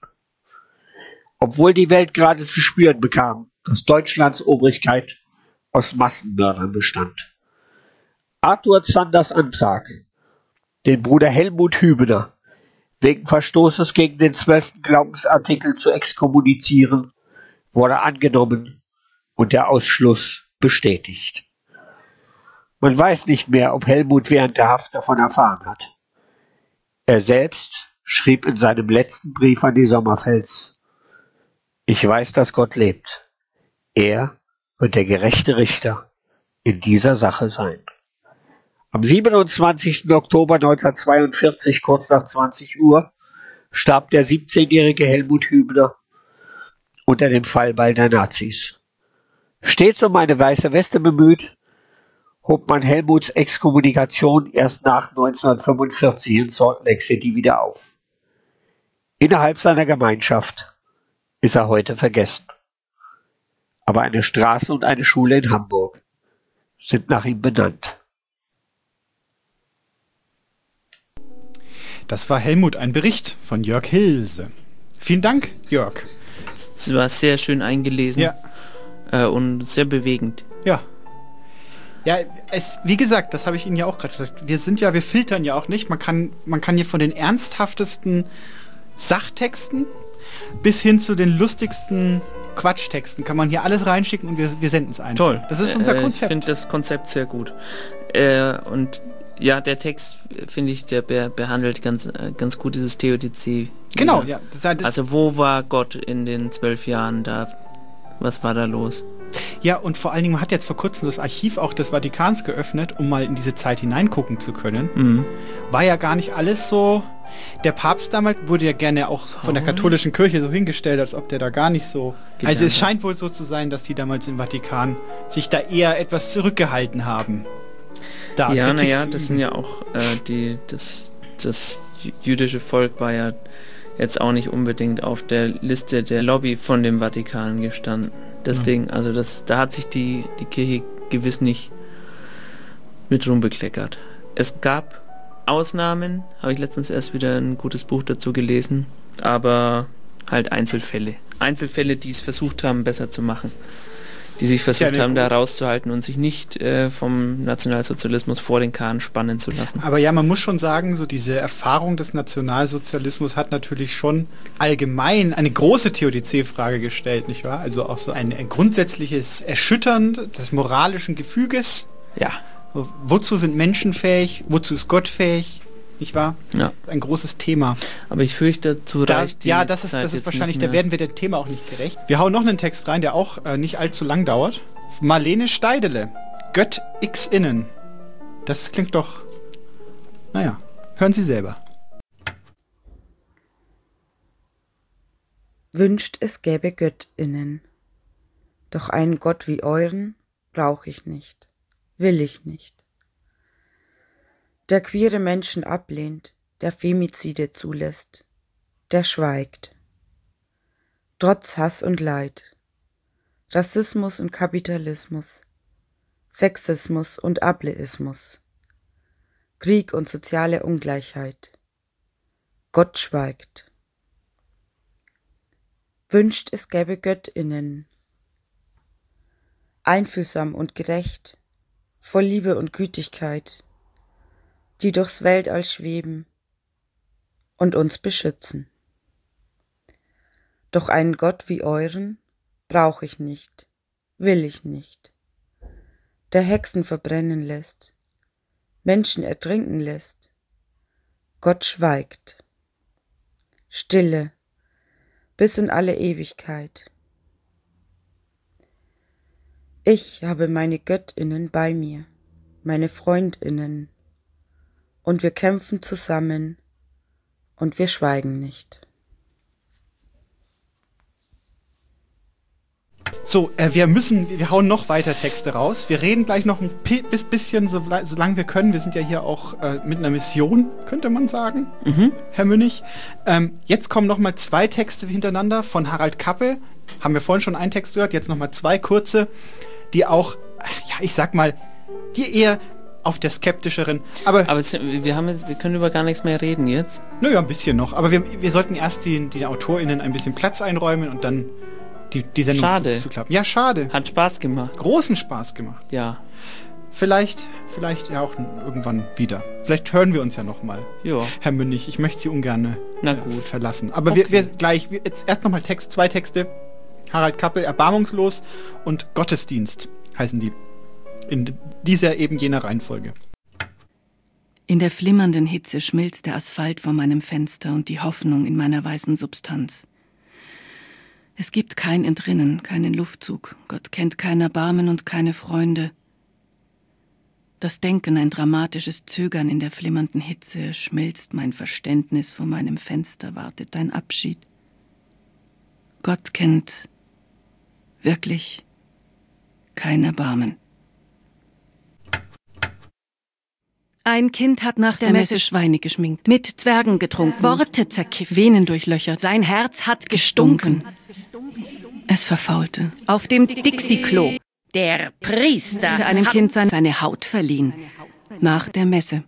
Q: Obwohl die Welt gerade zu spüren bekam, dass Deutschlands Obrigkeit aus Massenmördern bestand. Arthur Zanders Antrag, den Bruder Helmut Hübener wegen Verstoßes gegen den 12. Glaubensartikel zu exkommunizieren, wurde angenommen und der Ausschluss bestätigt. Man weiß nicht mehr, ob Helmut während der Haft davon erfahren hat. Er selbst schrieb in seinem letzten Brief an die Sommerfelds: Ich weiß, dass Gott lebt. Er wird der gerechte Richter in dieser Sache sein. Am 27. Oktober 1942, kurz nach 20 Uhr, starb der 17-jährige Helmut Hübner unter dem Fallbeil der Nazis. Stets um eine weiße Weste bemüht, hob man Helmuts Exkommunikation erst nach 1945 in Salt Lake City wieder auf. Innerhalb seiner Gemeinschaft ist er heute vergessen. Aber eine Straße und eine Schule in Hamburg sind nach ihm benannt.
K: Das war Helmut, ein Bericht von Jörg Hilse. Vielen Dank, Jörg.
D: Es war sehr schön eingelesen.
K: Ja.
D: Und sehr bewegend.
K: Ja. Ja, wie gesagt, das habe ich Ihnen ja auch gerade gesagt. Wir filtern ja auch nicht. Man kann hier von den ernsthaftesten Sachtexten bis hin zu den lustigsten Quatschtexten kann man hier alles reinschicken und wir senden es einfach.
D: Toll.
K: Das ist unser Konzept.
D: Ich finde das Konzept sehr gut. Und ja, der Text, finde ich, der behandelt ganz gut dieses Theodizee.
K: Genau, ja.
D: Also wo war Gott in den 12 Jahren da? Was war da los?
K: Ja, und vor allen Dingen, man hat jetzt vor kurzem das Archiv auch des Vatikans geöffnet, um mal in diese Zeit hineingucken zu können.
D: Mhm.
K: War ja gar nicht alles so. Der Papst damals wurde ja gerne auch von der katholischen Kirche so hingestellt, als ob der da gar nicht so... Also es scheint wohl so zu sein, dass die damals im Vatikan sich da eher etwas zurückgehalten haben.
D: Das sind ja auch das jüdische Volk war ja jetzt auch nicht unbedingt auf der Liste der Lobby von dem Vatikan gestanden. Deswegen, also da hat sich die Kirche gewiss nicht mit rumbekleckert. Es gab Ausnahmen, habe ich letztens erst wieder ein gutes Buch dazu gelesen, aber halt Einzelfälle. Einzelfälle, die es versucht haben, besser zu machen. Die sich versucht haben, da rauszuhalten und sich nicht vom Nationalsozialismus vor den Kahn spannen zu lassen.
K: Aber ja, man muss schon sagen, so diese Erfahrung des Nationalsozialismus hat natürlich schon allgemein eine große Theodizee-Frage gestellt, nicht wahr? Also auch so ein grundsätzliches Erschüttern des moralischen Gefüges.
D: Ja.
K: Wozu sind Menschen fähig? Wozu ist Gott fähig? Nicht wahr?
D: Ja.
K: Ein großes Thema.
D: Aber ich fürchte, dazu reicht die
K: Ja, das
D: Zeit
K: ist
D: jetzt
K: wahrscheinlich,
D: nicht
K: da werden wir dem Thema auch nicht gerecht. Wir hauen noch einen Text rein, der auch nicht allzu lang dauert. Marlene Steidele, Gött X innen. Das klingt doch... Naja, hören Sie selber.
R: Wünscht, es gäbe GöttInnen. Doch einen Gott wie euren brauch ich nicht, will ich nicht. Der queere Menschen ablehnt, der Femizide zulässt, der schweigt. Trotz Hass und Leid, Rassismus und Kapitalismus, Sexismus und Ableismus, Krieg und soziale Ungleichheit. Gott schweigt. Wünscht, es gäbe GöttInnen. Einfühlsam und gerecht, voll Liebe und Gütigkeit, die durchs Weltall schweben und uns beschützen. Doch einen Gott wie euren brauch ich nicht, will ich nicht, der Hexen verbrennen lässt, Menschen ertrinken lässt. Gott schweigt. Stille, bis in alle Ewigkeit. Ich habe meine GöttInnen bei mir, meine FreundInnen, und wir kämpfen zusammen und wir schweigen nicht.
K: So, wir hauen noch weiter Texte raus. Wir reden gleich noch ein bisschen, solange wir können. Wir sind ja hier auch mit einer Mission, könnte man sagen, Herr Münnig. Jetzt kommen noch mal 2 Texte hintereinander von Harald Kappel. Haben wir vorhin schon einen Text gehört, jetzt noch mal 2 kurze, die auch, ja, ich sag mal, die eher auf der skeptischeren, aber
D: wir können über gar nichts mehr reden jetzt.
K: Naja, ein bisschen noch, aber wir sollten erst den AutorInnen ein bisschen Platz einräumen und dann die Sendung zu klappen. Ja, schade.
D: Hat Spaß gemacht.
K: Großen Spaß gemacht.
D: Ja.
K: Vielleicht ja auch irgendwann wieder. Vielleicht hören wir uns ja noch mal.
D: Ja.
K: Herr Münnig, ich möchte Sie ungern
D: verlassen.
K: Aber
D: okay.
K: wir jetzt erst noch mal 2 Texte. Harald Kappel, Erbarmungslos und Gottesdienst heißen die. In dieser eben jener Reihenfolge.
M: In der flimmernden Hitze schmilzt der Asphalt vor meinem Fenster und die Hoffnung in meiner weißen Substanz. Es gibt kein Entrinnen, keinen Luftzug. Gott kennt kein Erbarmen und keine Freunde. Das Denken, ein dramatisches Zögern in der flimmernden Hitze, schmilzt mein Verständnis vor meinem Fenster, wartet dein Abschied. Gott kennt wirklich kein Erbarmen. Ein Kind hat nach der Messe Schweine geschminkt, mit Zwergen getrunken, Worte zerkifft, Venen durchlöchert, sein Herz hat gestunken. Es verfaulte. Auf dem Dixie-Klo. Der Priester hatte einem Kind seine Haut verliehen. Nach der Messe.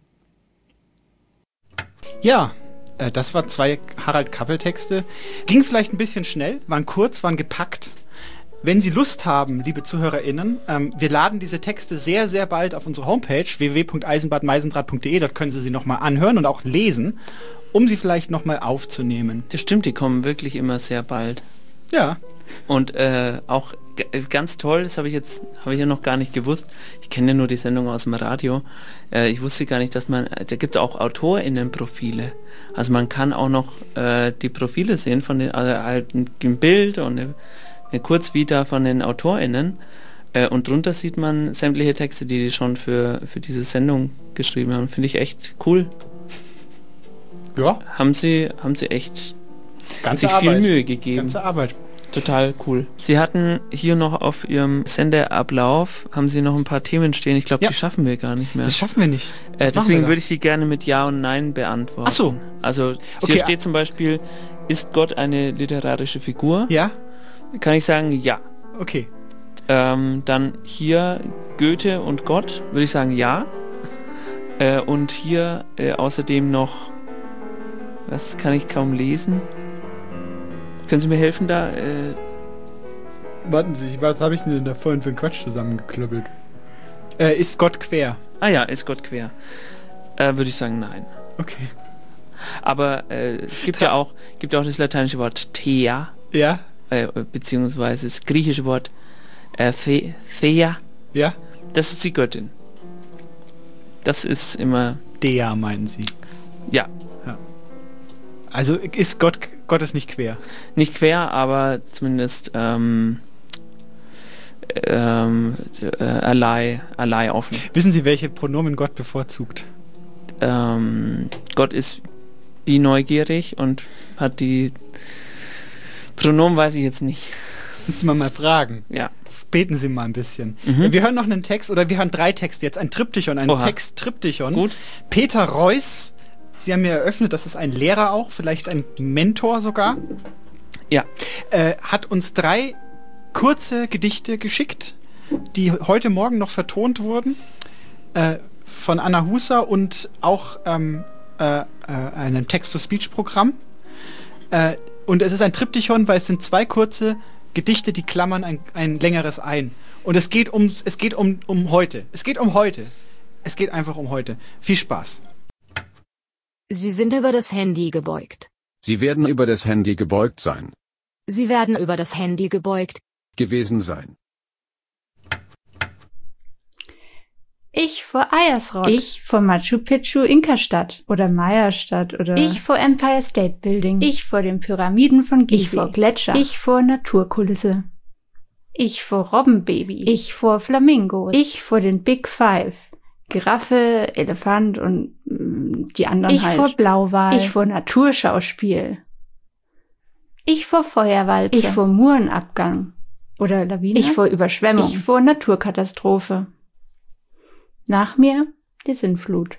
K: Ja, das war 2 Harald Kappel-Texte. Ging vielleicht ein bisschen schnell, waren kurz, waren gepackt. Wenn Sie Lust haben, liebe ZuhörerInnen, wir laden diese Texte sehr, sehr bald auf unsere Homepage www.eisenbadmeisendraht.de. Dort können Sie sie nochmal anhören und auch lesen, um sie vielleicht nochmal aufzunehmen.
D: Das stimmt, die kommen wirklich immer sehr bald.
K: Ja.
D: Und auch ganz toll, das habe ich ja noch gar nicht gewusst. Ich kenne ja nur die Sendung aus dem Radio. Ich wusste gar nicht, dass da gibt es auch AutorInnenprofile. Also man kann auch noch die Profile sehen von den, also halt ein Bild und eine Kurzvita von den AutorInnen und drunter sieht man sämtliche Texte, die schon für diese Sendung geschrieben haben. Finde ich echt cool.
K: Ja.
D: Haben sie echt
K: ganze
D: sich
K: Arbeit.
D: Viel Mühe gegeben.
K: Ganze Arbeit.
D: Total cool. Sie hatten hier noch auf Ihrem Sendeablauf, haben Sie noch ein paar Themen stehen. Ich glaube, die schaffen wir gar nicht mehr.
K: Das schaffen wir nicht.
D: Deswegen würde ich sie gerne mit Ja und Nein beantworten.
K: Ach so.
D: Also hier steht zum Beispiel, ist Gott eine literarische Figur?
K: Ja.
D: Kann ich sagen, ja.
K: Okay.
D: Dann hier Goethe und Gott, würde ich sagen, ja. Und hier außerdem noch, was kann ich kaum lesen? Können Sie mir helfen da?
K: Warten Sie, was habe ich denn da vorhin für einen Quatsch zusammengeklöppelt? Ist Gott quer?
D: Ah ja, ist Gott quer. Würde ich sagen, nein.
K: Okay.
D: Aber es gibt ja auch das lateinische Wort Thea.
K: Ja.
D: Beziehungsweise das griechische Wort Thea.
K: Ja.
D: Das ist die Göttin. Das ist immer...
K: Dea, meinen Sie?
D: Ja.
K: Also ist Gott ist nicht quer?
D: Nicht quer, aber zumindest allein offen.
K: Wissen Sie, welche Pronomen Gott bevorzugt?
D: Gott ist bineugierig und hat die Pronomen, weiß ich jetzt nicht.
K: Müssen wir mal fragen.
D: Ja.
K: Beten Sie mal ein bisschen. Wir hören noch einen Text, oder wir hören 3 Texte jetzt. Ein Triptychon, ein Text-Triptychon.
D: Gut.
K: Peter Reuss, Sie haben mir eröffnet, das ist ein Lehrer auch, vielleicht ein Mentor sogar.
D: Ja.
K: Hat uns 3 kurze Gedichte geschickt, die heute Morgen noch vertont wurden. Von Anna Husser und auch einem Text-to-Speech-Programm. Und es ist ein Triptychon, weil es sind 2 kurze Gedichte, die klammern ein längeres ein. Und es geht um heute. Es geht um heute. Es geht einfach um heute. Viel Spaß.
S: Sie sind über das Handy gebeugt.
T: Sie werden über das Handy gebeugt sein.
S: Sie werden über das Handy gebeugt
T: gewesen sein.
U: Ich vor Ayers-Rock. Ich vor Machu Picchu Inka-Stadt oder Maya-Stadt oder... Ich vor Empire State Building. Ich vor den Pyramiden von Gizeh. Ich vor Gletscher. Ich vor Naturkulisse. Ich vor Robbenbaby. Ich vor Flamingos. Ich vor den Big Five. Giraffe, Elefant und die anderen halt. Ich vor Blauwal. Ich vor Naturschauspiel. Ich vor Feuerwalze. Ich vor Murenabgang. Oder Lawine. Ich vor Überschwemmung. Ich vor Naturkatastrophe. Nach mir die Sintflut.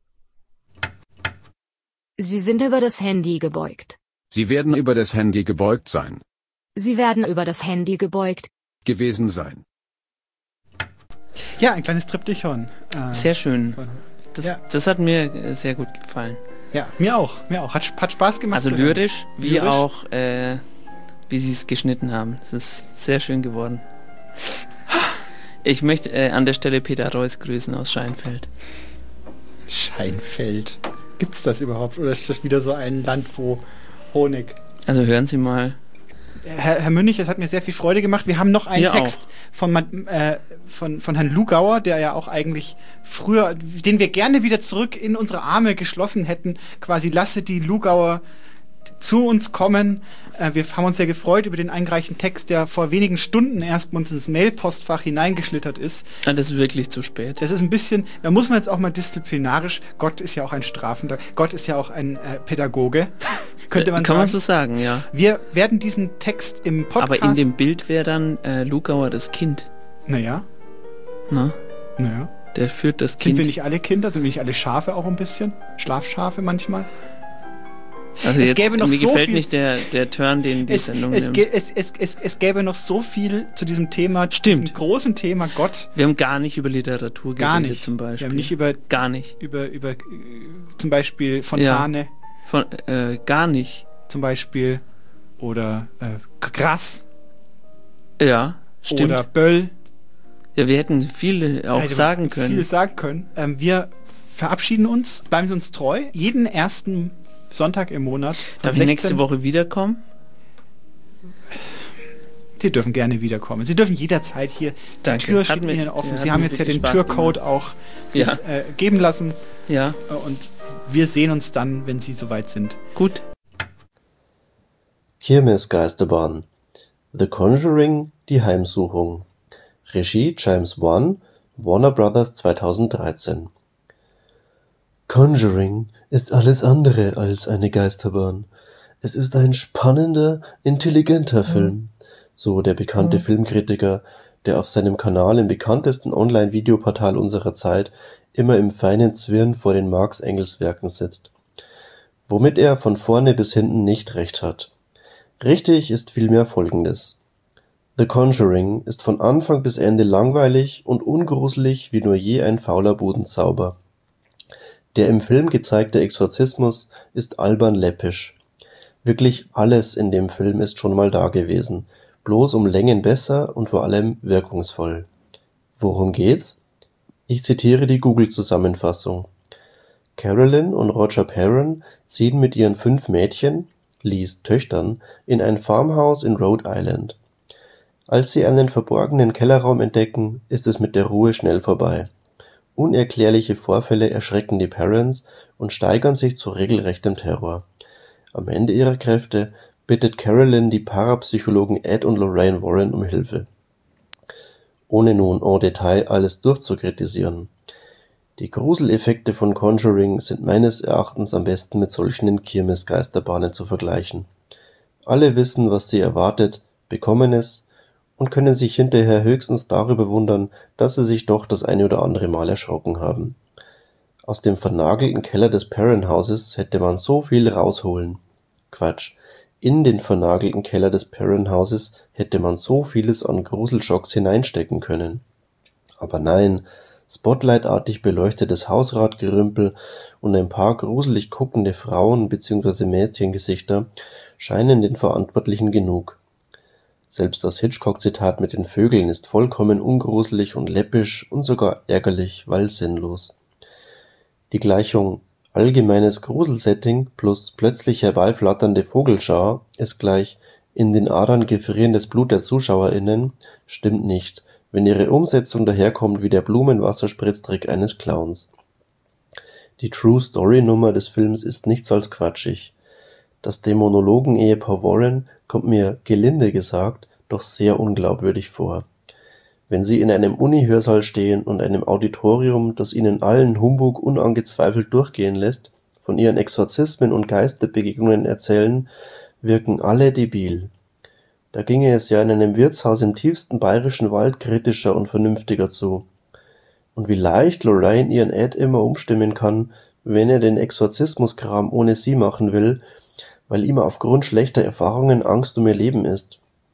S: Sie sind über das Handy gebeugt.
T: Sie werden über das Handy gebeugt sein.
S: Sie werden über das Handy gebeugt
T: gewesen sein.
K: Ja, ein kleines Triptychon.
D: Sehr schön. Das hat mir sehr gut gefallen.
K: Ja, mir auch. Hat Spaß gemacht.
D: Also lyrisch, wie auch, wie sie es geschnitten haben. Es ist sehr schön geworden. Ich möchte an der Stelle Peter Reuss grüßen aus Scheinfeld.
K: Scheinfeld? Gibt's das überhaupt? Oder ist das wieder so ein Land, wo Honig...
D: Also hören Sie mal.
K: Herr Münnig, es hat mir sehr viel Freude gemacht. Wir haben noch einen Text von Herrn Lugauer, der ja auch eigentlich früher, den wir gerne wieder zurück in unsere Arme geschlossen hätten. Quasi lasse die Lugauer zu uns kommen. Wir haben uns sehr gefreut über den eingereichten Text, der vor wenigen Stunden erst bei uns ins Mailpostfach hineingeschlittert ist.
D: Das ist wirklich zu spät.
K: Das ist ein bisschen, da muss man jetzt auch mal disziplinarisch, Gott ist ja auch ein Strafender, Gott ist ja auch ein Pädagoge, könnte man sagen.
D: Kann man so sagen, ja.
K: Wir werden diesen Text im Podcast...
D: Aber in dem Bild wäre dann Lugauer das Kind.
K: Naja. Naja.
D: Der führt das Kind.
K: Sind wir nicht alle Kinder? Sind wir nicht alle Schafe auch ein bisschen? Schlafschafe manchmal?
D: Also mir gefällt nicht der Turn, den die Sendung nimmt.
K: Es gäbe noch so viel zu diesem Thema,
D: diesem
K: großen Thema Gott.
D: Wir haben gar nicht über Literatur geredet, zum Beispiel.
K: Wir haben nicht über...
D: Gar nicht.
K: Über zum Beispiel Fontane.
D: Ja, gar nicht.
K: Zum Beispiel. Oder Grass.
D: Ja, stimmt.
K: Oder Böll.
D: Ja, wir hätten viele auch sagen können.
K: Viel sagen können. Wir verabschieden uns. Bleiben Sie uns treu. Jeden ersten Sonntag im Monat.
D: Darf ich nächste Woche wiederkommen?
K: Sie dürfen gerne wiederkommen. Sie dürfen jederzeit hier. Die Tür steht Ihnen offen. Sie haben jetzt ja den Türcode auch sich, geben lassen.
D: Ja.
K: Und wir sehen uns dann, wenn Sie soweit sind.
D: Gut.
A: Kirmesgeisterbahn. The Conjuring, die Heimsuchung. Regie James Wan, Warner Brothers 2013. Conjuring ist alles andere als eine Geisterbahn. Es ist ein spannender, intelligenter Film, so der bekannte Filmkritiker, der auf seinem Kanal im bekanntesten Online-Videoportal unserer Zeit immer im feinen Zwirn vor den Marx-Engels-Werken sitzt. Womit er von vorne bis hinten nicht recht hat. Richtig ist vielmehr Folgendes. The Conjuring ist von Anfang bis Ende langweilig und ungruselig wie nur je ein fauler Budenzauber. Der im Film gezeigte Exorzismus ist albern läppisch. Wirklich alles in dem Film ist schon mal da gewesen, bloß um Längen besser und vor allem wirkungsvoll. Worum geht's? Ich zitiere die Google-Zusammenfassung. Carolyn und Roger Perron ziehen mit ihren 5 Mädchen, Lees Töchtern, in ein Farmhaus in Rhode Island. Als sie einen verborgenen Kellerraum entdecken, ist es mit der Ruhe schnell vorbei. Unerklärliche Vorfälle erschrecken die Perrons und steigern sich zu regelrechtem Terror. Am Ende ihrer Kräfte bittet Carolyn die Parapsychologen Ed und Lorraine Warren um Hilfe. Ohne nun en Detail alles durchzukritisieren. Die Gruseleffekte von Conjuring sind meines Erachtens am besten mit solchen in Kirmesgeisterbahnen zu vergleichen. Alle wissen, was sie erwartet, bekommen es und können sich hinterher höchstens darüber wundern, dass sie sich doch das eine oder andere Mal erschrocken haben. Aus dem vernagelten Keller des Perron-Hauses hätte man so viel rausholen. Quatsch. In den vernagelten Keller des Perron-Hauses hätte man so vieles an Gruselschocks hineinstecken können. Aber nein, spotlightartig beleuchtetes Hausratgerümpel und ein paar gruselig guckende Frauen bzw. Mädchengesichter scheinen den Verantwortlichen genug. Selbst das Hitchcock-Zitat mit den Vögeln ist vollkommen ungruselig und läppisch und sogar ärgerlich, weil sinnlos. Die Gleichung allgemeines Gruselsetting plus plötzlich herbeiflatternde Vogelschar ist gleich in den Adern gefrierendes Blut der ZuschauerInnen stimmt nicht, wenn ihre Umsetzung daherkommt wie der Blumenwasserspritztrick eines Clowns. Die True-Story-Nummer des Films ist nichts als quatschig. Das Dämonologen-Ehepaar Warren kommt mir, gelinde gesagt, doch sehr unglaubwürdig vor. Wenn sie in einem Uni-Hörsaal stehen und einem Auditorium, das ihnen allen Humbug unangezweifelt durchgehen lässt, von ihren Exorzismen und Geisterbegegnungen erzählen, wirken alle debil. Da ginge es ja in einem Wirtshaus im tiefsten bayerischen Wald kritischer und vernünftiger zu. Und wie leicht Lorraine ihren Ed immer umstimmen kann, wenn er den Exorzismuskram ohne sie machen will, weil ihm aufgrund schlechter Erfahrungen Angst um ihr Leben ist.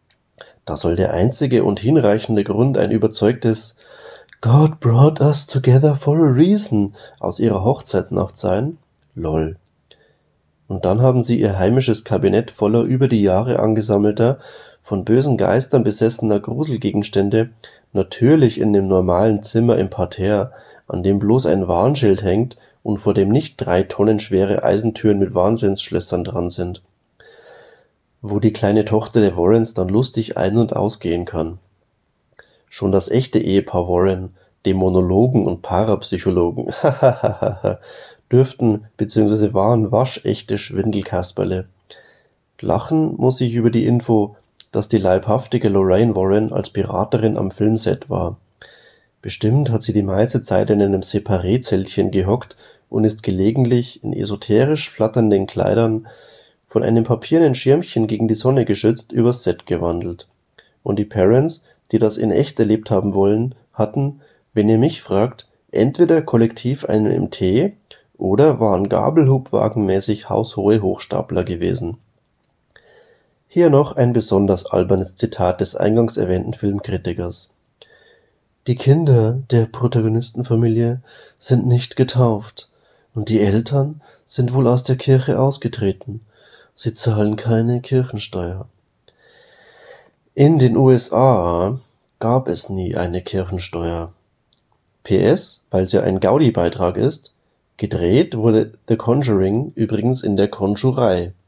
A: Da soll der einzige und hinreichende Grund ein überzeugtes God brought us together for a reason aus ihrer Hochzeitsnacht sein? Lol. Und dann haben sie ihr heimisches Kabinett voller über die Jahre angesammelter, von bösen Geistern besessener Gruselgegenstände natürlich in dem normalen Zimmer im Parterre, an dem bloß ein Warnschild hängt und vor dem nicht 3 Tonnen schwere Eisentüren mit Wahnsinnsschlössern dran sind. wo die kleine Tochter der Warrens dann lustig ein- und ausgehen kann. Schon das echte Ehepaar Warren, Dämonologen und Parapsychologen, dürften bzw. waren waschechte Schwindelkasperle. Lachen muss ich über die Info, dass die leibhaftige Lorraine Warren als Piraterin am Filmset war. Bestimmt hat sie die meiste Zeit in einem Separé-Zeltchen gehockt und ist gelegentlich in esoterisch flatternden Kleidern von einem papiernen Schirmchen gegen die Sonne geschützt übers Set gewandelt. Und die Parents, die das in echt erlebt haben wollen, hatten, wenn ihr mich fragt, entweder kollektiv einen im Tee oder waren gabelhupwagenmäßig haushohe Hochstapler gewesen. Hier noch ein besonders albernes Zitat des eingangs erwähnten Filmkritikers. Die Kinder der Protagonistenfamilie sind nicht getauft und die Eltern sind wohl aus der Kirche ausgetreten. Sie zahlen keine Kirchensteuer. In den USA gab es nie eine Kirchensteuer. PS, weil es ja ein Gaudi-Beitrag ist, gedreht wurde The Conjuring übrigens in der Konjurei.